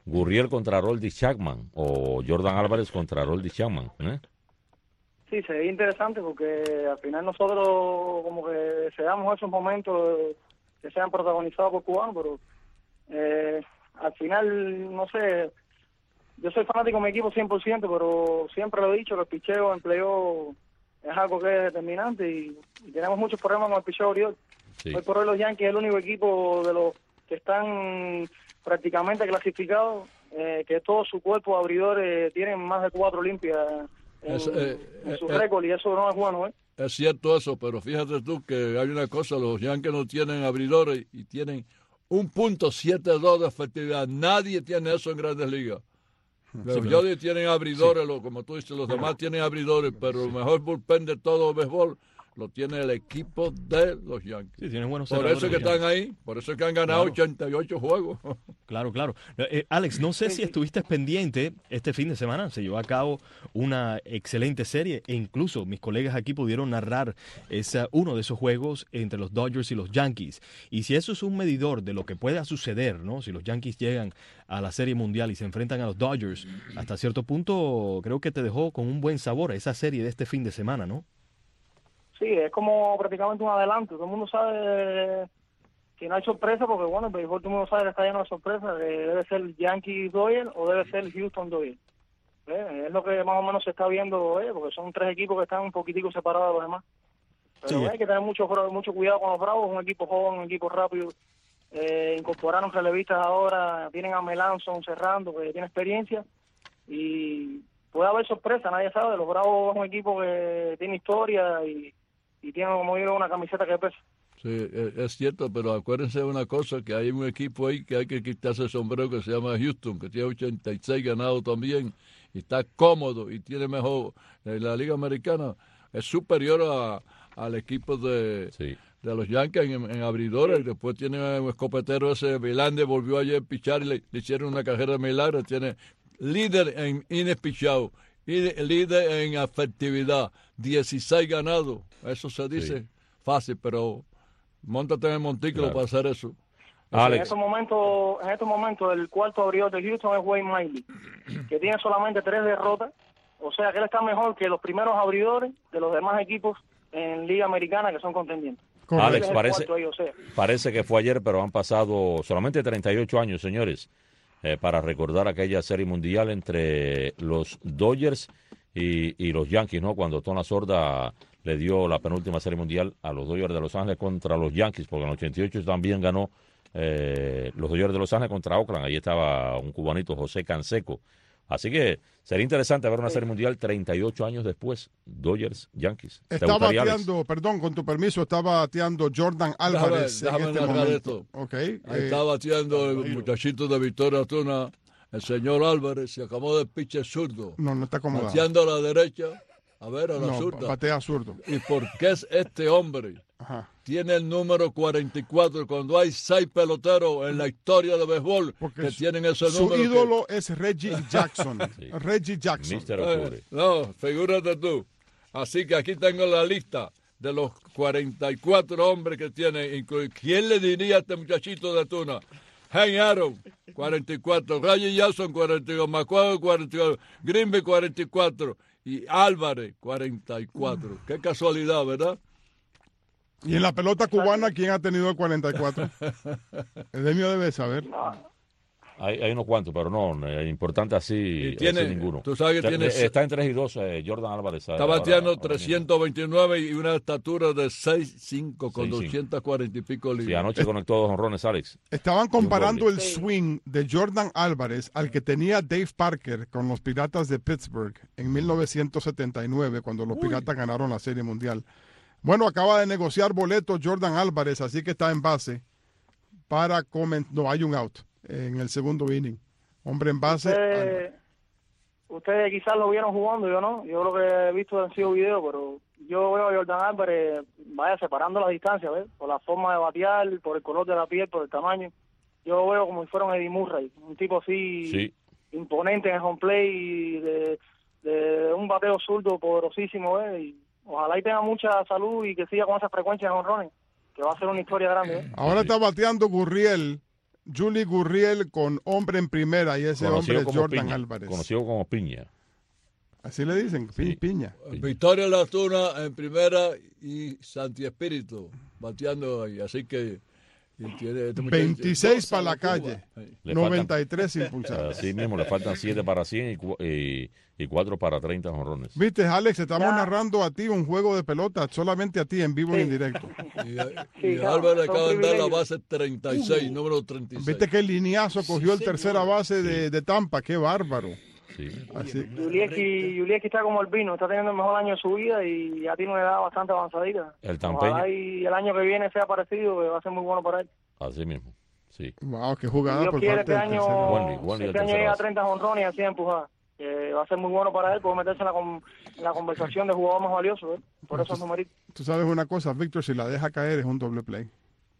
Gurriel contra Aroldis Chapman o Jordan Álvarez contra Aroldis Chapman. ¿eh? Sí, sería interesante porque al final nosotros como que deseamos esos momentos que sean protagonizados por cubanos, pero eh, al final, no sé, yo soy fanático de mi equipo cien por ciento, pero siempre lo he dicho que el picheo en playoff es algo que es determinante y, y tenemos muchos problemas con el picheo abridor. Sí. Hoy por hoy los Yankees es el único equipo de los que están prácticamente clasificados, eh, que todo su cuerpo abridores tienen más de cuatro limpias en, es, eh, en su eh, récord y eso no es bueno, ¿eh? Es cierto eso, pero fíjate tú que hay una cosa, los Yankees no tienen abridores y tienen un punto setenta y dos de efectividad. Nadie tiene eso en Grandes Ligas. Los sí, Yankees tienen abridores, sí. lo, como tú dices, los demás tienen abridores, pero sí. el mejor bullpen de todo el béisbol lo tiene el equipo de los Yankees. Sí, tienen buenos por eso que están ahí, por eso que han ganado claro. ochenta y ocho juegos. Claro, claro. Eh, Alex, no sé si estuviste pendiente este fin de semana, se llevó a cabo una excelente serie e incluso mis colegas aquí pudieron narrar esa, uno de esos juegos entre los Dodgers y los Yankees. Y si eso es un medidor de lo que pueda suceder, ¿no? Si los Yankees llegan a la Serie Mundial y se enfrentan a los Dodgers, hasta cierto punto creo que te dejó con un buen sabor esa serie de este fin de semana, ¿no? Sí, es como prácticamente un adelanto. Todo el mundo sabe que no hay sorpresa porque, bueno, el béisbol todo el mundo sabe que está lleno de sorpresas. Debe ser Yankee Dodgers o debe ser Houston Dodgers. ¿Eh? Es lo que más o menos se está viendo, ¿eh? Porque son tres equipos que están un poquitico separados de los demás. Pero sí. Hay que tener mucho mucho cuidado con los Bravos. Un equipo joven, un equipo rápido. Eh, incorporaron relevistas ahora. Tienen a Melanson cerrando, que tiene experiencia. Y puede haber sorpresa, nadie sabe. Los Bravos es un equipo que tiene historia y y tiene, como digo, una camiseta que pesa. Sí, es cierto, pero acuérdense de una cosa, que hay un equipo ahí que hay que quitarse el sombrero que se llama Houston, que tiene ochenta y seis ganados también, y está cómodo, y tiene mejor, en la Liga Americana, es superior a, al equipo de, sí. de los Yankees en, en abridores, sí. y después tiene un escopetero ese, Vilande volvió ayer a pichar y le, le hicieron una carrera de milagro, tiene líder en innings pichados, y líder en efectividad, dieciséis ganados. Eso se dice sí. fácil, pero móntate en el montículo claro. para hacer eso. Alex. En estos momentos, en estos momentos el cuarto abridor de Houston es Wayne Miley, que tiene solamente tres derrotas, o sea que él está mejor que los primeros abridores de los demás equipos en Liga Americana que son contendientes. Alex, parece, ahí, o sea. parece que fue ayer, pero han pasado solamente treinta y ocho años, señores, eh, para recordar aquella serie mundial entre los Dodgers y, y los Yankees, ¿no? Cuando Tona Sorda le dio la penúltima serie mundial a los Dodgers de Los Ángeles contra los Yankees, porque en el ochenta y ocho también ganó eh, los Dodgers de Los Ángeles contra Oakland. Ahí estaba un cubanito, José Canseco. Así que sería interesante ver una serie mundial treinta y ocho años después, Dodgers, Yankees. Está bateando, Alex? perdón, con tu permiso, está bateando Jordan Álvarez. Déjame, déjame en este narrar esto. Okay. Ahí eh, está bateando el muchachito de Victoria Tuna, el señor Álvarez, se acomodó del pitcher zurdo. No, no está acomodado. Bateando a la derecha, a ver, a la no, zurda. Batea zurdo. ¿Y por qué es este hombre? Ajá. Tiene el número cuarenta y cuatro cuando hay seis peloteros en la historia de béisbol Porque que su, tienen ese su número. Su ídolo que... es Reggie Jackson. sí. Reggie Jackson. Eh, no, figúrate tú. Así que aquí tengo la lista de los cuarenta y cuatro hombres que tiene. ¿Quién le diría a este muchachito de Tuna? Hank Aaron, cuarenta y cuatro. Reggie Jackson, cuarenta y dos. McCullers, cuarenta y dos. Greenberg, cuarenta y cuatro. Y Álvarez, cuarenta y cuatro. Qué casualidad, ¿verdad? ¿Y en la pelota cubana quién ha tenido el cuarenta y cuatro? El Demio debe saber. Hay, hay unos cuantos, pero no, es importante así, tiene, así ninguno. Tú sabes que tiene, está en tres y dos, eh, Jordan Álvarez. Está bateando ahora, trescientos veintinueve y una estatura de seis cinco con doscientos cuarenta y pico libras. Sí, anoche conectó dos honrones, Alex. Estaban comparando el swing de Jordan Álvarez al que tenía Dave Parker con los Piratas de Pittsburgh en mil novecientos setenta y nueve, cuando los Uy. Piratas ganaron la Serie Mundial. Bueno, acaba de negociar boletos Jordan Álvarez, así que está en base para comentar. No, hay un out en el segundo inning. Hombre en base. Ustedes, ustedes quizás lo vieron jugando, yo no. Yo lo que he visto han sido videos, pero yo veo a Jordan Álvarez, vaya, separando las distancias, ¿ves? Por la forma de batear, por el color de la piel, por el tamaño. Yo lo veo como si fuera un Eddie Murray, un tipo así sí. imponente en el home play, de, de un bateo zurdo poderosísimo, ¿ves? Y ojalá y tenga mucha salud y que siga con esa frecuencia de honrones, que va a ser una historia grande, ¿eh? Ahora está bateando Gurriel Julie Gurriel con hombre en primera y ese Conocido hombre es como Jordan Piña, Álvarez. Conocido como Piña. Así le dicen, pi- Sí. Piña. Victoria Latuna en primera y Santi Espíritu bateando ahí. Así que y tiene este muchacho- veintiséis para la Cuba. calle, Le noventa y tres impulsadas. Así mismo, le faltan siete para cien y, cu- y, y cuatro para treinta jonrones. Viste, Alex, estamos Ya. narrando a ti un juego de pelota, solamente a ti, en vivo y en directo. Y, Sí, y claro, Álvarez son acaba de dar la privilegios. base treinta y seis, número treinta y seis. Viste qué lineazo cogió el Sí, tercera señor. base de, de Tampa, qué bárbaro. Sí. Así. Julieski, Julieski está como el vino, está teniendo el mejor año de su vida y ya tiene una edad bastante avanzadita. El tampeño. Ojalá y el año que viene sea parecido, que va a ser muy bueno para él. Así mismo. Sí. Wow, qué jugada Dios por quiere parte este del año, tercero. Wanley, Wanley, este el año tercera llega a base. treinta jonrones y así empujadas. Que va a ser muy bueno para él, puede meterse en la, con- en la conversación de jugador más valioso, ¿eh? Por eso es numerito. Tú sabes una cosa, Víctor, si la deja caer es un doble play.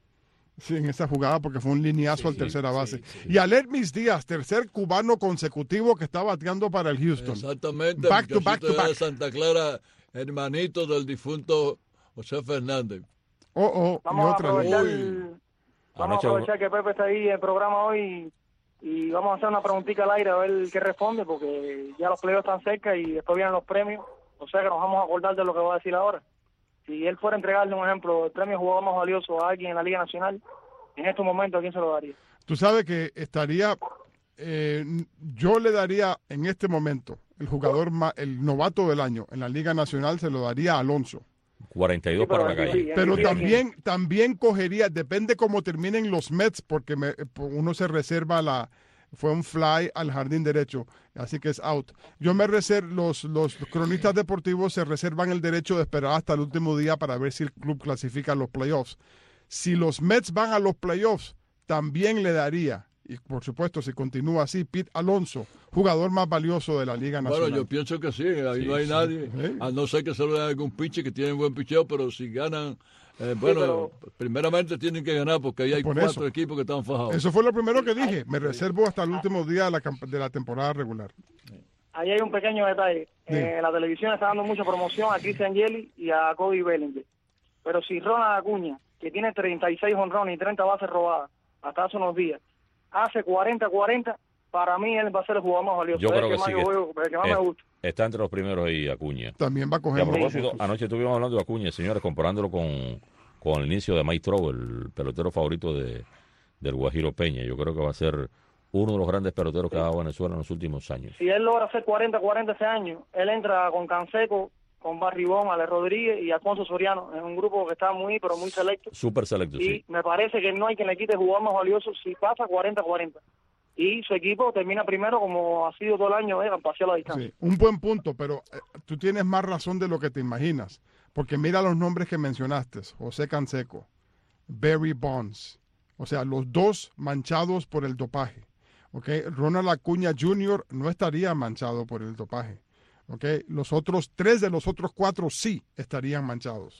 Sí, en esa jugada porque fue un lineazo al tercera base. Y Alermis Díaz, tercer cubano consecutivo que está bateando para el Houston. Exactamente. Back to back to muchachito back. de Santa Clara, hermanito del difunto José Fernández. Oh, oh, y Vamos a otra aprovechar, ley. vamos a aprovechar que Pepe está ahí en el programa hoy y vamos a hacer una preguntita al aire a ver qué responde, porque ya los playoffs están cerca y después vienen los premios, o sea que nos vamos a acordar de lo que va a decir ahora. Si él fuera a entregarle un ejemplo, el premio jugador más valioso a alguien en la Liga Nacional, en estos momentos, ¿a quién se lo daría? Tú sabes que estaría, eh, yo le daría en este momento el jugador, ma- el novato del año en la Liga Nacional se lo daría a Alonso. cuarenta y dos Sí, pero para la sí, calle. sí, Pero sí, también, también cogería, depende cómo terminen los Mets, porque me- uno se reserva la, fue un fly al jardín derecho, así que es out. Yo me reservo, los, los cronistas deportivos se reservan el derecho de esperar hasta el último día para ver si el club clasifica a los playoffs. Si los Mets van a los playoffs, también le daría, y por supuesto si continúa así, Pete Alonso, jugador más valioso de la Liga Nacional. Bueno, yo pienso que sí, ahí Sí, no hay sí. nadie, Sí. a no ser que se lo den a algún pitcher que tiene buen picheo, pero si ganan, eh, bueno, pero- primeramente tienen que ganar porque ahí hay Por cuatro eso. equipos que están fajados. Eso fue lo primero que dije, me reservo hasta el último día de la, camp- de la temporada regular. Ahí hay un pequeño detalle. Dime. Eh, la televisión está dando mucha promoción a Christian Yelich y a Cody Bellinger. Pero si Ronald Acuña, que tiene treinta y seis honrones y treinta bases robadas hasta hace unos días, hace cuarenta cuarenta, para mí él va a ser el jugador más valioso. Yo Es creo el que más sí. yo que veo, el que más es- me gusta. está entre los primeros ahí Acuña. También va a Y coger a más propósito, votos. anoche estuvimos hablando de Acuña, señores, comparándolo con, con el inicio de Mike Trout, el pelotero favorito de, del Guajiro Peña. Yo creo que va a ser uno de los grandes peloteros que ha dado Venezuela en los últimos años. Si él logra hacer cuarenta cuarenta ese año, él entra con Canseco, con Barribón, Ale Rodríguez y Alfonso Soriano. Es un grupo que está muy, pero muy selecto. Súper selecto, Y sí. me parece que no hay quien le quite jugador más valioso si pasa cuarenta cuarenta. Y su equipo termina primero como ha sido todo el año, eh, pasear la distancia. Sí, un buen punto, pero eh, tú tienes más razón de lo que te imaginas. Porque mira los nombres que mencionaste: José Canseco, Barry Bonds. O sea, los dos manchados por el dopaje. ¿Okay? Ronald Acuña junior no estaría manchado por el dopaje. ¿Okay? Los otros, tres de los otros cuatro sí estarían manchados.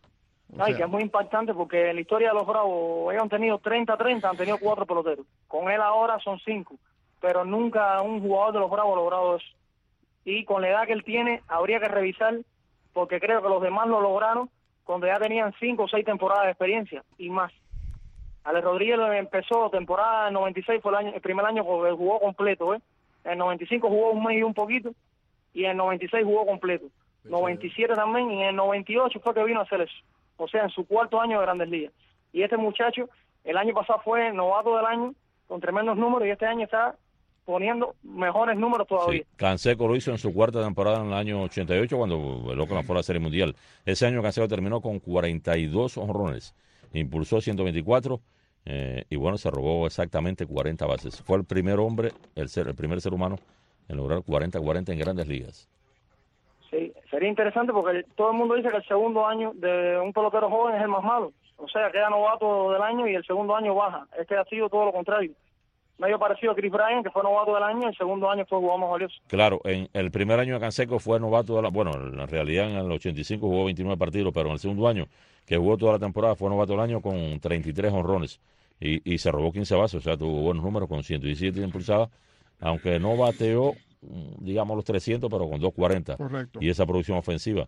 O Ay, sea, que es muy impactante porque en la historia de los Bravos ellos han tenido treinta treinta, han tenido cuatro peloteros. Con él ahora son cinco, pero nunca un jugador de los Bravos ha logrado eso. Y con la edad que él tiene, habría que revisar, porque creo que los demás lo lograron cuando ya tenían cinco o seis temporadas de experiencia y más. Ale Rodríguez empezó temporada en noventa y seis, fue el, año, el primer año porque jugó completo, ¿eh? En noventa y cinco jugó un mes y un poquito, y en noventa y seis jugó completo. noventa y siete también, y en noventa y ocho fue que vino a hacer eso. O sea, en su cuarto año de Grandes Ligas. Y este muchacho, el año pasado fue novato del año, con tremendos números, y este año está poniendo mejores números todavía. Sí, Canseco lo hizo en su cuarta temporada en el año ochenta y ocho cuando el Oakland fue a la Serie Mundial. Ese año Canseco terminó con cuarenta y dos honrones, impulsó ciento veinticuatro eh, y bueno, se robó exactamente cuarenta bases. Fue el primer hombre, el, ser, el primer ser humano en lograr cuarenta cuarenta en Grandes Ligas. Sí, sería interesante porque el- todo el mundo dice que el segundo año de un pelotero joven es el más malo. O sea, queda novato del año y el segundo año baja. Este ha sido todo lo contrario. Medio parecido a Chris Bryant, que fue novato del año, y el segundo año fue jugador más valioso. Claro, en el primer año de Canseco fue novato de la... Bueno, en realidad en el ochenta y cinco jugó veintinueve partidos, pero en el segundo año, que jugó toda la temporada, fue novato del año con treinta y tres honrones y, y se robó quince bases, o sea, tuvo buenos números con ciento diecisiete impulsadas, aunque no bateó, digamos, los trescientos, pero con doscientos cuarenta. Correcto. Y esa producción ofensiva.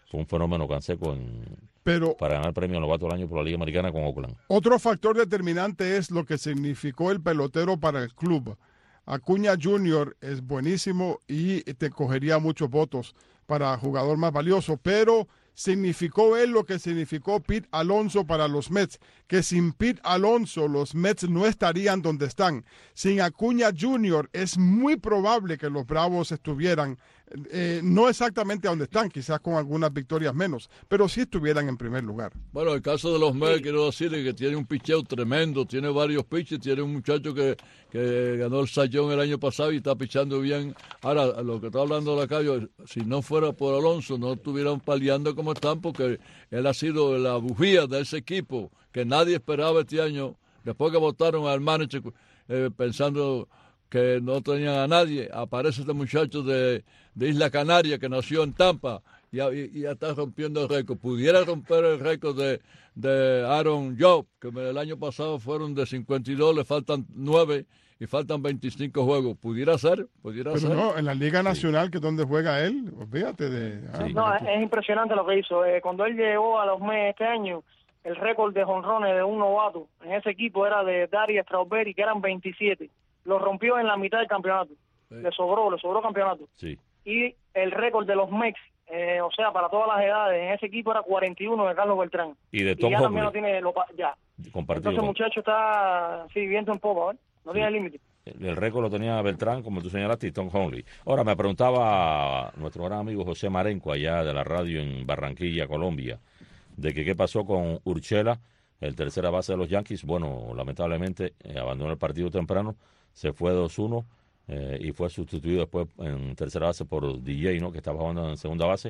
fue un fenómeno Canseco en, Pero, para ganar el premio novato del año por la Liga Americana con Oakland. Otro factor determinante es lo que significó el pelotero para el club. Acuña junior es buenísimo y te cogería muchos votos para jugador más valioso, pero significó él lo que significó Pete Alonso para los Mets, que sin Pete Alonso los Mets no estarían donde están. Sin Acuña junior es muy probable que los Bravos estuvieran, eh, no exactamente donde están, quizás con algunas victorias menos, pero sí estuvieran en primer lugar. Bueno, el caso de los Mets, quiero decirle que tiene un picheo tremendo, tiene varios pitches, tiene un muchacho que, que ganó el Sayón el año pasado y está pichando bien. Ahora, lo que está hablando de la calle, si no fuera por Alonso, no estuvieran paliando como están, porque él ha sido la bujía de ese equipo que nadie esperaba este año, después que votaron al manager eh, pensando que no tenían a nadie. Aparece este muchacho de, de Isla Canaria que nació en Tampa y, y, y ya está rompiendo el récord. Pudiera romper el récord de, de Aaron Job, que el año pasado fueron de cincuenta y dos, le faltan nueve y faltan veinticinco juegos. ¿Pudiera ser? ¿Pudiera Pero ser? no, en la Liga Nacional, sí, que es donde juega él, olvídate de... Ah, sí. No, es, es impresionante lo que hizo. Eh, cuando él llegó a los Mets este año, el récord de jonrones de un novato en ese equipo era de Darius Strawberry, que eran veintisiete. Lo rompió en la mitad del campeonato. Sí. Le sobró, le sobró campeonato. Sí. Y el récord de los Mets, eh, o sea, para todas las edades, en ese equipo era cuarenta y uno de Carlos Beltrán. Y de Tom y ya también Hobley. no tiene... Lo, ya. Compartido. Entonces el muchacho está, sí, viento en popa, ¿eh? No sí. tiene límite. El récord lo tenía Beltrán, como tú señalaste, y Tom Hobley. Ahora, me preguntaba nuestro gran amigo José Marenco, allá de la radio en Barranquilla, Colombia, de que qué pasó con Urshela, el tercera base de los Yankees. Bueno, lamentablemente eh, abandonó el partido temprano, se fue dos uno eh, y fue sustituido después en tercera base por D J, ¿no?, que estaba jugando en segunda base.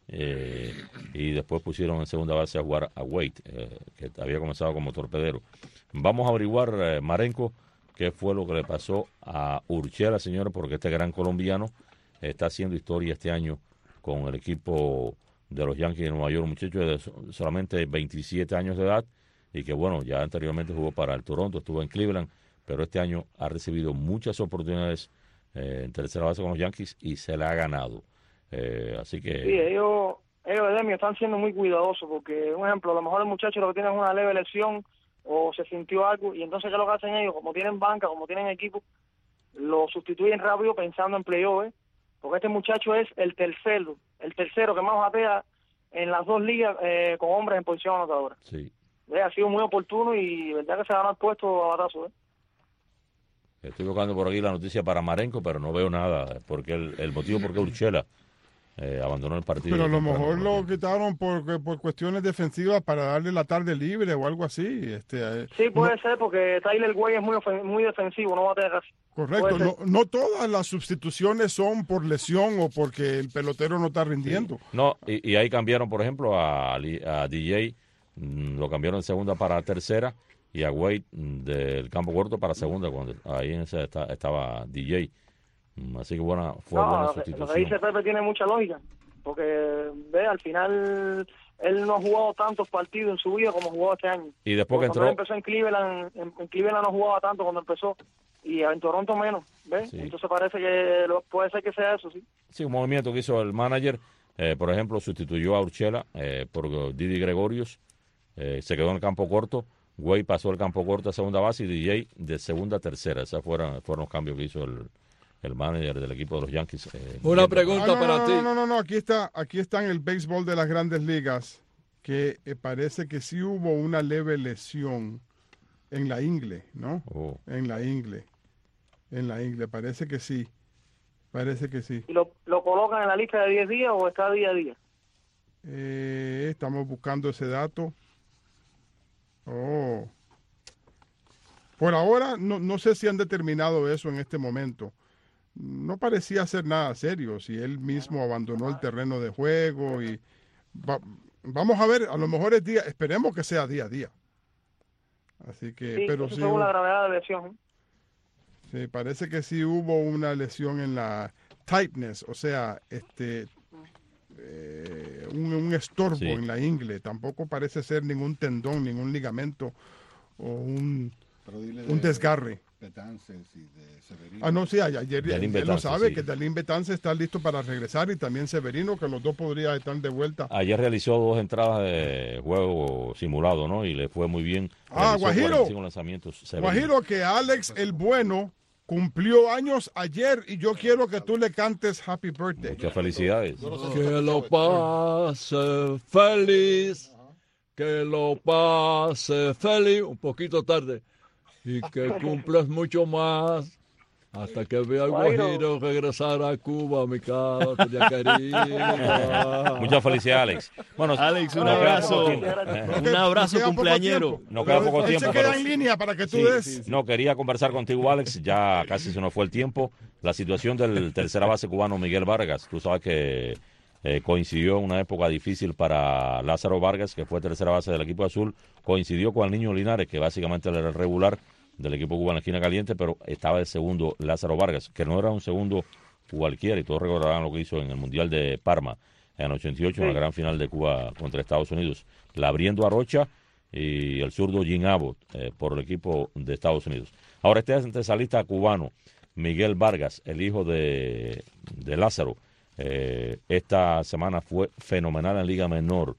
Eh, y después pusieron en segunda base a jugar a Wade, eh, que había comenzado como torpedero. Vamos a averiguar, eh, Marenco, qué fue lo que le pasó a Urshela, señores, porque este gran colombiano está haciendo historia este año con el equipo de los Yankees de Nueva York, un muchacho de solamente veintisiete años de edad y que, bueno, ya anteriormente jugó para el Toronto, estuvo en Cleveland, pero este año ha recibido muchas oportunidades eh, en tercera base con los Yankees y se la ha ganado. Eh, así que... Sí, ellos, ellos, Edemio, están siendo muy cuidadosos porque, un ejemplo, a lo mejor el muchacho lo que tiene es una leve lesión o se sintió algo, y entonces ¿qué es lo que hacen ellos? Como tienen banca, como tienen equipo, lo sustituyen rápido pensando en playoff, ¿eh? Porque este muchacho es el tercero, el tercero que más batea en las dos ligas eh, con hombres en posición anotadora. Sí. ¿Eh? Ha sido muy oportuno y verdad que se ganó el puesto a batazo, ¿eh? Estoy buscando por aquí la noticia para Marenco, pero no veo nada, porque el, el motivo por qué Urshela Eh, abandonó el partido. Pero a lo mejor lo quitaron por, por cuestiones defensivas para darle la tarde libre o algo así. Este, eh, sí, puede no, ser, porque Tyler Way es muy, muy defensivo, no va a tener casi. Correcto, no, no todas las sustituciones son por lesión o porque el pelotero no está rindiendo. Sí. No, y, y ahí cambiaron, por ejemplo, a, a D J, mmm, lo cambiaron de segunda para tercera, y a Wade mmm, del campo corto para segunda, cuando ahí en ese está, estaba D J. Así que buena, fue no, buena lo sustitución. Lo que dice Pepe tiene mucha lógica, porque ve, al final él no ha jugado tantos partidos en su vida como jugó este año. Y después que entró... Cuando empezó en Cleveland, en, en Cleveland no jugaba tanto cuando empezó, y en Toronto menos, ¿ves? Sí. Entonces parece que lo, puede ser que sea eso, sí. Sí, un movimiento que hizo el manager, eh, por ejemplo, sustituyó a Urshela eh, por Didi Gregorius, eh, se quedó en el campo corto, Wade pasó el campo corto a segunda base y D J de segunda a tercera. Esos fueron, fueron los cambios que hizo el... el manager del equipo de los Yankees. Eh, Una pregunta ah, no, para no, ti. No, no, no, no, aquí está, aquí está en el béisbol de las Grandes Ligas, que eh, parece que sí hubo una leve lesión en la ingle, ¿no? Oh. En la ingle, en la ingle, parece que sí, parece que sí. ¿Y lo, lo colocan en la lista de diez días o está día a día? Eh, estamos buscando ese dato. Oh. Por ahora, no, no sé si han determinado eso en este momento. No parecía ser nada serio, si él mismo abandonó el terreno de juego y va, vamos a ver, a lo mejor es día, esperemos que sea día a día. Así que, sí, pero eso sí, según la gravedad de la lesión. Sí, parece que sí hubo una lesión en la tightness, o sea, este, eh, un, un estorbo sí. en la ingle. Tampoco parece ser ningún tendón, ningún ligamento o un, un desgarre. Betances y de Severino. Ah, no, sí, ayer Dalín él lo Betances, sabe, sí. que Dalín Betances está listo para regresar y también Severino, que los dos podrían estar de vuelta. Ayer realizó dos entradas de juego simulado, ¿no? Y le fue muy bien. Ah, Realizó Guajiro. cuarenta y cinco lanzamientos. Severino. Guajiro, que Alex el Bueno cumplió años ayer y yo quiero que tú le cantes Happy Birthday. Muchas felicidades. Que lo pase feliz, que lo pase feliz, un poquito tarde, y que cumplas mucho más, hasta que vea al Guajiro regresar a Cuba, mi casa, ya querida. Muchas felicidades, Alex. Bueno, Alex, un nos queda abrazo. poco tiempo. Un abrazo Nos queda poco cumpleañero. tiempo. No queda poco Él tiempo. se queda pero- en línea para que tú Sí, des. No, quería conversar contigo, Alex. Ya casi se nos fue el tiempo. La situación del tercera base cubano Miguel Vargas. Tú sabes que eh, coincidió en una época difícil para Lázaro Vargas, que fue tercera base del equipo azul. Coincidió con el niño Linares, que básicamente era el regular del equipo cubano en la esquina caliente, pero estaba de segundo Lázaro Vargas, que no era un segundo cualquiera, y todos recordarán lo que hizo en el Mundial de Parma en el ochenta y ocho, en la gran final de Cuba contra Estados Unidos. La abriendo a Rocha y el zurdo Jim Abbott eh, por el equipo de Estados Unidos. Ahora este antesalista cubano, Miguel Vargas, el hijo de, de Lázaro, eh, esta semana fue fenomenal en Liga Menor.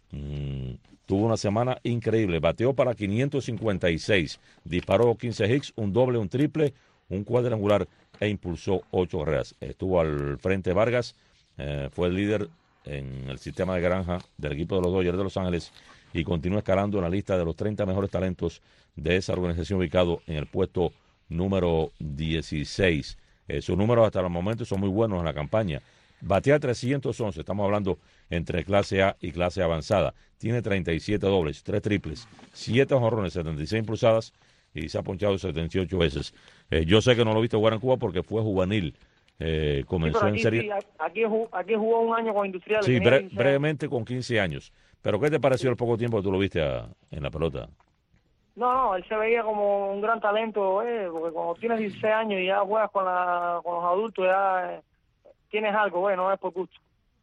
Mm, tuvo una semana increíble, bateó para quinientos cincuenta y seis, disparó quince hits, un doble, un triple, un cuadrangular e impulsó ocho carreras. Estuvo al frente Vargas, eh, fue el líder en el sistema de granja del equipo de los Dodgers de Los Ángeles y continúa escalando en la lista de los treinta mejores talentos de esa organización, ubicado en el puesto número dieciséis. Eh, sus números hasta el momento son muy buenos en la campaña. Batea trescientos once, estamos hablando entre clase A y clase avanzada. Tiene treinta y siete dobles, tres triples, siete jonrones, setenta y seis impulsadas y se ha ponchado setenta y ocho veces. Eh, yo sé que no lo viste jugar en Cuba porque fue juvenil. Eh, comenzó Sí, pero en aquí, serie. sí, aquí, jugó, aquí jugó un año con Industriales. Sí, tenía bre- quince años. brevemente con quince años. Pero ¿qué te pareció el poco tiempo que tú lo viste a- en la pelota? No, no, él se veía como un gran talento, eh, porque cuando tienes dieciséis años y ya juegas con, la, con los adultos, ya eh, tienes algo, eh, no es por gusto.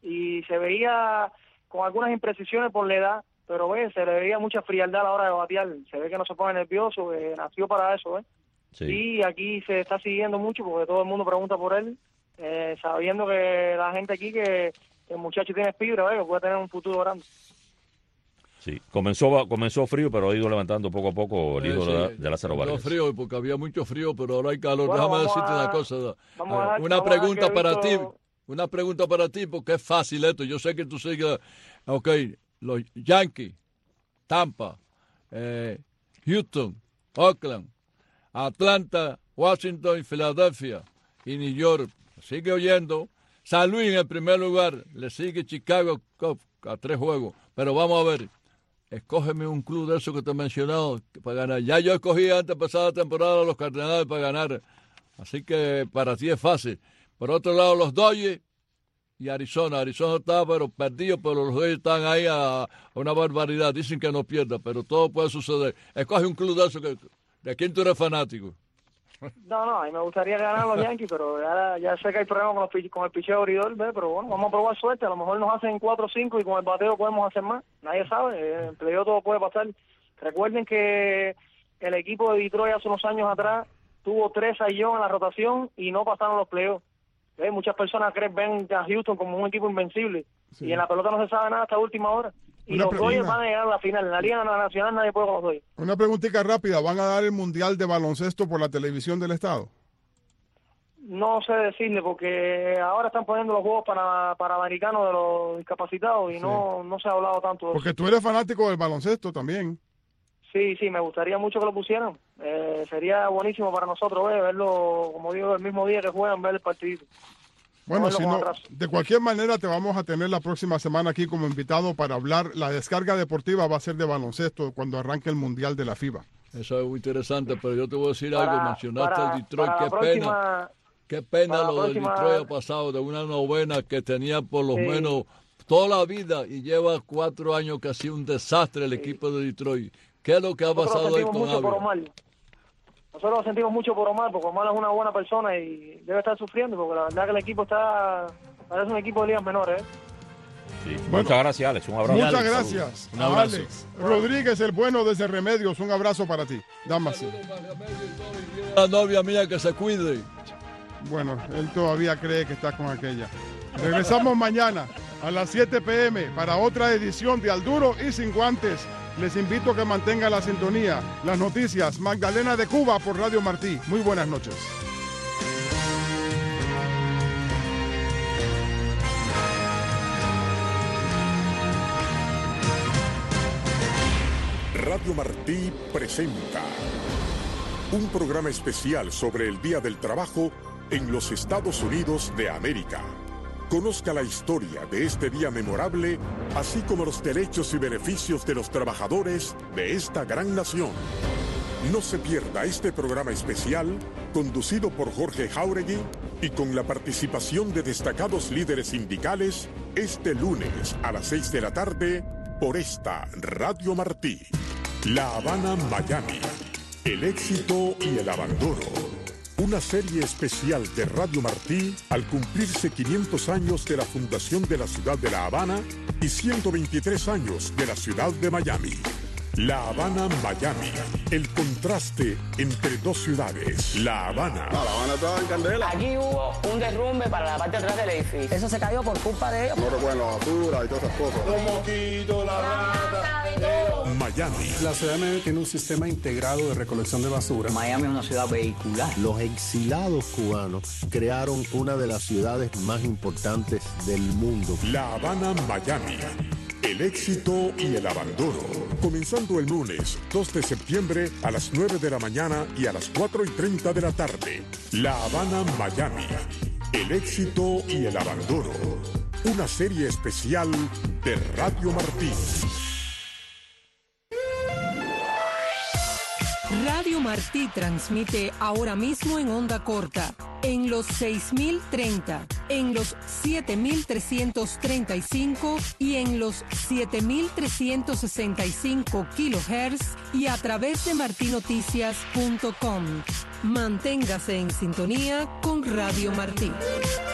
Y se veía con algunas imprecisiones por la edad, pero eh, se le veía mucha frialdad a la hora de batear. Se ve que no se pone nervioso, que nació para eso. Eh. Sí. Y aquí se está siguiendo mucho porque todo el mundo pregunta por él, eh, sabiendo que la gente aquí, que, que el muchacho tiene fibra, eh, que puede tener un futuro grande. Sí, comenzó, comenzó frío, pero ha ido levantando poco a poco el Eh, hijo sí, de, de Lázaro no Vargas. frío, porque había mucho frío, pero ahora hay calor. Bueno, Déjame vamos decirte a- una cosa. vamos a Ah, dejar- una vamos a dejar pregunta que para Víctor- ti. Una pregunta para ti, porque es fácil esto. Yo sé que tú sigues. Ok, los Yankees, Tampa, eh, Houston, Oakland, Atlanta, Washington y Filadelfia y New York. Sigue oyendo. San Luis en el primer lugar. Le sigue Chicago Cubs a tres juegos. Pero vamos a ver. Escógeme un club de esos que te he mencionado para ganar. Ya yo escogí antes pasada temporada a los Cardenales para ganar. Así que para ti es fácil. Por otro lado, los Dodgers y Arizona. Arizona está pero perdido, pero los Dodgers están ahí a, a una barbaridad. Dicen que no pierda, pero todo puede suceder. Escoge un club de esos que, de quien tú eres fanático. No, no, a mí me gustaría ganar los Yankees, pero ya, ya sé que hay problemas con, los, pi- con el picheo abridor, ¿ve? Pero bueno, vamos a probar suerte. A lo mejor nos hacen cuatro o cinco y con el bateo podemos hacer más. Nadie sabe, eh, en playoff todo puede pasar. Recuerden que el equipo de Detroit hace unos años atrás tuvo tres Cy-Young en la rotación y no pasaron los playoffs. ¿Ve? Muchas personas creen ven a Houston como un equipo invencible Sí. y en la pelota no se sabe nada hasta última hora. Y Una los pregunta. Dodgers van a llegar a la final. En la Liga Nacional nadie puede con los Dodgers. Una preguntita rápida, ¿van a dar el Mundial de Baloncesto por la televisión del Estado? No sé decirle, porque ahora están poniendo los juegos para, para americanos de los discapacitados y Sí. no, no se ha hablado tanto de eso. Porque tú eres fanático del baloncesto también. Sí, sí, me gustaría mucho que lo pusieran. Eh, sería buenísimo para nosotros eh, verlo, como digo, el mismo día que juegan, ver el partidito. Bueno, verlo si con no, atraso. de cualquier manera te vamos a tener la próxima semana aquí como invitado para hablar. La descarga deportiva va a ser de baloncesto cuando arranque el Mundial de la FIBA. Eso es muy interesante, pero yo te voy a decir Para- algo. Mencionaste para- el Detroit, para qué la pena. próxima- Qué pena para la lo del próxima- Detroit ha pasado de una novena que tenía por lo Sí. menos toda la vida y lleva cuatro años que ha sido un desastre el equipo de Detroit. ¿Qué es lo que ha Nosotros lo pasado ahí sentimos con mucho por Ávila? Omar. Nosotros lo sentimos mucho por Omar, porque Omar es una buena persona y debe estar sufriendo, porque la verdad que el equipo está, parece un equipo de ligas menores. ¿eh? Sí. Bueno, muchas gracias, Alex. Un abrazo. Muchas Alex, gracias, un abrazo. Alex Rodríguez, el bueno desde Remedios. Un abrazo para ti. Damas. La novia mía que se cuide. Bueno, él todavía cree que está con aquella. Regresamos mañana a las siete pe eme para otra edición de Al Duro y Sin Guantes. Les invito a que mantengan la sintonía. Las noticias, Magdalena de Cuba por Radio Martí. Muy buenas noches. Radio Martí presenta un programa especial sobre el Día del Trabajo en los Estados Unidos de América. Conozca la historia de este día memorable, así como los derechos y beneficios de los trabajadores de esta gran nación. No se pierda este programa especial, conducido por Jorge Jauregui y con la participación de destacados líderes sindicales, este lunes a las seis de la tarde por esta Radio Martí. La Habana, Miami. El éxito y el abandono. Una serie especial de Radio Martí al cumplirse quinientos años de la fundación de la ciudad de La Habana y ciento veintitrés años de la ciudad de Miami. La Habana, Miami. El contraste entre dos ciudades. La Habana. No, La Habana estaba en candela. Aquí hubo un derrumbe para la parte de atrás del edificio. Eso se cayó por culpa de ellos. No recuerdan la basura y todas esas cosas. Los mosquitos, la rata. Miami. La ciudad de Miami tiene un sistema integrado de recolección de basura. Miami es una ciudad vehicular. Los exilados cubanos crearon una de las ciudades más importantes del mundo. La Habana, Miami. El éxito y el abandono. Comenzando el lunes dos de septiembre a las nueve de la mañana y a las cuatro y treinta de la tarde. La Habana, Miami. El éxito y el abandono. Una serie especial de Radio Martí. Radio Martí transmite ahora mismo en onda corta, en los seis mil treinta, en los siete mil trescientos treinta y cinco y en los siete mil trescientos sesenta y cinco kilohertz y a través de martinoticias punto com. Manténgase en sintonía con Radio Martí.